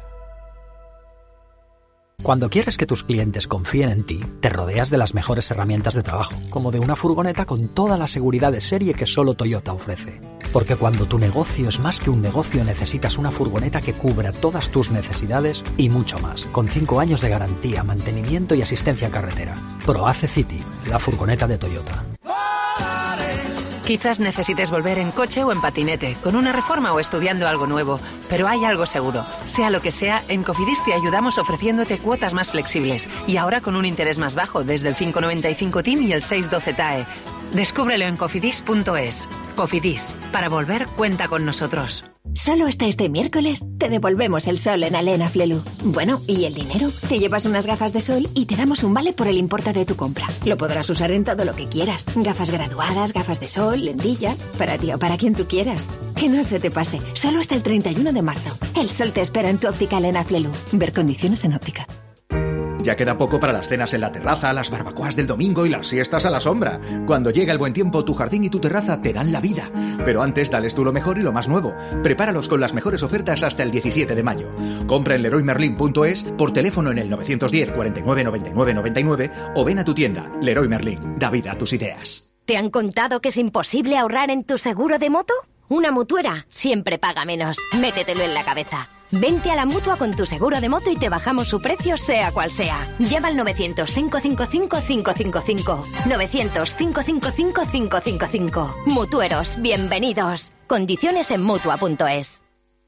Cuando quieres que tus clientes confíen en ti, te rodeas de las mejores herramientas de trabajo, como de una furgoneta con toda la seguridad de serie que solo Toyota ofrece. Porque cuando tu negocio es más que un negocio, necesitas una furgoneta que cubra todas tus necesidades y mucho más, con cinco años de garantía, mantenimiento y asistencia en carretera. ProAce City, la furgoneta de Toyota. Quizás necesites volver en coche o en patinete, con una reforma o estudiando algo nuevo, pero hay algo seguro. Sea lo que sea, en Cofidis te ayudamos ofreciéndote cuotas más flexibles y ahora con un interés más bajo, desde el cinco noventa y cinco T I M y el seis doce T A E. Descúbrelo en cofidis punto es. Cofidis, para volver cuenta con nosotros. Solo hasta este miércoles te devolvemos el sol en Alena Flelu. Bueno, ¿y el dinero? Te llevas unas gafas de sol y te damos un vale por el importe de tu compra. Lo podrás usar en todo lo que quieras. Gafas graduadas, gafas de sol, lentillas, para ti o para quien tú quieras. Que no se te pase, solo hasta el treinta y uno de marzo. El sol te espera en tu óptica Alena Flelu. Ver condiciones en óptica. Ya queda poco para las cenas en la terraza, las barbacoas del domingo y las siestas a la sombra. Cuando llega el buen tiempo, tu jardín y tu terraza te dan la vida. Pero antes, dales tú lo mejor y lo más nuevo. Prepáralos con las mejores ofertas hasta el diecisiete de mayo. Compra en leroy merlin punto es, por teléfono en el nueve diez, cuarenta y nueve, noventa y nueve, noventa y nueve o ven a tu tienda. Leroy Merlin, da vida a tus ideas. ¿Te han contado que es imposible ahorrar en tu seguro de moto? Una mutuera siempre paga menos. Métetelo en la cabeza. Vente a la Mutua con tu seguro de moto y te bajamos su precio sea cual sea. Llama al novecientos, cinco cinco cinco, cinco cinco cinco. novecientos, cinco cinco cinco, cinco cinco cinco. Mutueros, bienvenidos. Condiciones en mutua punto es.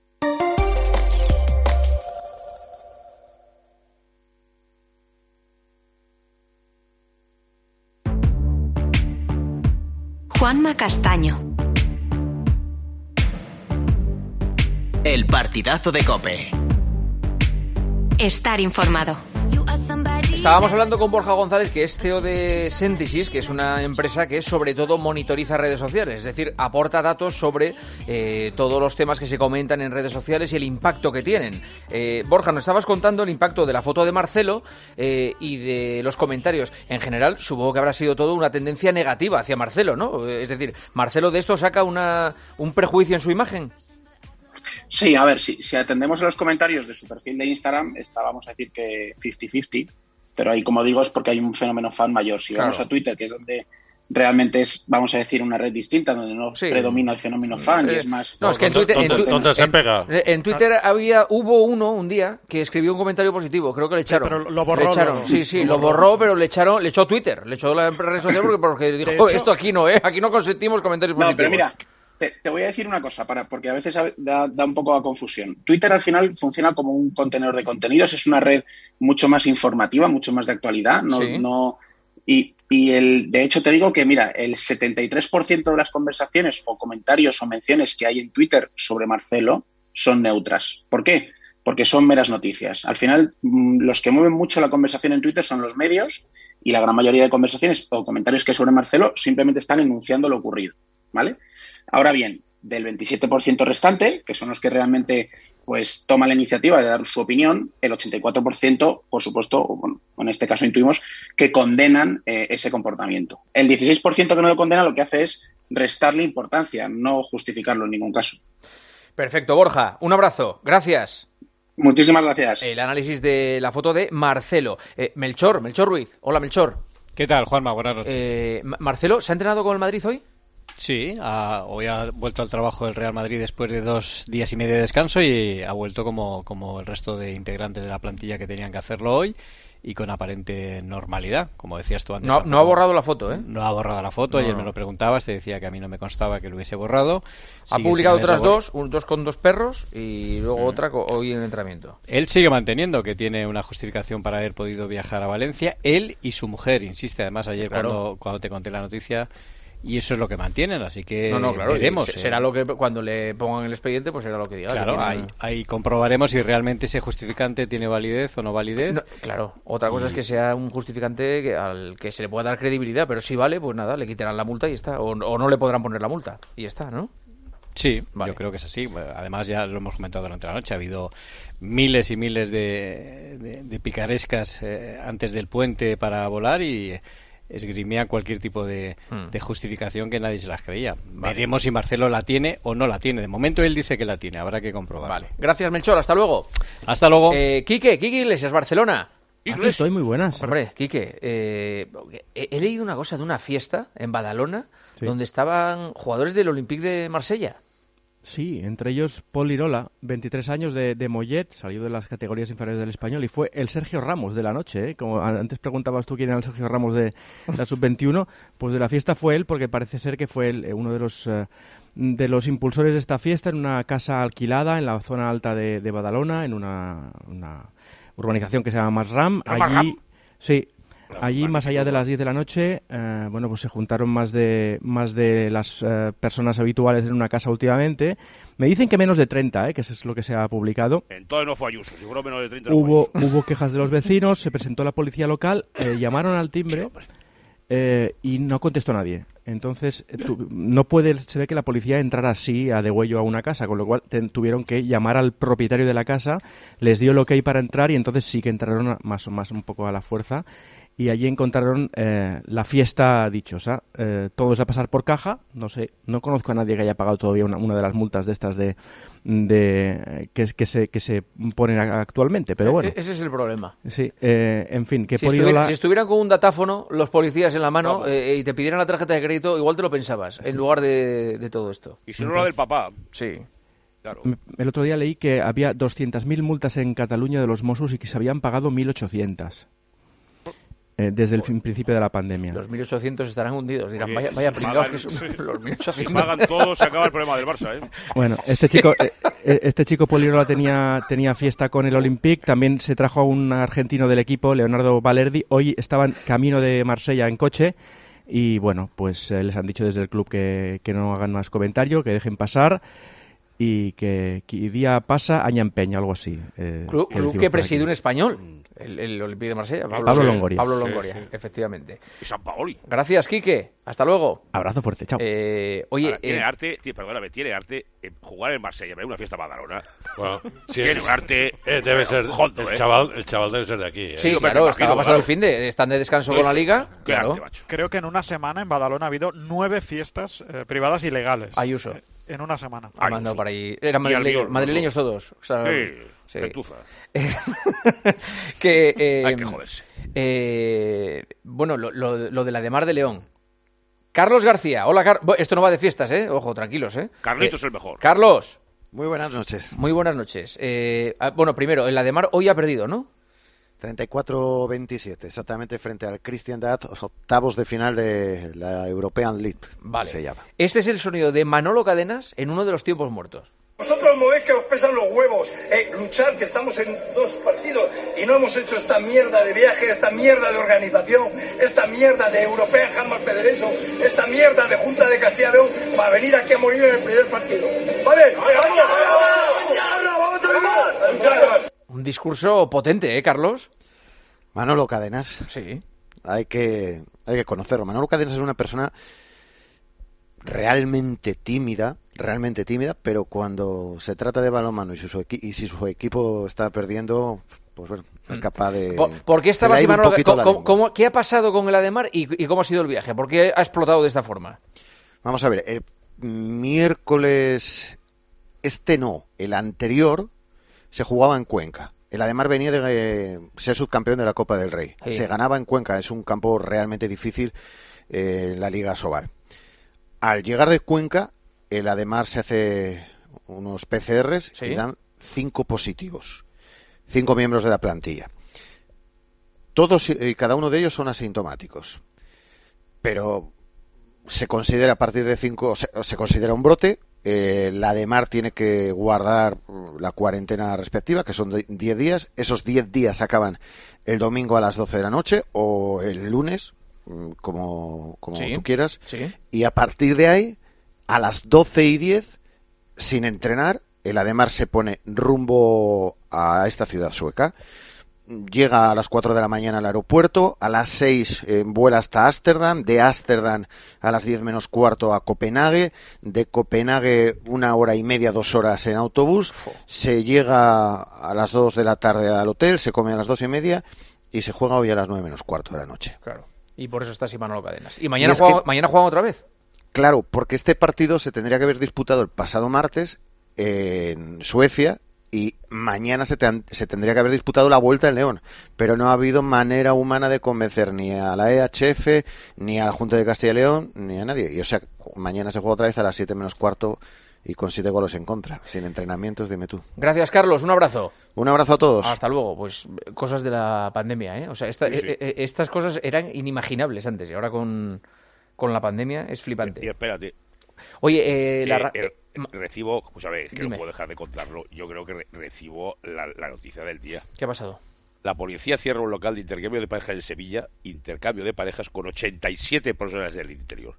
Juanma Castaño. El partidazo de COPE. Estar informado. Estábamos hablando con Borja González, que es C E O de Sentisys, que es una empresa que sobre todo monitoriza redes sociales, es decir, aporta datos sobre eh, todos los temas que se comentan en redes sociales y el impacto que tienen. Eh, Borja, nos estabas contando el impacto de la foto de Marcelo eh, y de los comentarios. En general, supongo que habrá sido todo una tendencia negativa hacia Marcelo, ¿no? Es decir, ¿Marcelo de esto saca una, un prejuicio en su imagen? Sí, a ver, si, si atendemos a los comentarios de su perfil de Instagram, está, vamos a decir que cincuenta cincuenta, pero ahí, como digo, es porque hay un fenómeno fan mayor. Si claro. vamos a Twitter, que es donde realmente es, vamos a decir, una red distinta, donde no sí. predomina el fenómeno fan eh, y es más... No, es que en Twitter, en, tu, ¿dónde se pega? En, en Twitter había, hubo uno un día que escribió un comentario positivo, creo que le echaron. Sí, pero lo borró. Le echaron, lo, sí, sí, lo, lo borró, borró, pero le echaron, le echó Twitter, le echó la red social porque, porque dijo, hecho, esto aquí no, ¿eh? Aquí no consentimos comentarios no, positivos. Pero mira, Te, te voy a decir una cosa, para, porque a veces da, da un poco a confusión. Twitter al final funciona como un contenedor de contenidos, es una red mucho más informativa, mucho más de actualidad. No, sí. no y, y el, de hecho te digo que, mira, el setenta y tres por ciento de las conversaciones o comentarios o menciones que hay en Twitter sobre Marcelo son neutras. ¿Por qué? Porque son meras noticias. Al final, los que mueven mucho la conversación en Twitter son los medios y la gran mayoría de conversaciones o comentarios que hay sobre Marcelo simplemente están enunciando lo ocurrido, ¿vale? Ahora bien, del veintisiete por ciento restante, que son los que realmente pues toman la iniciativa de dar su opinión, el ochenta y cuatro por ciento, por supuesto, bueno, en este caso intuimos, que condenan eh, ese comportamiento. El dieciséis por ciento que no lo condena lo que hace es restarle importancia, no justificarlo en ningún caso. Perfecto, Borja, un abrazo, gracias. Muchísimas gracias. El análisis de la foto de Marcelo. Eh, Melchor, Melchor Ruiz. Hola, Melchor. ¿Qué tal, Juanma? Buenas noches. Eh, Marcelo, ¿se ha entrenado con el Madrid hoy? Sí, ha, hoy ha vuelto al trabajo del Real Madrid después de dos días y medio de descanso y ha vuelto como, como el resto de integrantes de la plantilla que tenían que hacerlo hoy y con aparente normalidad, como decías tú antes. No, no ha borrado la foto, ¿eh? No ha borrado la foto, no, ayer no. me lo preguntabas, te decía que a mí no me constaba que lo hubiese borrado. Ha Sigue publicado sin otras haberlo dos, un, dos con dos perros y luego mm. otra co- hoy en el entrenamiento. Él sigue manteniendo que tiene una justificación para haber podido viajar a Valencia, él y su mujer, insiste además ayer claro. cuando, cuando te conté la noticia. Y eso es lo que mantienen, así que no, no, claro, veremos. Será eh. lo que cuando le pongan el expediente, pues será lo que diga. Claro, que ahí, ahí comprobaremos si realmente ese justificante tiene validez o no validez. No, claro, otra cosa y... es que sea un justificante que, al que se le pueda dar credibilidad, pero si vale, pues nada, le quitarán la multa y está. O, o no le podrán poner la multa y ya está, ¿no? Sí, vale. Yo creo que es así. Además, ya lo hemos comentado durante la noche, ha habido miles y miles de, de, de picarescas eh, antes del puente para volar y esgrimían cualquier tipo de, hmm. de justificación que nadie se las creía. Vale. Veremos si Marcelo la tiene o no la tiene. De momento él dice que la tiene, habrá que comprobar. Vale. Gracias, Melchor, hasta luego. Hasta luego. Eh, Quique, Quique Iglesias, Barcelona. Aquí estoy, muy buenas. Hombre, Quique, eh, he, he leído una cosa de una fiesta en Badalona sí. donde estaban jugadores del Olympique de Marsella. Sí, entre ellos Paul Lirola, veintitrés años de, de Mollet, salió de las categorías inferiores del Español y fue el Sergio Ramos de la noche, ¿eh? Como antes preguntabas tú quién era el Sergio Ramos de la sub veintiuno, pues de la fiesta fue él, porque parece ser que fue él, uno de los uh, de los impulsores de esta fiesta en una casa alquilada en la zona alta de, de Badalona, en una, una urbanización que se llama Masram. Allí, sí. Allí, más allá de las diez de la noche, eh, bueno, pues se juntaron más de más de las eh, personas habituales en una casa últimamente. Me dicen que menos de treinta, eh, que eso es lo que se ha publicado. Entonces no fue Ayuso, seguro menos de treinta. Hubo, no hubo quejas de los vecinos, se presentó la policía local, eh, llamaron al timbre eh, y no contestó nadie. Entonces, tu, no puede, se ve que la policía entrara así a degüello a una casa, con lo cual te, tuvieron que llamar al propietario de la casa, les dio el ok para entrar y entonces sí que entraron a, más o más un poco a la fuerza. Y allí encontraron eh, la fiesta dichosa. Eh, todos a pasar por caja. No sé, no conozco a nadie que haya pagado todavía una, una de las multas de estas de, de que, que se que se ponen actualmente. Pero bueno, ese es el problema. Sí, eh, en fin, que si, por estuviera, la... si estuvieran con un datáfono los policías en la mano eh, y te pidieran la tarjeta de crédito, igual te lo pensabas sí. en lugar de, de todo esto. Y si no la del papá. Sí. Claro. El otro día leí que había doscientas mil multas en Cataluña de los Mossos y que se habían pagado mil ochocientas. Eh, desde el fin, principio de la pandemia. Los mil ochocientos estarán hundidos. Dirán, Oye, vaya, vaya si pringados que son sí. los mil ochocientos. Si pagan todos, se acaba el problema del Barça, ¿eh? Bueno, este sí. chico eh, este chico Polirola tenía, tenía fiesta con el Olympique. También se trajo a un argentino del equipo, Leonardo Valerdi. Hoy estaban camino de Marsella en coche. Y bueno, pues eh, les han dicho desde el club que, que no hagan más comentario, que dejen pasar. Y que, que día pasa, año empeña, algo así. Eh, club que, club que preside un español, el, el Olympique de Marsella. Pablo, Pablo Longoria. Pablo Longoria, sí, sí. efectivamente. Y San Paoli. Gracias, Quique. Hasta luego. Abrazo fuerte, chao. Eh, oye, Ahora, tiene eh, arte, tío, perdóname, tiene arte eh, jugar en Marsella, ver una fiesta Badalona. Bueno, sí, tiene un arte. Eh, debe ser. Jondo, el, eh. chaval, el chaval debe ser de aquí. Eh. Sí, sí claro, estaba pasado el fin de. Están de descanso pues, con la liga. Claro. Arte, Creo que en una semana en Badalona ha habido nueve fiestas eh, privadas ilegales. Ayuso. Eh, en una semana. Ha mandado para ahí. Eran madrileños, madrileños todos. O sea, sí, sí. Gentuza. que, eh, Hay que joderse. Eh, bueno, lo, lo, lo de la de Mar de León. Carlos García. Hola, Car Esto no va de fiestas, ¿eh? Ojo, tranquilos, ¿eh? Carlitos eh, es el mejor. Carlos. Muy buenas noches. Muy buenas noches. Eh, bueno, primero, en la de Mar hoy ha perdido, ¿no? treinta y cuatro veintisiete, exactamente frente al Cristiandad, octavos de final de la European League. Vale. Se llama. Este es el sonido de Manolo Cadenas en uno de los tiempos muertos. Vosotros movéis que os pesan los huevos, eh, luchar, que estamos en dos partidos y no hemos hecho esta mierda de viaje, esta mierda de organización, esta mierda de European Handball Federation, esta mierda de Junta de Castilla y León para venir aquí a morir en el primer partido. ¿Vale? ¡Vamos a ganar! Un discurso potente, ¿eh, Carlos? Manolo Cadenas. Sí. Hay que, hay que conocerlo. Manolo Cadenas es una persona realmente tímida, realmente tímida, pero cuando se trata de balonmano y, su y si su equipo está perdiendo, pues bueno, es capaz de... ¿Por, ¿por qué estaba así, Manolo? ¿Cómo, cómo, ¿Qué ha pasado con el Ademar y, y cómo ha sido el viaje? ¿Por qué ha explotado de esta forma? Vamos a ver, el miércoles, este no, el anterior, se jugaba en Cuenca. El Ademar venía de eh, ser subcampeón de la Copa del Rey. Sí. Se ganaba en Cuenca, es un campo realmente difícil eh, en la Liga Sobal. Al llegar de Cuenca, el Ademar se hace unos P C Rs ¿Sí? y dan cinco positivos. Cinco miembros de la plantilla. Todos y cada uno de ellos son asintomáticos. Pero se considera a partir de cinco, se, se considera un brote. Eh, la Ademar tiene que guardar la cuarentena respectiva, que son diez días. Esos diez días acaban el domingo a las doce de la noche o el lunes, como, como sí, tú quieras. Sí. Y a partir de ahí, a las doce y diez, sin entrenar, el Ademar se pone rumbo a esta ciudad sueca. Llega a las cuatro de la mañana al aeropuerto, a las seis eh, vuela hasta Ámsterdam, de Ámsterdam a las diez menos cuarto a Copenhague, de Copenhague una hora y media, dos horas en autobús, se llega a las dos de la tarde al hotel, se come a las dos y media y se juega hoy a las nueve menos cuarto de la noche. Claro, y por eso está así Manolo Cadenas. ¿Y mañana, y juega, que, mañana juegan otra vez? Claro, porque este partido se tendría que haber disputado el pasado martes en Suecia, y mañana se, te, se tendría que haber disputado la Vuelta en León, pero no ha habido manera humana de convencer ni a la E H F, ni a la Junta de Castilla y León, ni a nadie. Y o sea, mañana se juega otra vez a las siete menos cuarto y con siete goles en contra, sin entrenamientos, dime tú. Gracias, Carlos, un abrazo. Un abrazo a todos. Hasta luego. Pues cosas de la pandemia, ¿eh? O sea, esta, sí, sí. Eh, estas cosas eran inimaginables antes, y ahora con, con la pandemia es flipante. Y espérate. Oye, eh, la... Eh, eh, recibo, pues a ver, que Dime. no puedo dejar de contarlo, yo creo que re- recibo la, la noticia del día. ¿Qué ha pasado? La policía cierra un local de intercambio de parejas en Sevilla, intercambio de parejas con ochenta y siete personas del interior.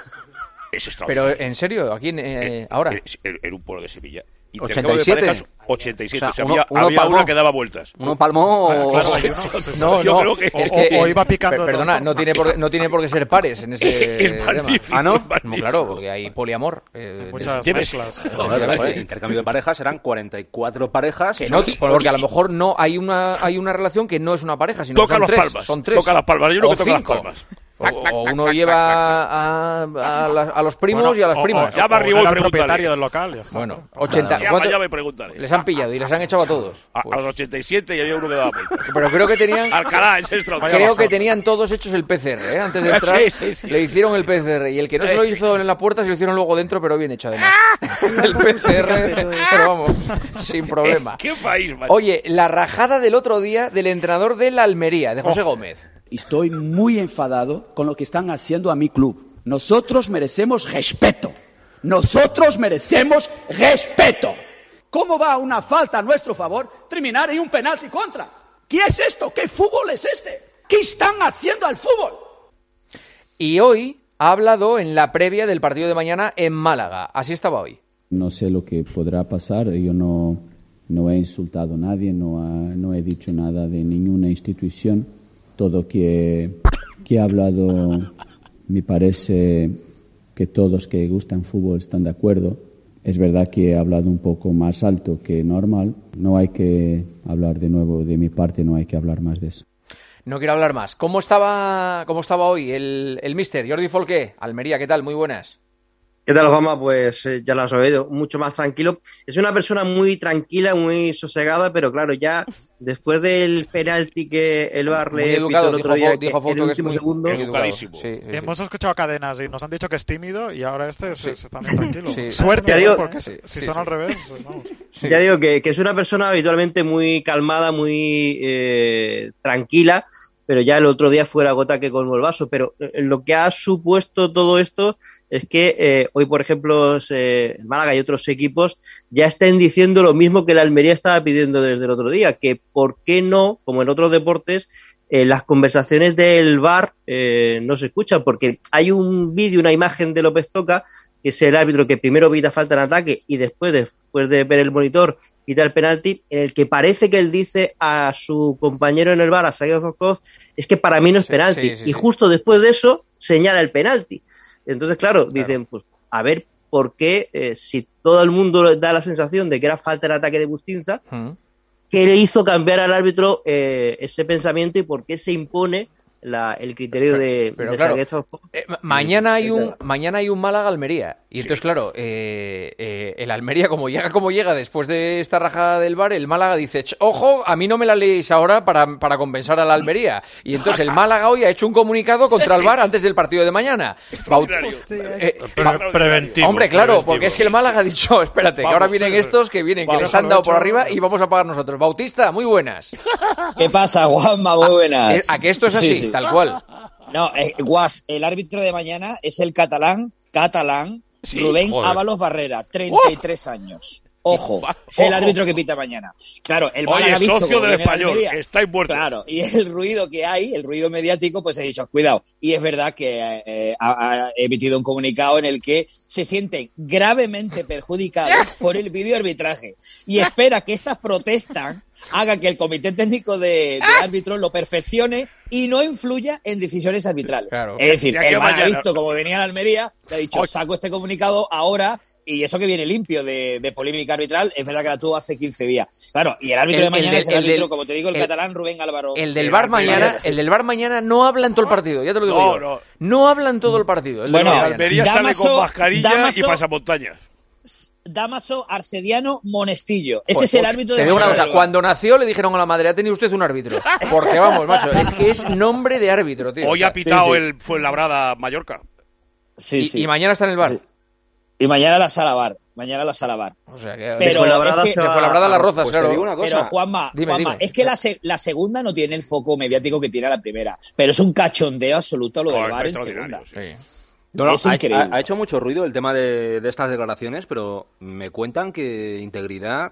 Es extraordinario. Pero, ¿en serio? ¿Aquí en, eh, ahora? En, en un pueblo de Sevilla. ¿ochenta y siete? Parejas, ochenta y siete. O sea, o sea, uno, había uno había palmó, una que daba vueltas. Uno palmó ah, claro, o... No, yo no, creo que... es que, o, o iba picando. Perdona, no tiene, por, no tiene por qué ser pares en ese es tema. magnífico, Ah, ¿no? es magnífico. Claro, porque hay poliamor. Eh, Muchas mezclas. Joder, intercambio de parejas eran cuarenta y cuatro parejas. Que no, porque a lo mejor no hay una hay una relación que no es una pareja, sino toca que son las tres. Palmas. Son tres. Toca las palmas. Yo creo que toca cinco. las palmas. O, o uno lleva a, a, la, a los primos bueno, y a las o, primas. O, ya va arriba el propietario del local. Ya está. Bueno, ochenta. Ya, ya me preguntaré. Les han pillado y les han echado a todos. A, pues. a los ochenta y siete y había uno que daba vueltas. Pero creo que tenían... Alcalá, es extraordinario. Creo que tenían todos hechos el P C R, ¿eh? Antes de entrar, sí, sí, sí. le hicieron el P C R. Y el que no se lo hizo en la puerta, se lo hicieron luego dentro, pero bien hecho además. El P C R, pero vamos, sin problema. ¿Qué país, macho? Oye, la rajada del otro día del entrenador de la Almería, de José oh. Gómez. Estoy muy enfadado con lo que están haciendo a mi club. Nosotros merecemos respeto. Nosotros merecemos respeto. ¿Cómo va una falta a nuestro favor terminar en un penalti contra? ¿Qué es esto? ¿Qué fútbol es este? ¿Qué están haciendo al fútbol? Y hoy ha hablado en la previa del partido de mañana en Málaga. Así estaba hoy. No sé lo que podrá pasar. Yo no, no he insultado a nadie, no, ha, no he dicho nada de ninguna institución. Todo que, que he hablado, me parece que todos que gustan fútbol están de acuerdo. Es verdad que he hablado un poco más alto que normal. No hay que hablar de nuevo de mi parte, no hay que hablar más de eso. No quiero hablar más. ¿Cómo estaba, cómo estaba hoy el, el míster Jordi Folqué? Almería, ¿qué tal? Muy buenas. ¿Qué tal, Juanma? Pues eh, ya lo has oído, mucho más tranquilo. Es una persona muy tranquila, muy sosegada, pero claro, ya después del penalti que el V A R le pitó el otro día, dijo que el último segundo... Educadísimo. Sí, sí, Hemos sí. escuchado Cadenas y nos han dicho que es tímido y ahora este sí. se, se está muy tranquilo. Sí. Suerte, ¿eh? digo, Porque sí, si sí, son sí. al revés, pues vamos. Sí. Ya digo que, que es una persona habitualmente muy calmada, muy eh, tranquila, pero ya el otro día fue la gota que colmó el vaso. Pero eh, lo que ha supuesto todo esto es que eh, hoy, por ejemplo, eh, Málaga y otros equipos ya están diciendo lo mismo que la Almería estaba pidiendo desde el otro día, que por qué no, como en otros deportes, eh, las conversaciones del V A R eh, no se escuchan, porque hay un vídeo, una imagen de López Toca, que es el árbitro que primero pita falta en ataque y después, después de ver el monitor, pita el penalti, en el que parece que él dice a su compañero en el V A R, a Saguido Zozcoz, es que para mí no es penalti, sí, sí, sí, y justo después de eso señala el penalti. Entonces, claro, dicen, claro. pues, a ver por qué, eh, si todo el mundo da la sensación de que era falta el ataque de Bustinza, uh-huh. ¿qué le hizo cambiar al árbitro eh, ese pensamiento y por qué se impone la, el criterio de, pero de claro, salir estos... eh, mañana hay un mañana hay un Málaga Almería y entonces sí. claro eh, eh, el Almería como llega como llega después de esta rajada del V A R, el Málaga dice ojo, a mí no me la leéis ahora para, para compensar a la Almería, y entonces el Málaga hoy ha hecho un comunicado contra el V A R antes del partido de mañana. Baut eh, Pre preventivo, hombre, claro, preventivo, porque es que el Málaga ha dicho espérate, vamos, que ahora vienen estos que vienen, vamos, que les han dado por arriba y vamos a pagar nosotros. Bautista, muy buenas. ¿Qué pasa, Juanma? Muy buenas. A que esto es así, sí, sí. tal cual. No, eh, Guas, el árbitro de mañana es el catalán, catalán, sí, Rubén joder. Ábalos Barrera, treinta y tres ¡Oh! Años. Ojo, es el árbitro que pita mañana. Claro, el Málaga ha visto socio del Español, Almería, estáis muertos. Claro, y el ruido que hay, el ruido mediático, pues he dicho, cuidado. Y es verdad que eh, ha, ha emitido un comunicado en el que se sienten gravemente perjudicados por el videoarbitraje y espera que estas protestas haga que el comité técnico de, de árbitros lo perfeccione y no influya en decisiones arbitrales. Claro. Es decir, el Málaga ha visto como venía la Almería, le ha dicho, saco este comunicado ahora, y eso que viene limpio de, de polémica arbitral, es verdad que la tuvo hace quince días. Claro, y el árbitro el, de mañana el, es el, el árbitro, del, como te digo, el, el catalán Rubén Álvaro. El del V A R mañana, el del V A R mañana no habla en todo el partido, ya te lo digo no, yo. No, no habla en todo el partido. El bueno, Almería sale con mascarilla Damaso, y pasamontañas. Damaso Arcediano Monestillo. Ese pues, es el árbitro de te digo una cosa, cuando nació le dijeron a la madre, ha tenido usted un árbitro. Porque vamos, macho, es que es nombre de árbitro, tío. Hoy ha pitado sí, sí. el Fuenlabrada Mallorca. Sí, y, sí. y mañana está en el V A R. Sí. Y mañana la Sala V A R. Mañana la Sala V A R. O sea, que pero Fuenlabrada es que, Fuenlabrada las Rozas, pues claro. Digo una cosa. Pero Juanma, dime, Juanma dime. es que la, se, la segunda no tiene el foco mediático que tiene la primera. Pero es un cachondeo absoluto lo del V A R en segunda. Sí. No, no, es ha, increíble. Ha, ha hecho mucho ruido el tema de, de estas declaraciones, pero me cuentan que integridad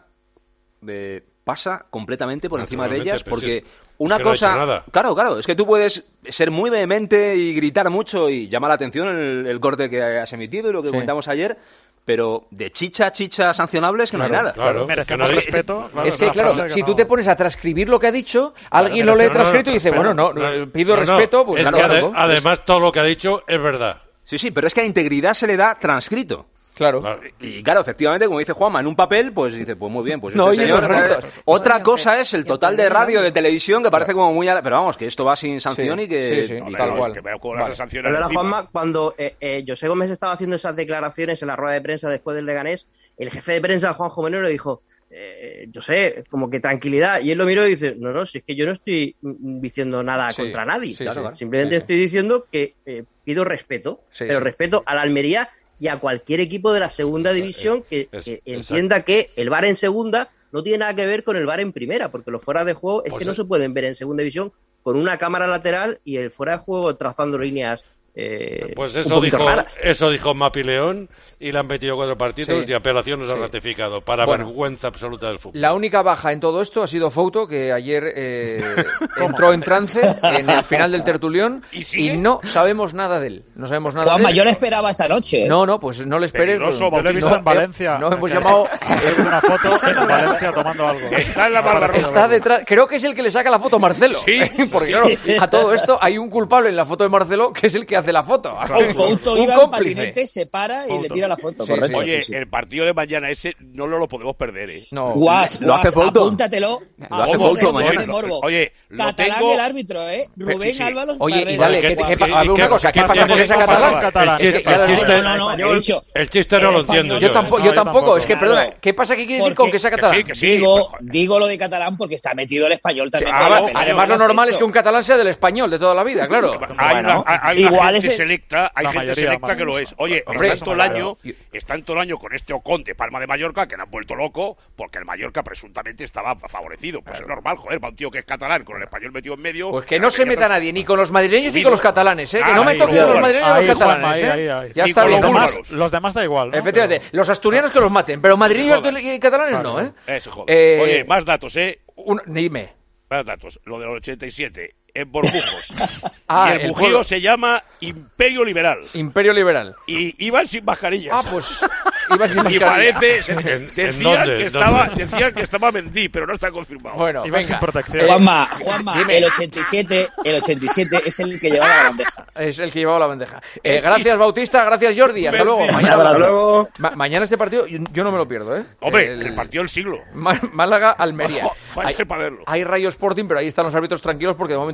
eh, pasa completamente por encima de ellas, porque es, una es que cosa... No claro, claro, es que tú puedes ser muy vehemente y gritar mucho y llama la atención el, el corte que has emitido y lo que sí. comentamos ayer, pero de chicha, chicha sancionable es que claro, no hay nada. Claro, merecemos es respeto. Claro, es que, claro, que si no... tú te pones a transcribir lo que ha dicho, alguien lo lee transcrito y dice, bueno, no, no pido no, respeto, pues es claro, que claro, ade además todo lo que ha dicho es verdad. Sí, sí, pero es que a integridad se le da transcrito. Claro. claro. Y claro, efectivamente, como dice Juanma, en un papel, pues dice, pues muy bien, pues no, este señor... No, otra cosa es el total de radio, de televisión, que parece como muy... Pero vamos, que esto va sin sanción sí, y que... Sí, sí, y tal que, cual. Que me vale. las sanciones Pero Juanma, cuando eh, eh, José Gómez estaba haciendo esas declaraciones en la rueda de prensa después del Leganés, el jefe de prensa, Juanjo Menero, le dijo... Eh, yo sé, como que tranquilidad, y él lo miró y dice, no, no, si es que yo no estoy diciendo nada sí, contra nadie, sí, claro, sí, simplemente sí, estoy diciendo que eh, pido respeto, sí, pero sí. respeto a la Almería y a cualquier equipo de la segunda división que, es, que es, entienda exacto. que el V A R en segunda no tiene nada que ver con el V A R en primera, porque los fuera de juego es pues que es. no se pueden ver en segunda división con una cámara lateral y el fuera de juego trazando líneas. Eh, pues eso dijo eso dijo Mapi León y le han metido cuatro partidos sí. y apelación nos sí. ha ratificado para bueno, vergüenza absoluta del fútbol. La única baja en todo esto ha sido Fouto, que ayer eh, entró en trance en el final del tertulión ¿Y, y no sabemos nada de él. No sabemos nada Juanma, de él. yo le esperaba esta noche. No, no, pues no le esperes. Pues, yo lo he visto no, en Valencia. No hemos llamado una foto en Valencia tomando algo. Está en la barra Está detrás. Creo que es el que le saca la foto a Marcelo. Sí, porque claro, a todo esto hay un culpable en la foto de Marcelo que es el que hace la foto. Fouto un iba cómplice. en patinete, se para y Fouto. le tira la foto. Sí, correcto. Oye, sí, sí. el partido de mañana ese no lo, lo podemos perder, ¿eh? No. Guas, lo hace Fouto. Apúntatelo. Lo hace Fouto mañana. Oye, lo catalán tengo... el árbitro, ¿eh? Rubén sí, sí. Álvaro. Oye, Barrera. y dale, ¿qué, qué, qué, a ver, una cosa, ¿qué pasa con esa catalán? El chiste, no, no, no, he dicho, el chiste no lo entiendo. Yo tampoco, yo tampoco, es que, perdona, ¿qué pasa? ¿Qué quiere decir con que sea catalán? Que sí, que sí, digo, digo lo de catalán porque está metido el español también. Ah, además, lo normal es que un catalán sea del español de toda la vida, claro. Hay una, hay una gente selecta, hay gente selecta que lo es. Oye, Hombre, están todo el año, están todo el año con este Ocon de Palma de Mallorca que le han vuelto loco porque el Mallorca presuntamente estaba favorecido. Pues claro. Es normal, joder, para un tío que es catalán con el español metido en medio. Pues que no se meta nadie, ni con los madrileños ni con los catalanes, ¿eh? Que no me toquen los madrileños ni los catalanes, ¿eh? Ya está bien. Los demás, los demás da igual, ¿no? Efectivamente, los asturianos que los maten, pero madrileños y catalanes no, ¿eh? Eso, joder. Oye, más datos, ¿eh? Dime. Más datos. Lo del ochenta y siete. En Bormujos. ah, y el, el bujío juego. Se llama Imperio Liberal. Imperio Liberal. Y iban sin mascarillas. Ah, pues iban sin mascarillas. Y parece, se, ¿En, decían, ¿en que estaba, decían que estaba Mendy, pero no está confirmado. Bueno, iban venga. sin protección. Juanma, Juanma, el ochenta y siete, el ochenta y siete es el que llevaba la bandeja. Es el que llevaba la bandeja. Eh, gracias, Bautista, gracias, Jordi. Hasta luego. Mañana, Hasta luego. Ma mañana este partido yo, yo no me lo pierdo, ¿eh? Hombre, el, el partido del siglo. Málaga, Almería. Va a ser para verlo. Hay Rayo Sporting, pero ahí están los árbitros tranquilos porque de momento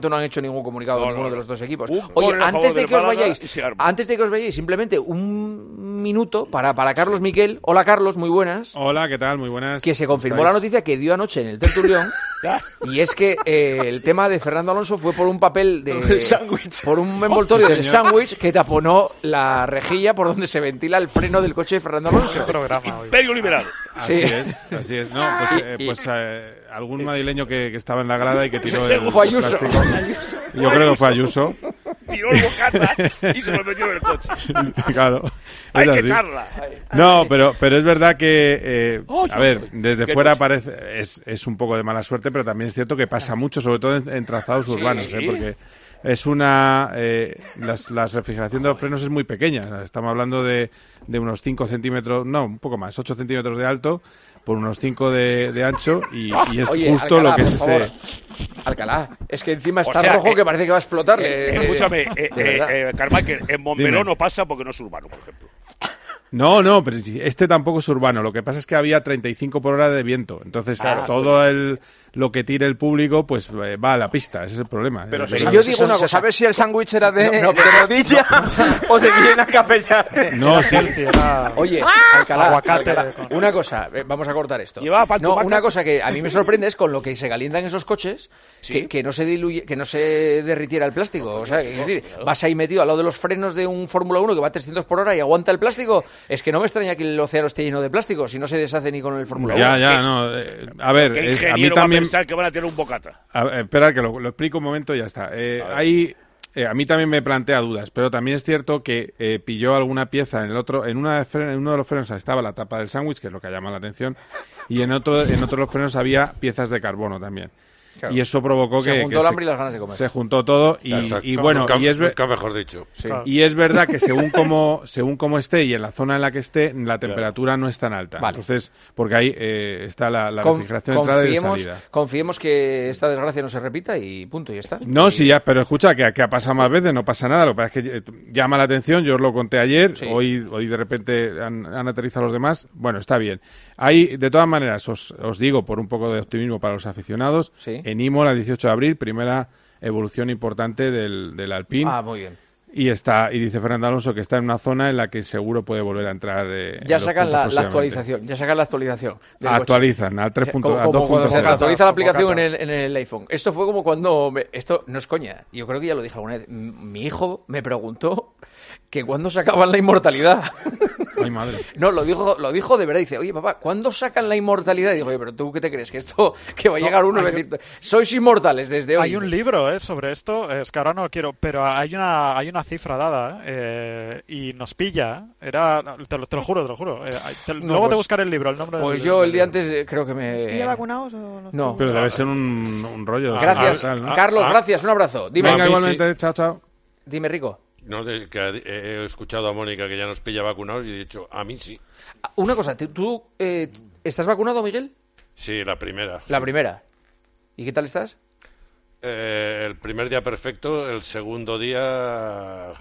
no han hecho ningún comunicado No, ninguno no, de los dos equipos. Un Oye, gol a antes favor de del que os Málaga vayáis, y se arma. antes de que os vayáis, simplemente un minuto para, para Carlos Miquel. Hola, Carlos, muy buenas. Hola, ¿qué tal? Muy buenas. Que se confirmó ¿Estáis? la noticia que dio anoche en el tertulión. Y es que eh, el tema de Fernando Alonso fue por un papel de sándwich, por un envoltorio Sí, del señor. sándwich que taponó la rejilla por donde se ventila el freno del coche de Fernando Alonso. Imperio liberal. Así Sí. es, así es. No, pues, eh, Y- pues eh, algún madrileño que, que estaba en la grada y que tiró Ese el fue Ayuso. plástico. Ayuso. Yo creo que fue Ayuso. Tiró el bocata y se lo metió en el coche. Claro. Hay es que así. echarla. No, pero, pero es verdad que, eh, Oh, a ver, desde qué fuera noche. parece es, es un poco de mala suerte, pero también es cierto que pasa mucho, sobre todo en, en trazados Sí, urbanos, sí. ¿eh? Porque es una... Eh, las, la refrigeración de los frenos es muy pequeña. Estamos hablando de, de unos cinco centímetros, no, un poco más, ocho centímetros de alto por unos cinco de, de ancho y, y es Oye, justo Alcalá, lo que es por favor. ese... Alcalá, es que encima O está sea, rojo eh, que parece que va a explotar. Eh, eh, escúchame, de eh, verdad. eh, eh, Carmichael, en Montmeló Dime. no pasa porque no es urbano, por ejemplo. No, no, pero si- este tampoco es urbano. Lo que pasa es que había treinta y cinco por hora de viento. Entonces, Claro. todo el, lo que tire el público, pues eh, va a la pista. Ese es el problema. Pero Eh, si pero- yo digo una cosa, ¿sabes si el sándwich era de, de rodilla o de Viena Capellar? No, sí. Oye, Alcalá, Aguacate Alcalá, con- una cosa, eh, vamos a cortar esto. Llevaba pan No, tumaca. una cosa que a mí me sorprende es con lo que se calientan esos coches, Sí. que, que no se diluye, que no se derritiera el plástico. O sea, es decir, vas ahí metido al lado de los frenos de un Fórmula uno que va a trescientos por hora y aguanta el plástico. Es que no me extraña que el océano esté lleno de plástico, si no se deshace ni con el Fórmula uno. Ya, ya, no. eh, a ver, ¿Qué es- a mí ingeniero también... va a pensar que van a tener un bocata? A ver, espera, que lo, lo explico un momento y ya está. Eh, ahí, eh, a mí también me plantea dudas, pero también es cierto que eh, pilló alguna pieza en el otro, en, una de fre- en uno de los frenos estaba la tapa del sándwich, que es lo que ha llamado la atención, y en otro, en otro de los frenos había piezas de carbono también. Claro. Y eso provocó Se que... juntó que el hambre y las ganas de comer. Se juntó todo y, Exacto. y bueno, Nunca- y es, ver- nunca mejor dicho. Sí. y es verdad que según como según como esté y en la zona en la que esté, la temperatura no es tan alta. Vale. Entonces, porque ahí eh, está la, la Con- refrigeración de entrada y de confiemos, salida. confiemos que esta desgracia no se repita y punto, y ya está. No, Y- sí, ya, pero escucha, que, que ha pasado más veces, no pasa nada. Lo que pasa es que eh, llama la atención, yo os lo conté ayer, Sí. hoy, hoy de repente han, han aterrizado los demás. Bueno, está bien. Hay, de todas maneras, os, os digo, por un poco de optimismo para los aficionados, Sí. en Imola, el dieciocho de abril, primera evolución importante del, del Alpine. Ah, muy bien. Y está y dice Fernando Alonso que está en una zona en la que seguro puede volver a entrar. eh, en Ya los sacan puntos la, la próximamente. actualización, ya sacan la actualización. del coche. Actualizan al tres punto- Como- a como dos cuando punto se cero. actualiza la aplicación Como en el, en el iPhone. Esto fue como cuando... me- esto no es coña. Yo creo que ya lo dije alguna vez. M- Mi hijo me preguntó que cuándo sacaban la inmortalidad. Ay, madre. No, lo dijo, lo dijo de verdad. Dice, oye, papá, ¿cuándo sacan la inmortalidad? Y digo, oye, pero ¿tú qué te crees? Que esto, que va a No, llegar uno y va a hay decir, sois inmortales desde hoy. Hay un libro eh, sobre esto, es que ahora no lo quiero, pero hay una hay una cifra dada eh, y nos pilla. Era, te lo, te lo juro, te lo juro. Eh, te- No, luego pues- te buscaré el libro, el nombre. Pues del- yo del el día libro. antes eh, creo que me... ¿Y ya vacunados o no? No. Pero debe ser un, un rollo. de Gracias, tal, ¿no? Carlos, Ah. gracias, un abrazo. Dime, Venga, A mí igualmente, chao, chao. dime, Rico. No, de- que he, he escuchado a Mónica que ya nos pilla vacunados y he dicho, a mí sí. Una cosa, ¿tú- ¿tú eh, estás vacunado, Miguel? Sí, la primera. La sí. primera. ¿Y qué tal estás? Eh, el primer día perfecto, el segundo día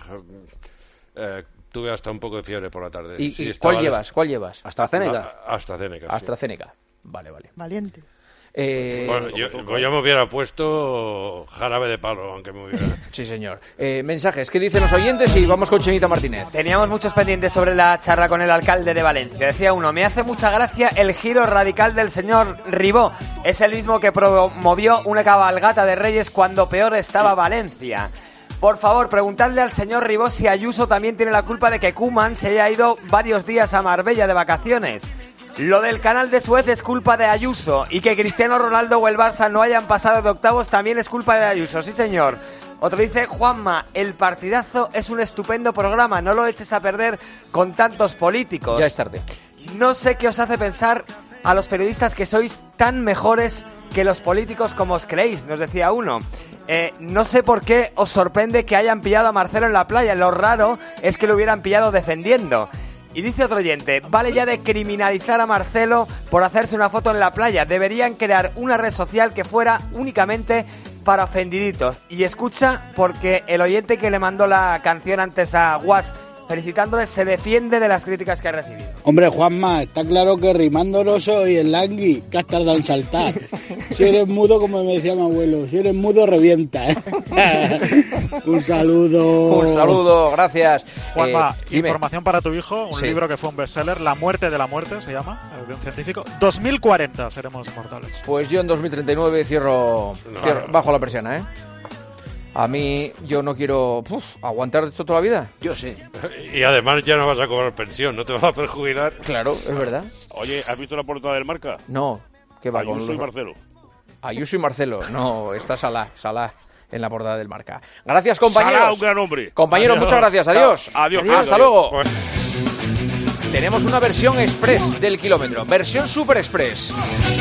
eh, tuve hasta un poco de fiebre por la tarde. ¿Y, Sí, y estaba cuál des- llevas? ¿Cuál llevas? AstraZeneca. A- AstraZeneca. sí. AstraZeneca. Vale, vale. Valiente. Eh, Bueno, yo, yo me hubiera puesto jarabe de palo, aunque me hubiera. Sí, señor. Eh, mensajes, ¿qué dicen los oyentes? Y vamos con Chenita Martínez. Teníamos muchos pendientes sobre la charla con el alcalde de Valencia. Decía uno, me hace mucha gracia el giro radical del señor Ribó. Es el mismo que promovió una cabalgata de Reyes cuando peor estaba Valencia. Por favor, preguntadle al señor Ribó si Ayuso también tiene la culpa de que Koeman se haya ido varios días a Marbella de vacaciones. Lo del canal de Suez es culpa de Ayuso y que Cristiano Ronaldo o el Barça no hayan pasado de octavos también es culpa de Ayuso, sí señor. Otro dice, Juanma, el partidazo es un estupendo programa, no lo eches a perder con tantos políticos. Ya es tarde. No sé qué os hace pensar a los periodistas que sois tan mejores que los políticos como os creéis, nos decía uno. Eh, no sé por qué os sorprende que hayan pillado a Marcelo en la playa, lo raro es que lo hubieran pillado defendiendo. Y dice otro oyente, vale ya de criminalizar a Marcelo por hacerse una foto en la playa. Deberían crear una red social que fuera únicamente para ofendiditos. Y escucha, porque el oyente que le mandó la canción antes a Guas felicitándole, se defiende de las críticas que ha recibido. Hombre, Juanma, está claro que rimando no soy el langui, que has tardado en saltar. Si eres mudo, como me decía mi abuelo, si eres mudo, revienta, ¿eh? Un saludo. Un saludo, gracias. Juanma, Eh, dime. información para tu hijo, un Sí. libro que fue un bestseller, La muerte de la muerte se llama, de un científico. dos mil cuarenta seremos inmortales. Pues yo en dos mil treinta y nueve cierro, No. cierro- bajo la persiana, ¿eh? A mí, yo no quiero uf, aguantar esto toda la vida. Yo sí. Y además ya no vas a cobrar pensión, no te vas a perjubilar. Claro, es verdad. Oye, ¿has visto la portada del Marca? No, ¿qué va con Ayuso y los- Marcelo. Ayuso y Marcelo. No, está Salah, Salah en la portada del Marca. Gracias, compañeros. Salah, un gran hombre. Compañeros, Adiós. muchas gracias. Adiós. Adiós, Hasta adiós. luego. Pues- Tenemos una versión express del kilómetro. Versión super express.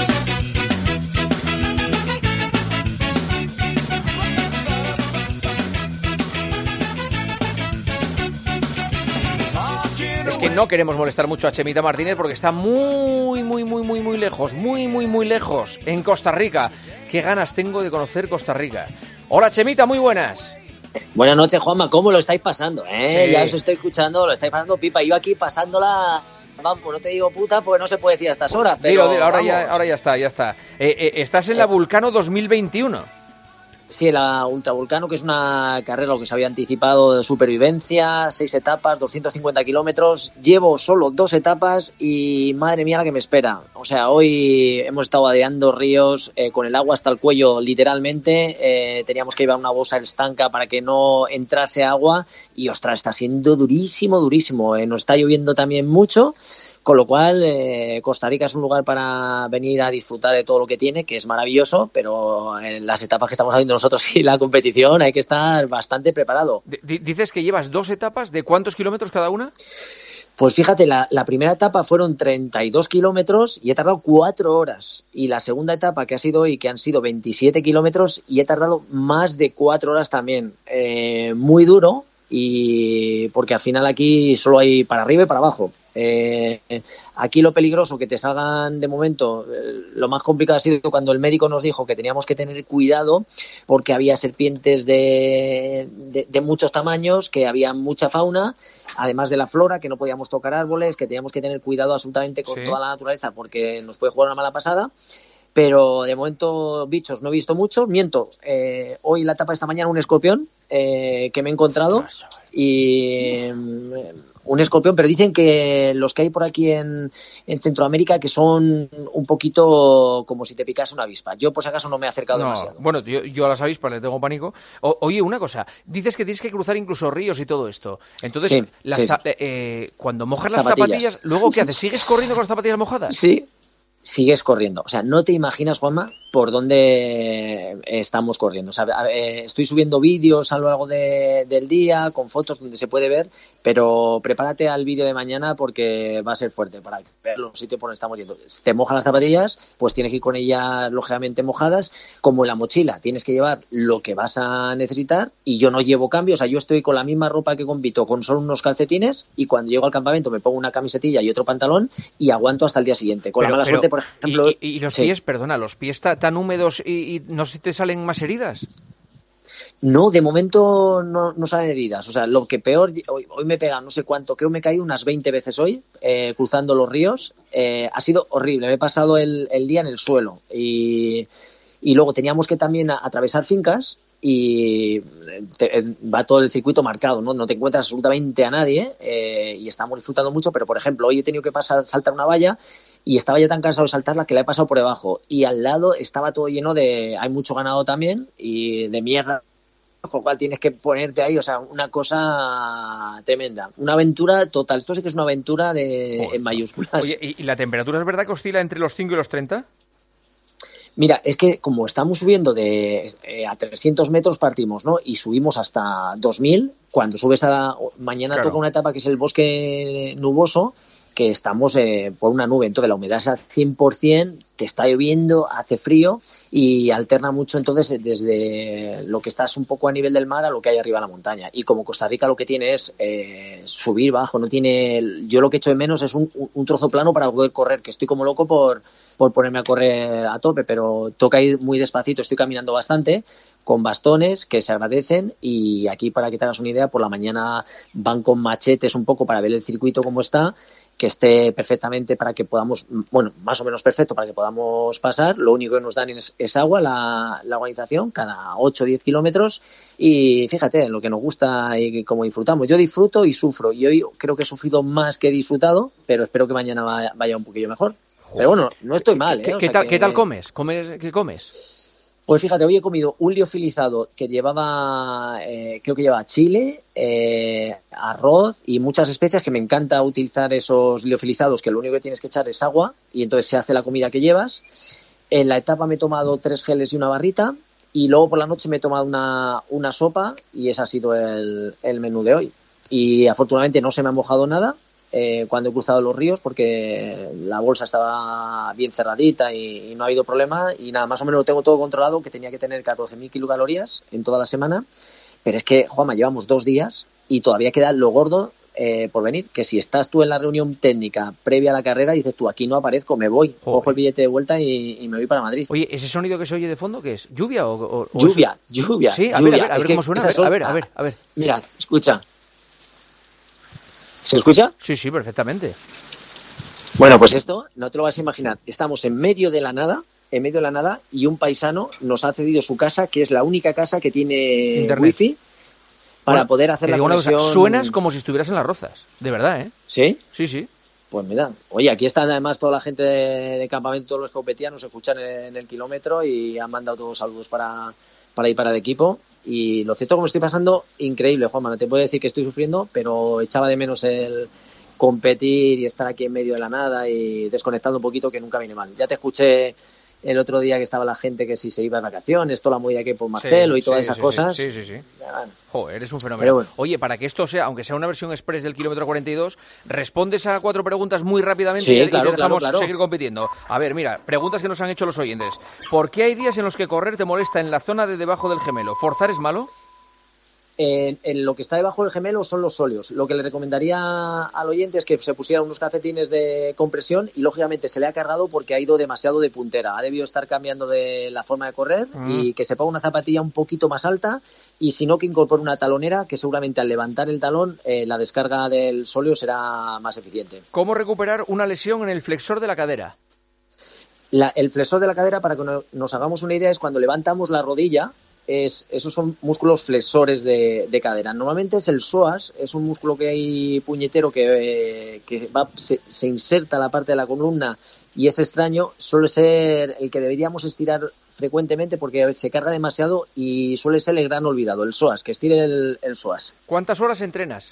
Es que no queremos molestar mucho a Chemita Martínez porque está muy, muy, muy, muy, muy lejos, muy, muy, muy lejos, en Costa Rica. Qué ganas tengo de conocer Costa Rica. Hola, Chemita, muy buenas. Buenas noches, Juanma. ¿Cómo lo estáis pasando? ¿eh? Sí. Ya os estoy escuchando, lo estáis pasando pipa. Yo aquí pasándola, vamos, no te digo puta porque no se puede decir a estas horas, pero Dilo, dilo, ahora, vamos. ya, ahora ya está, ya está. Eh, eh, estás en la Vulcano dos mil veintiuno. Sí, la Ultravulcano, que es una carrera lo que se había anticipado de supervivencia, seis etapas, doscientos cincuenta kilómetros. Llevo solo dos etapas y madre mía la que me espera. O sea, hoy hemos estado vadeando ríos eh, con el agua hasta el cuello, literalmente. Eh, teníamos que llevar una bolsa estanca para que no entrase agua y, ostras, está siendo durísimo, durísimo. Eh, nos está lloviendo también mucho, con lo cual eh, Costa Rica es un lugar para venir a disfrutar de todo lo que tiene, que es maravilloso, pero en las etapas que estamos haciendo nosotros y la competición hay que estar bastante preparado. D- dices que llevas dos etapas, ¿de cuántos kilómetros cada una? Pues fíjate, la, la primera etapa fueron treinta y dos kilómetros y he tardado cuatro horas. Y la segunda etapa, que ha sido hoy, que han sido veintisiete kilómetros y he tardado más de cuatro horas también. Eh, muy duro, y porque al final aquí solo hay para arriba y para abajo. Eh, aquí lo peligroso que te salgan de momento, eh, lo más complicado ha sido cuando el médico nos dijo que teníamos que tener cuidado porque había serpientes de, de, de muchos tamaños, que había mucha fauna, además de la flora, que no podíamos tocar árboles, que teníamos que tener cuidado absolutamente con Sí. toda la naturaleza porque nos puede jugar una mala pasada. Pero de momento bichos no he visto muchos, miento. Eh, hoy la etapa de esta mañana un escorpión eh, que me he encontrado y eh, un escorpión, pero dicen que los que hay por aquí en, en Centroamérica que son un poquito como si te picase una avispa. Yo por si acaso no me he acercado No, demasiado. bueno, yo, yo a las avispas le tengo pánico. O- oye, una cosa, dices que tienes que cruzar incluso ríos y todo esto. Entonces, Sí, las sí, ta- sí. eh, cuando mojas las Zapatillas. zapatillas, ¿luego qué haces? ¿Sigues corriendo con las zapatillas mojadas? Sí, sigues corriendo. O sea, no te imaginas, Juanma, por dónde estamos corriendo. O sea, a- eh, estoy subiendo vídeos a lo largo de- del día, con fotos donde se puede ver, pero prepárate al vídeo de mañana porque va a ser fuerte para ver los sitios por donde estamos yendo. Si te mojan las zapatillas, pues tienes que ir con ellas lógicamente mojadas, como en la mochila. Tienes que llevar lo que vas a necesitar y yo no llevo cambio. O sea, yo estoy con la misma ropa que compito, con solo unos calcetines, y cuando llego al campamento me pongo una camisetilla y otro pantalón y aguanto hasta el día siguiente. Con Pero- la mala pero- suerte, por ejemplo... Y, y- y los Sí. pies, perdona, los pies ta- tan húmedos y, y no se te salen más heridas. No, de momento no, no salen heridas. O sea, lo que peor, hoy, hoy me pega no sé cuánto, creo que me he caído unas veinte veces hoy, eh, cruzando los ríos. Eh, ha sido horrible, me he pasado el, el día en el suelo. Y, y luego teníamos que también a- atravesar fincas y te- va todo el circuito marcado, ¿no? No te encuentras absolutamente a nadie eh, y estamos disfrutando mucho, pero por ejemplo, hoy he tenido que pasar, saltar una valla y estaba ya tan cansado de saltarla que la he pasado por debajo. Y al lado estaba todo lleno de... hay mucho ganado también y de mierda, con lo cual tienes que ponerte ahí, o sea, una cosa tremenda. Una aventura total. Esto sí que es una aventura de, en mayúsculas. Oye, ¿y, y la temperatura es verdad que oscila entre los cinco y los treinta? Mira, es que como estamos subiendo de eh, a trescientos metros partimos, ¿no? Y subimos hasta dos mil, cuando subes a la, mañana Claro. toca una etapa que es el bosque nuboso, que estamos eh, por una nube, entonces la humedad es al cien por ciento, te está lloviendo, hace frío y alterna mucho entonces desde lo que estás un poco a nivel del mar a lo que hay arriba en la montaña. Y como Costa Rica lo que tiene es eh, subir bajo, no tiene... Yo lo que echo de menos es un, un trozo plano para poder correr, que estoy como loco por por ponerme a correr a tope, pero toca ir muy despacito, estoy caminando bastante, con bastones que se agradecen, y aquí, para que te hagas una idea, por la mañana van con machetes un poco para ver el circuito cómo está, que esté perfectamente para que podamos, bueno, más o menos perfecto para que podamos pasar. Lo único que nos dan es, es agua, la, la organización, cada ocho o diez kilómetros, y fíjate, lo que nos gusta y cómo disfrutamos. Yo disfruto y sufro, y hoy creo que he sufrido más que he disfrutado, pero espero que mañana vaya, vaya un poquillo mejor. Pero bueno, no estoy mal, ¿eh? ¿Qué, O qué sea tal, que... ¿Qué tal comes? ¿Comes? ¿Qué comes? Pues fíjate, hoy he comido un liofilizado que llevaba, eh, creo que lleva chile, eh, arroz y muchas especias, que me encanta utilizar esos liofilizados, que lo único que tienes que echar es agua y entonces se hace la comida que llevas. En la etapa me he tomado tres geles y una barrita, y luego por la noche me he tomado una, una sopa, y ese ha sido el, el menú de hoy. Y afortunadamente no se me ha mojado nada eh, cuando he cruzado los ríos, porque la bolsa estaba bien cerradita y, y no ha habido problema, y nada, más o menos lo tengo todo controlado, que tenía que tener catorce mil kilocalorías en toda la semana, pero es que, Juanma, llevamos dos días y todavía queda lo gordo eh, por venir, que si estás tú en la reunión técnica previa a la carrera, dices tú, aquí no aparezco, me voy, Joder. cojo el billete de vuelta y, y me voy para Madrid. Oye, ¿ese sonido que se oye de fondo qué es? ¿Lluvia o...? o- o Lluvia, eso? lluvia, Sí, a lluvia. ver, a ver, a Es ver que cómo suena, a esas ver, a son- ver, a ver, a ver. Mira, escucha. ¿Se escucha? Sí, sí, perfectamente. Bueno, pues esto, no te lo vas a imaginar. Estamos en medio de la nada, en medio de la nada, y un paisano nos ha cedido su casa, que es la única casa que tiene Internet. wifi, para Bueno, poder hacer te la digo una cosa, conexión. suenas como si estuvieras en Las Rozas, de verdad, ¿eh? ¿Sí? Sí, sí. Pues mira, oye, aquí están además toda la gente de, de campamento, todos los que competían, nos escuchan en, en el kilómetro y han mandado todos saludos para, para ir para el equipo. Y lo cierto, como estoy pasando, increíble, Juanma. No te puedo decir que estoy sufriendo, pero echaba de menos el competir y estar aquí en medio de la nada y desconectando un poquito, que nunca viene mal. Ya te escuché el otro día que estaba la gente que si se iba de vacaciones, toda la movida que hay por Marcelo Sí, y todas sí, esas sí, cosas. Sí, sí, sí. Ya, Joder, eres un fenómeno. Pero bueno. Oye, para que esto sea, aunque sea una versión express del kilómetro cuarenta y dos, respondes a cuatro preguntas muy rápidamente Sí, y, y claro, te dejamos claro, claro. seguir compitiendo. A ver, mira, preguntas que nos han hecho los oyentes. ¿Por qué hay días en los que correr te molesta en la zona de debajo del gemelo? ¿Forzar es malo? En, en lo que está debajo del gemelo son los óleos. Lo que le recomendaría al oyente es que se pusiera unos calcetines de compresión, y lógicamente se le ha cargado porque ha ido demasiado de puntera. Ha debido estar cambiando de la forma de correr, Mm. y que se ponga una zapatilla un poquito más alta, y si no, que incorpore una talonera, que seguramente al levantar el talón eh, la descarga del sóleo será más eficiente. ¿Cómo recuperar una lesión en el flexor de la cadera? La- el flexor de la cadera, para que no- nos hagamos una idea, es cuando levantamos la rodilla. Es, esos son músculos flexores de, de cadera. Normalmente es el psoas, es un músculo que hay puñetero que, eh, que va, se, se inserta en la parte de la columna, y es extraño. Suele ser el que deberíamos estirar frecuentemente porque se carga demasiado, y suele ser el gran olvidado, el psoas, que estire el, el psoas. ¿Cuántas horas entrenas?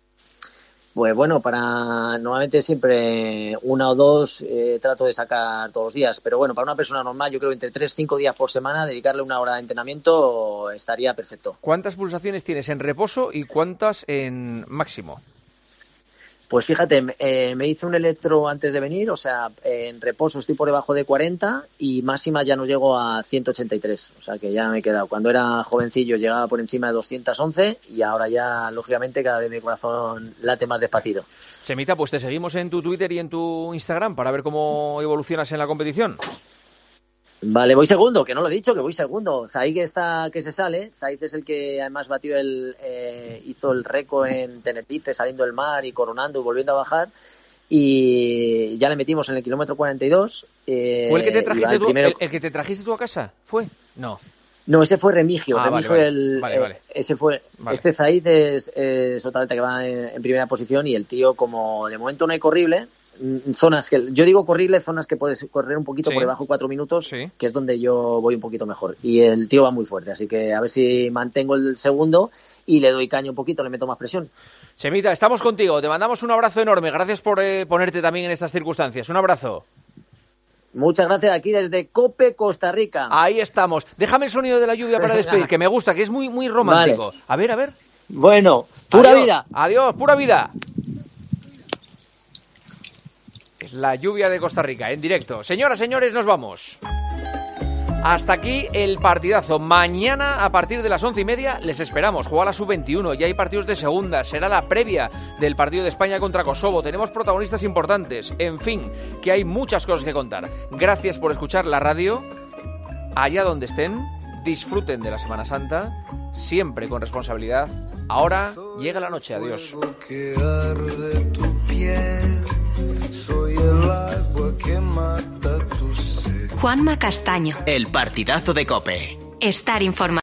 Pues bueno, para normalmente siempre una o dos eh, trato de sacar todos los días, pero bueno, para una persona normal yo creo que entre tres cinco días por semana dedicarle una hora de entrenamiento estaría perfecto. ¿Cuántas pulsaciones tienes en reposo y cuántas en máximo? Pues fíjate, eh, me hice un electro antes de venir, o sea, en reposo estoy por debajo de cuarenta y máxima ya no llego a ciento ochenta y tres, o sea que ya me he quedado. Cuando era jovencillo llegaba por encima de doscientos once y ahora ya, lógicamente, cada vez mi corazón late más despacito. Chemita, pues te seguimos en tu Twitter y en tu Instagram para ver cómo evolucionas en la competición. Vale, voy segundo, que no lo he dicho, que voy segundo. Zaid que está, que se sale. Zaid es el que además batió el, eh, hizo el récord en Tenerife, saliendo del mar y coronando y volviendo a bajar. Y ya le metimos en el kilómetro cuarenta y dos. Eh, ¿Fue el que te y va trajiste el tú, primero- el, el que te trajiste tú a casa? ¿Fue? No. No, ese fue Remigio. Ah, Remigio vale, vale. el, Vale, eh, vale. ese fue. Vale. Este Zaid es, es otra vez que va en, en primera posición, y el tío, como de momento no hay corrible, mm, zonas que yo digo corrible, zonas que puedes correr un poquito Sí. por debajo de cuatro minutos, que es donde yo voy un poquito mejor. Y el tío va muy fuerte, así que a ver si mantengo el segundo y le doy caña un poquito, le meto más presión. Chemita, estamos contigo. Te mandamos un abrazo enorme. Gracias por eh, ponerte también en estas circunstancias. Un abrazo. Muchas gracias aquí desde Cope, Costa Rica. Ahí estamos. Déjame el sonido de la lluvia para despedir, que me gusta, que es muy, muy romántico. Vale. A ver, a ver. Bueno, pura Adiós. vida. Adiós, pura vida. Es la lluvia de Costa Rica, en directo. Señoras, señores, nos vamos. Hasta aquí el partidazo. Mañana a partir de las once y media les esperamos. Juega la sub veintiuno, ya hay partidos de segunda. Será la previa del partido de España contra Kosovo. Tenemos protagonistas importantes. En fin, que hay muchas cosas que contar. Gracias por escuchar la radio. Allá donde estén, disfruten de la Semana Santa, siempre con responsabilidad. Ahora llega la noche. Adiós. Soy el agua que mata tu sed. Juanma Castaño. El partidazo de COPE. Estar informado.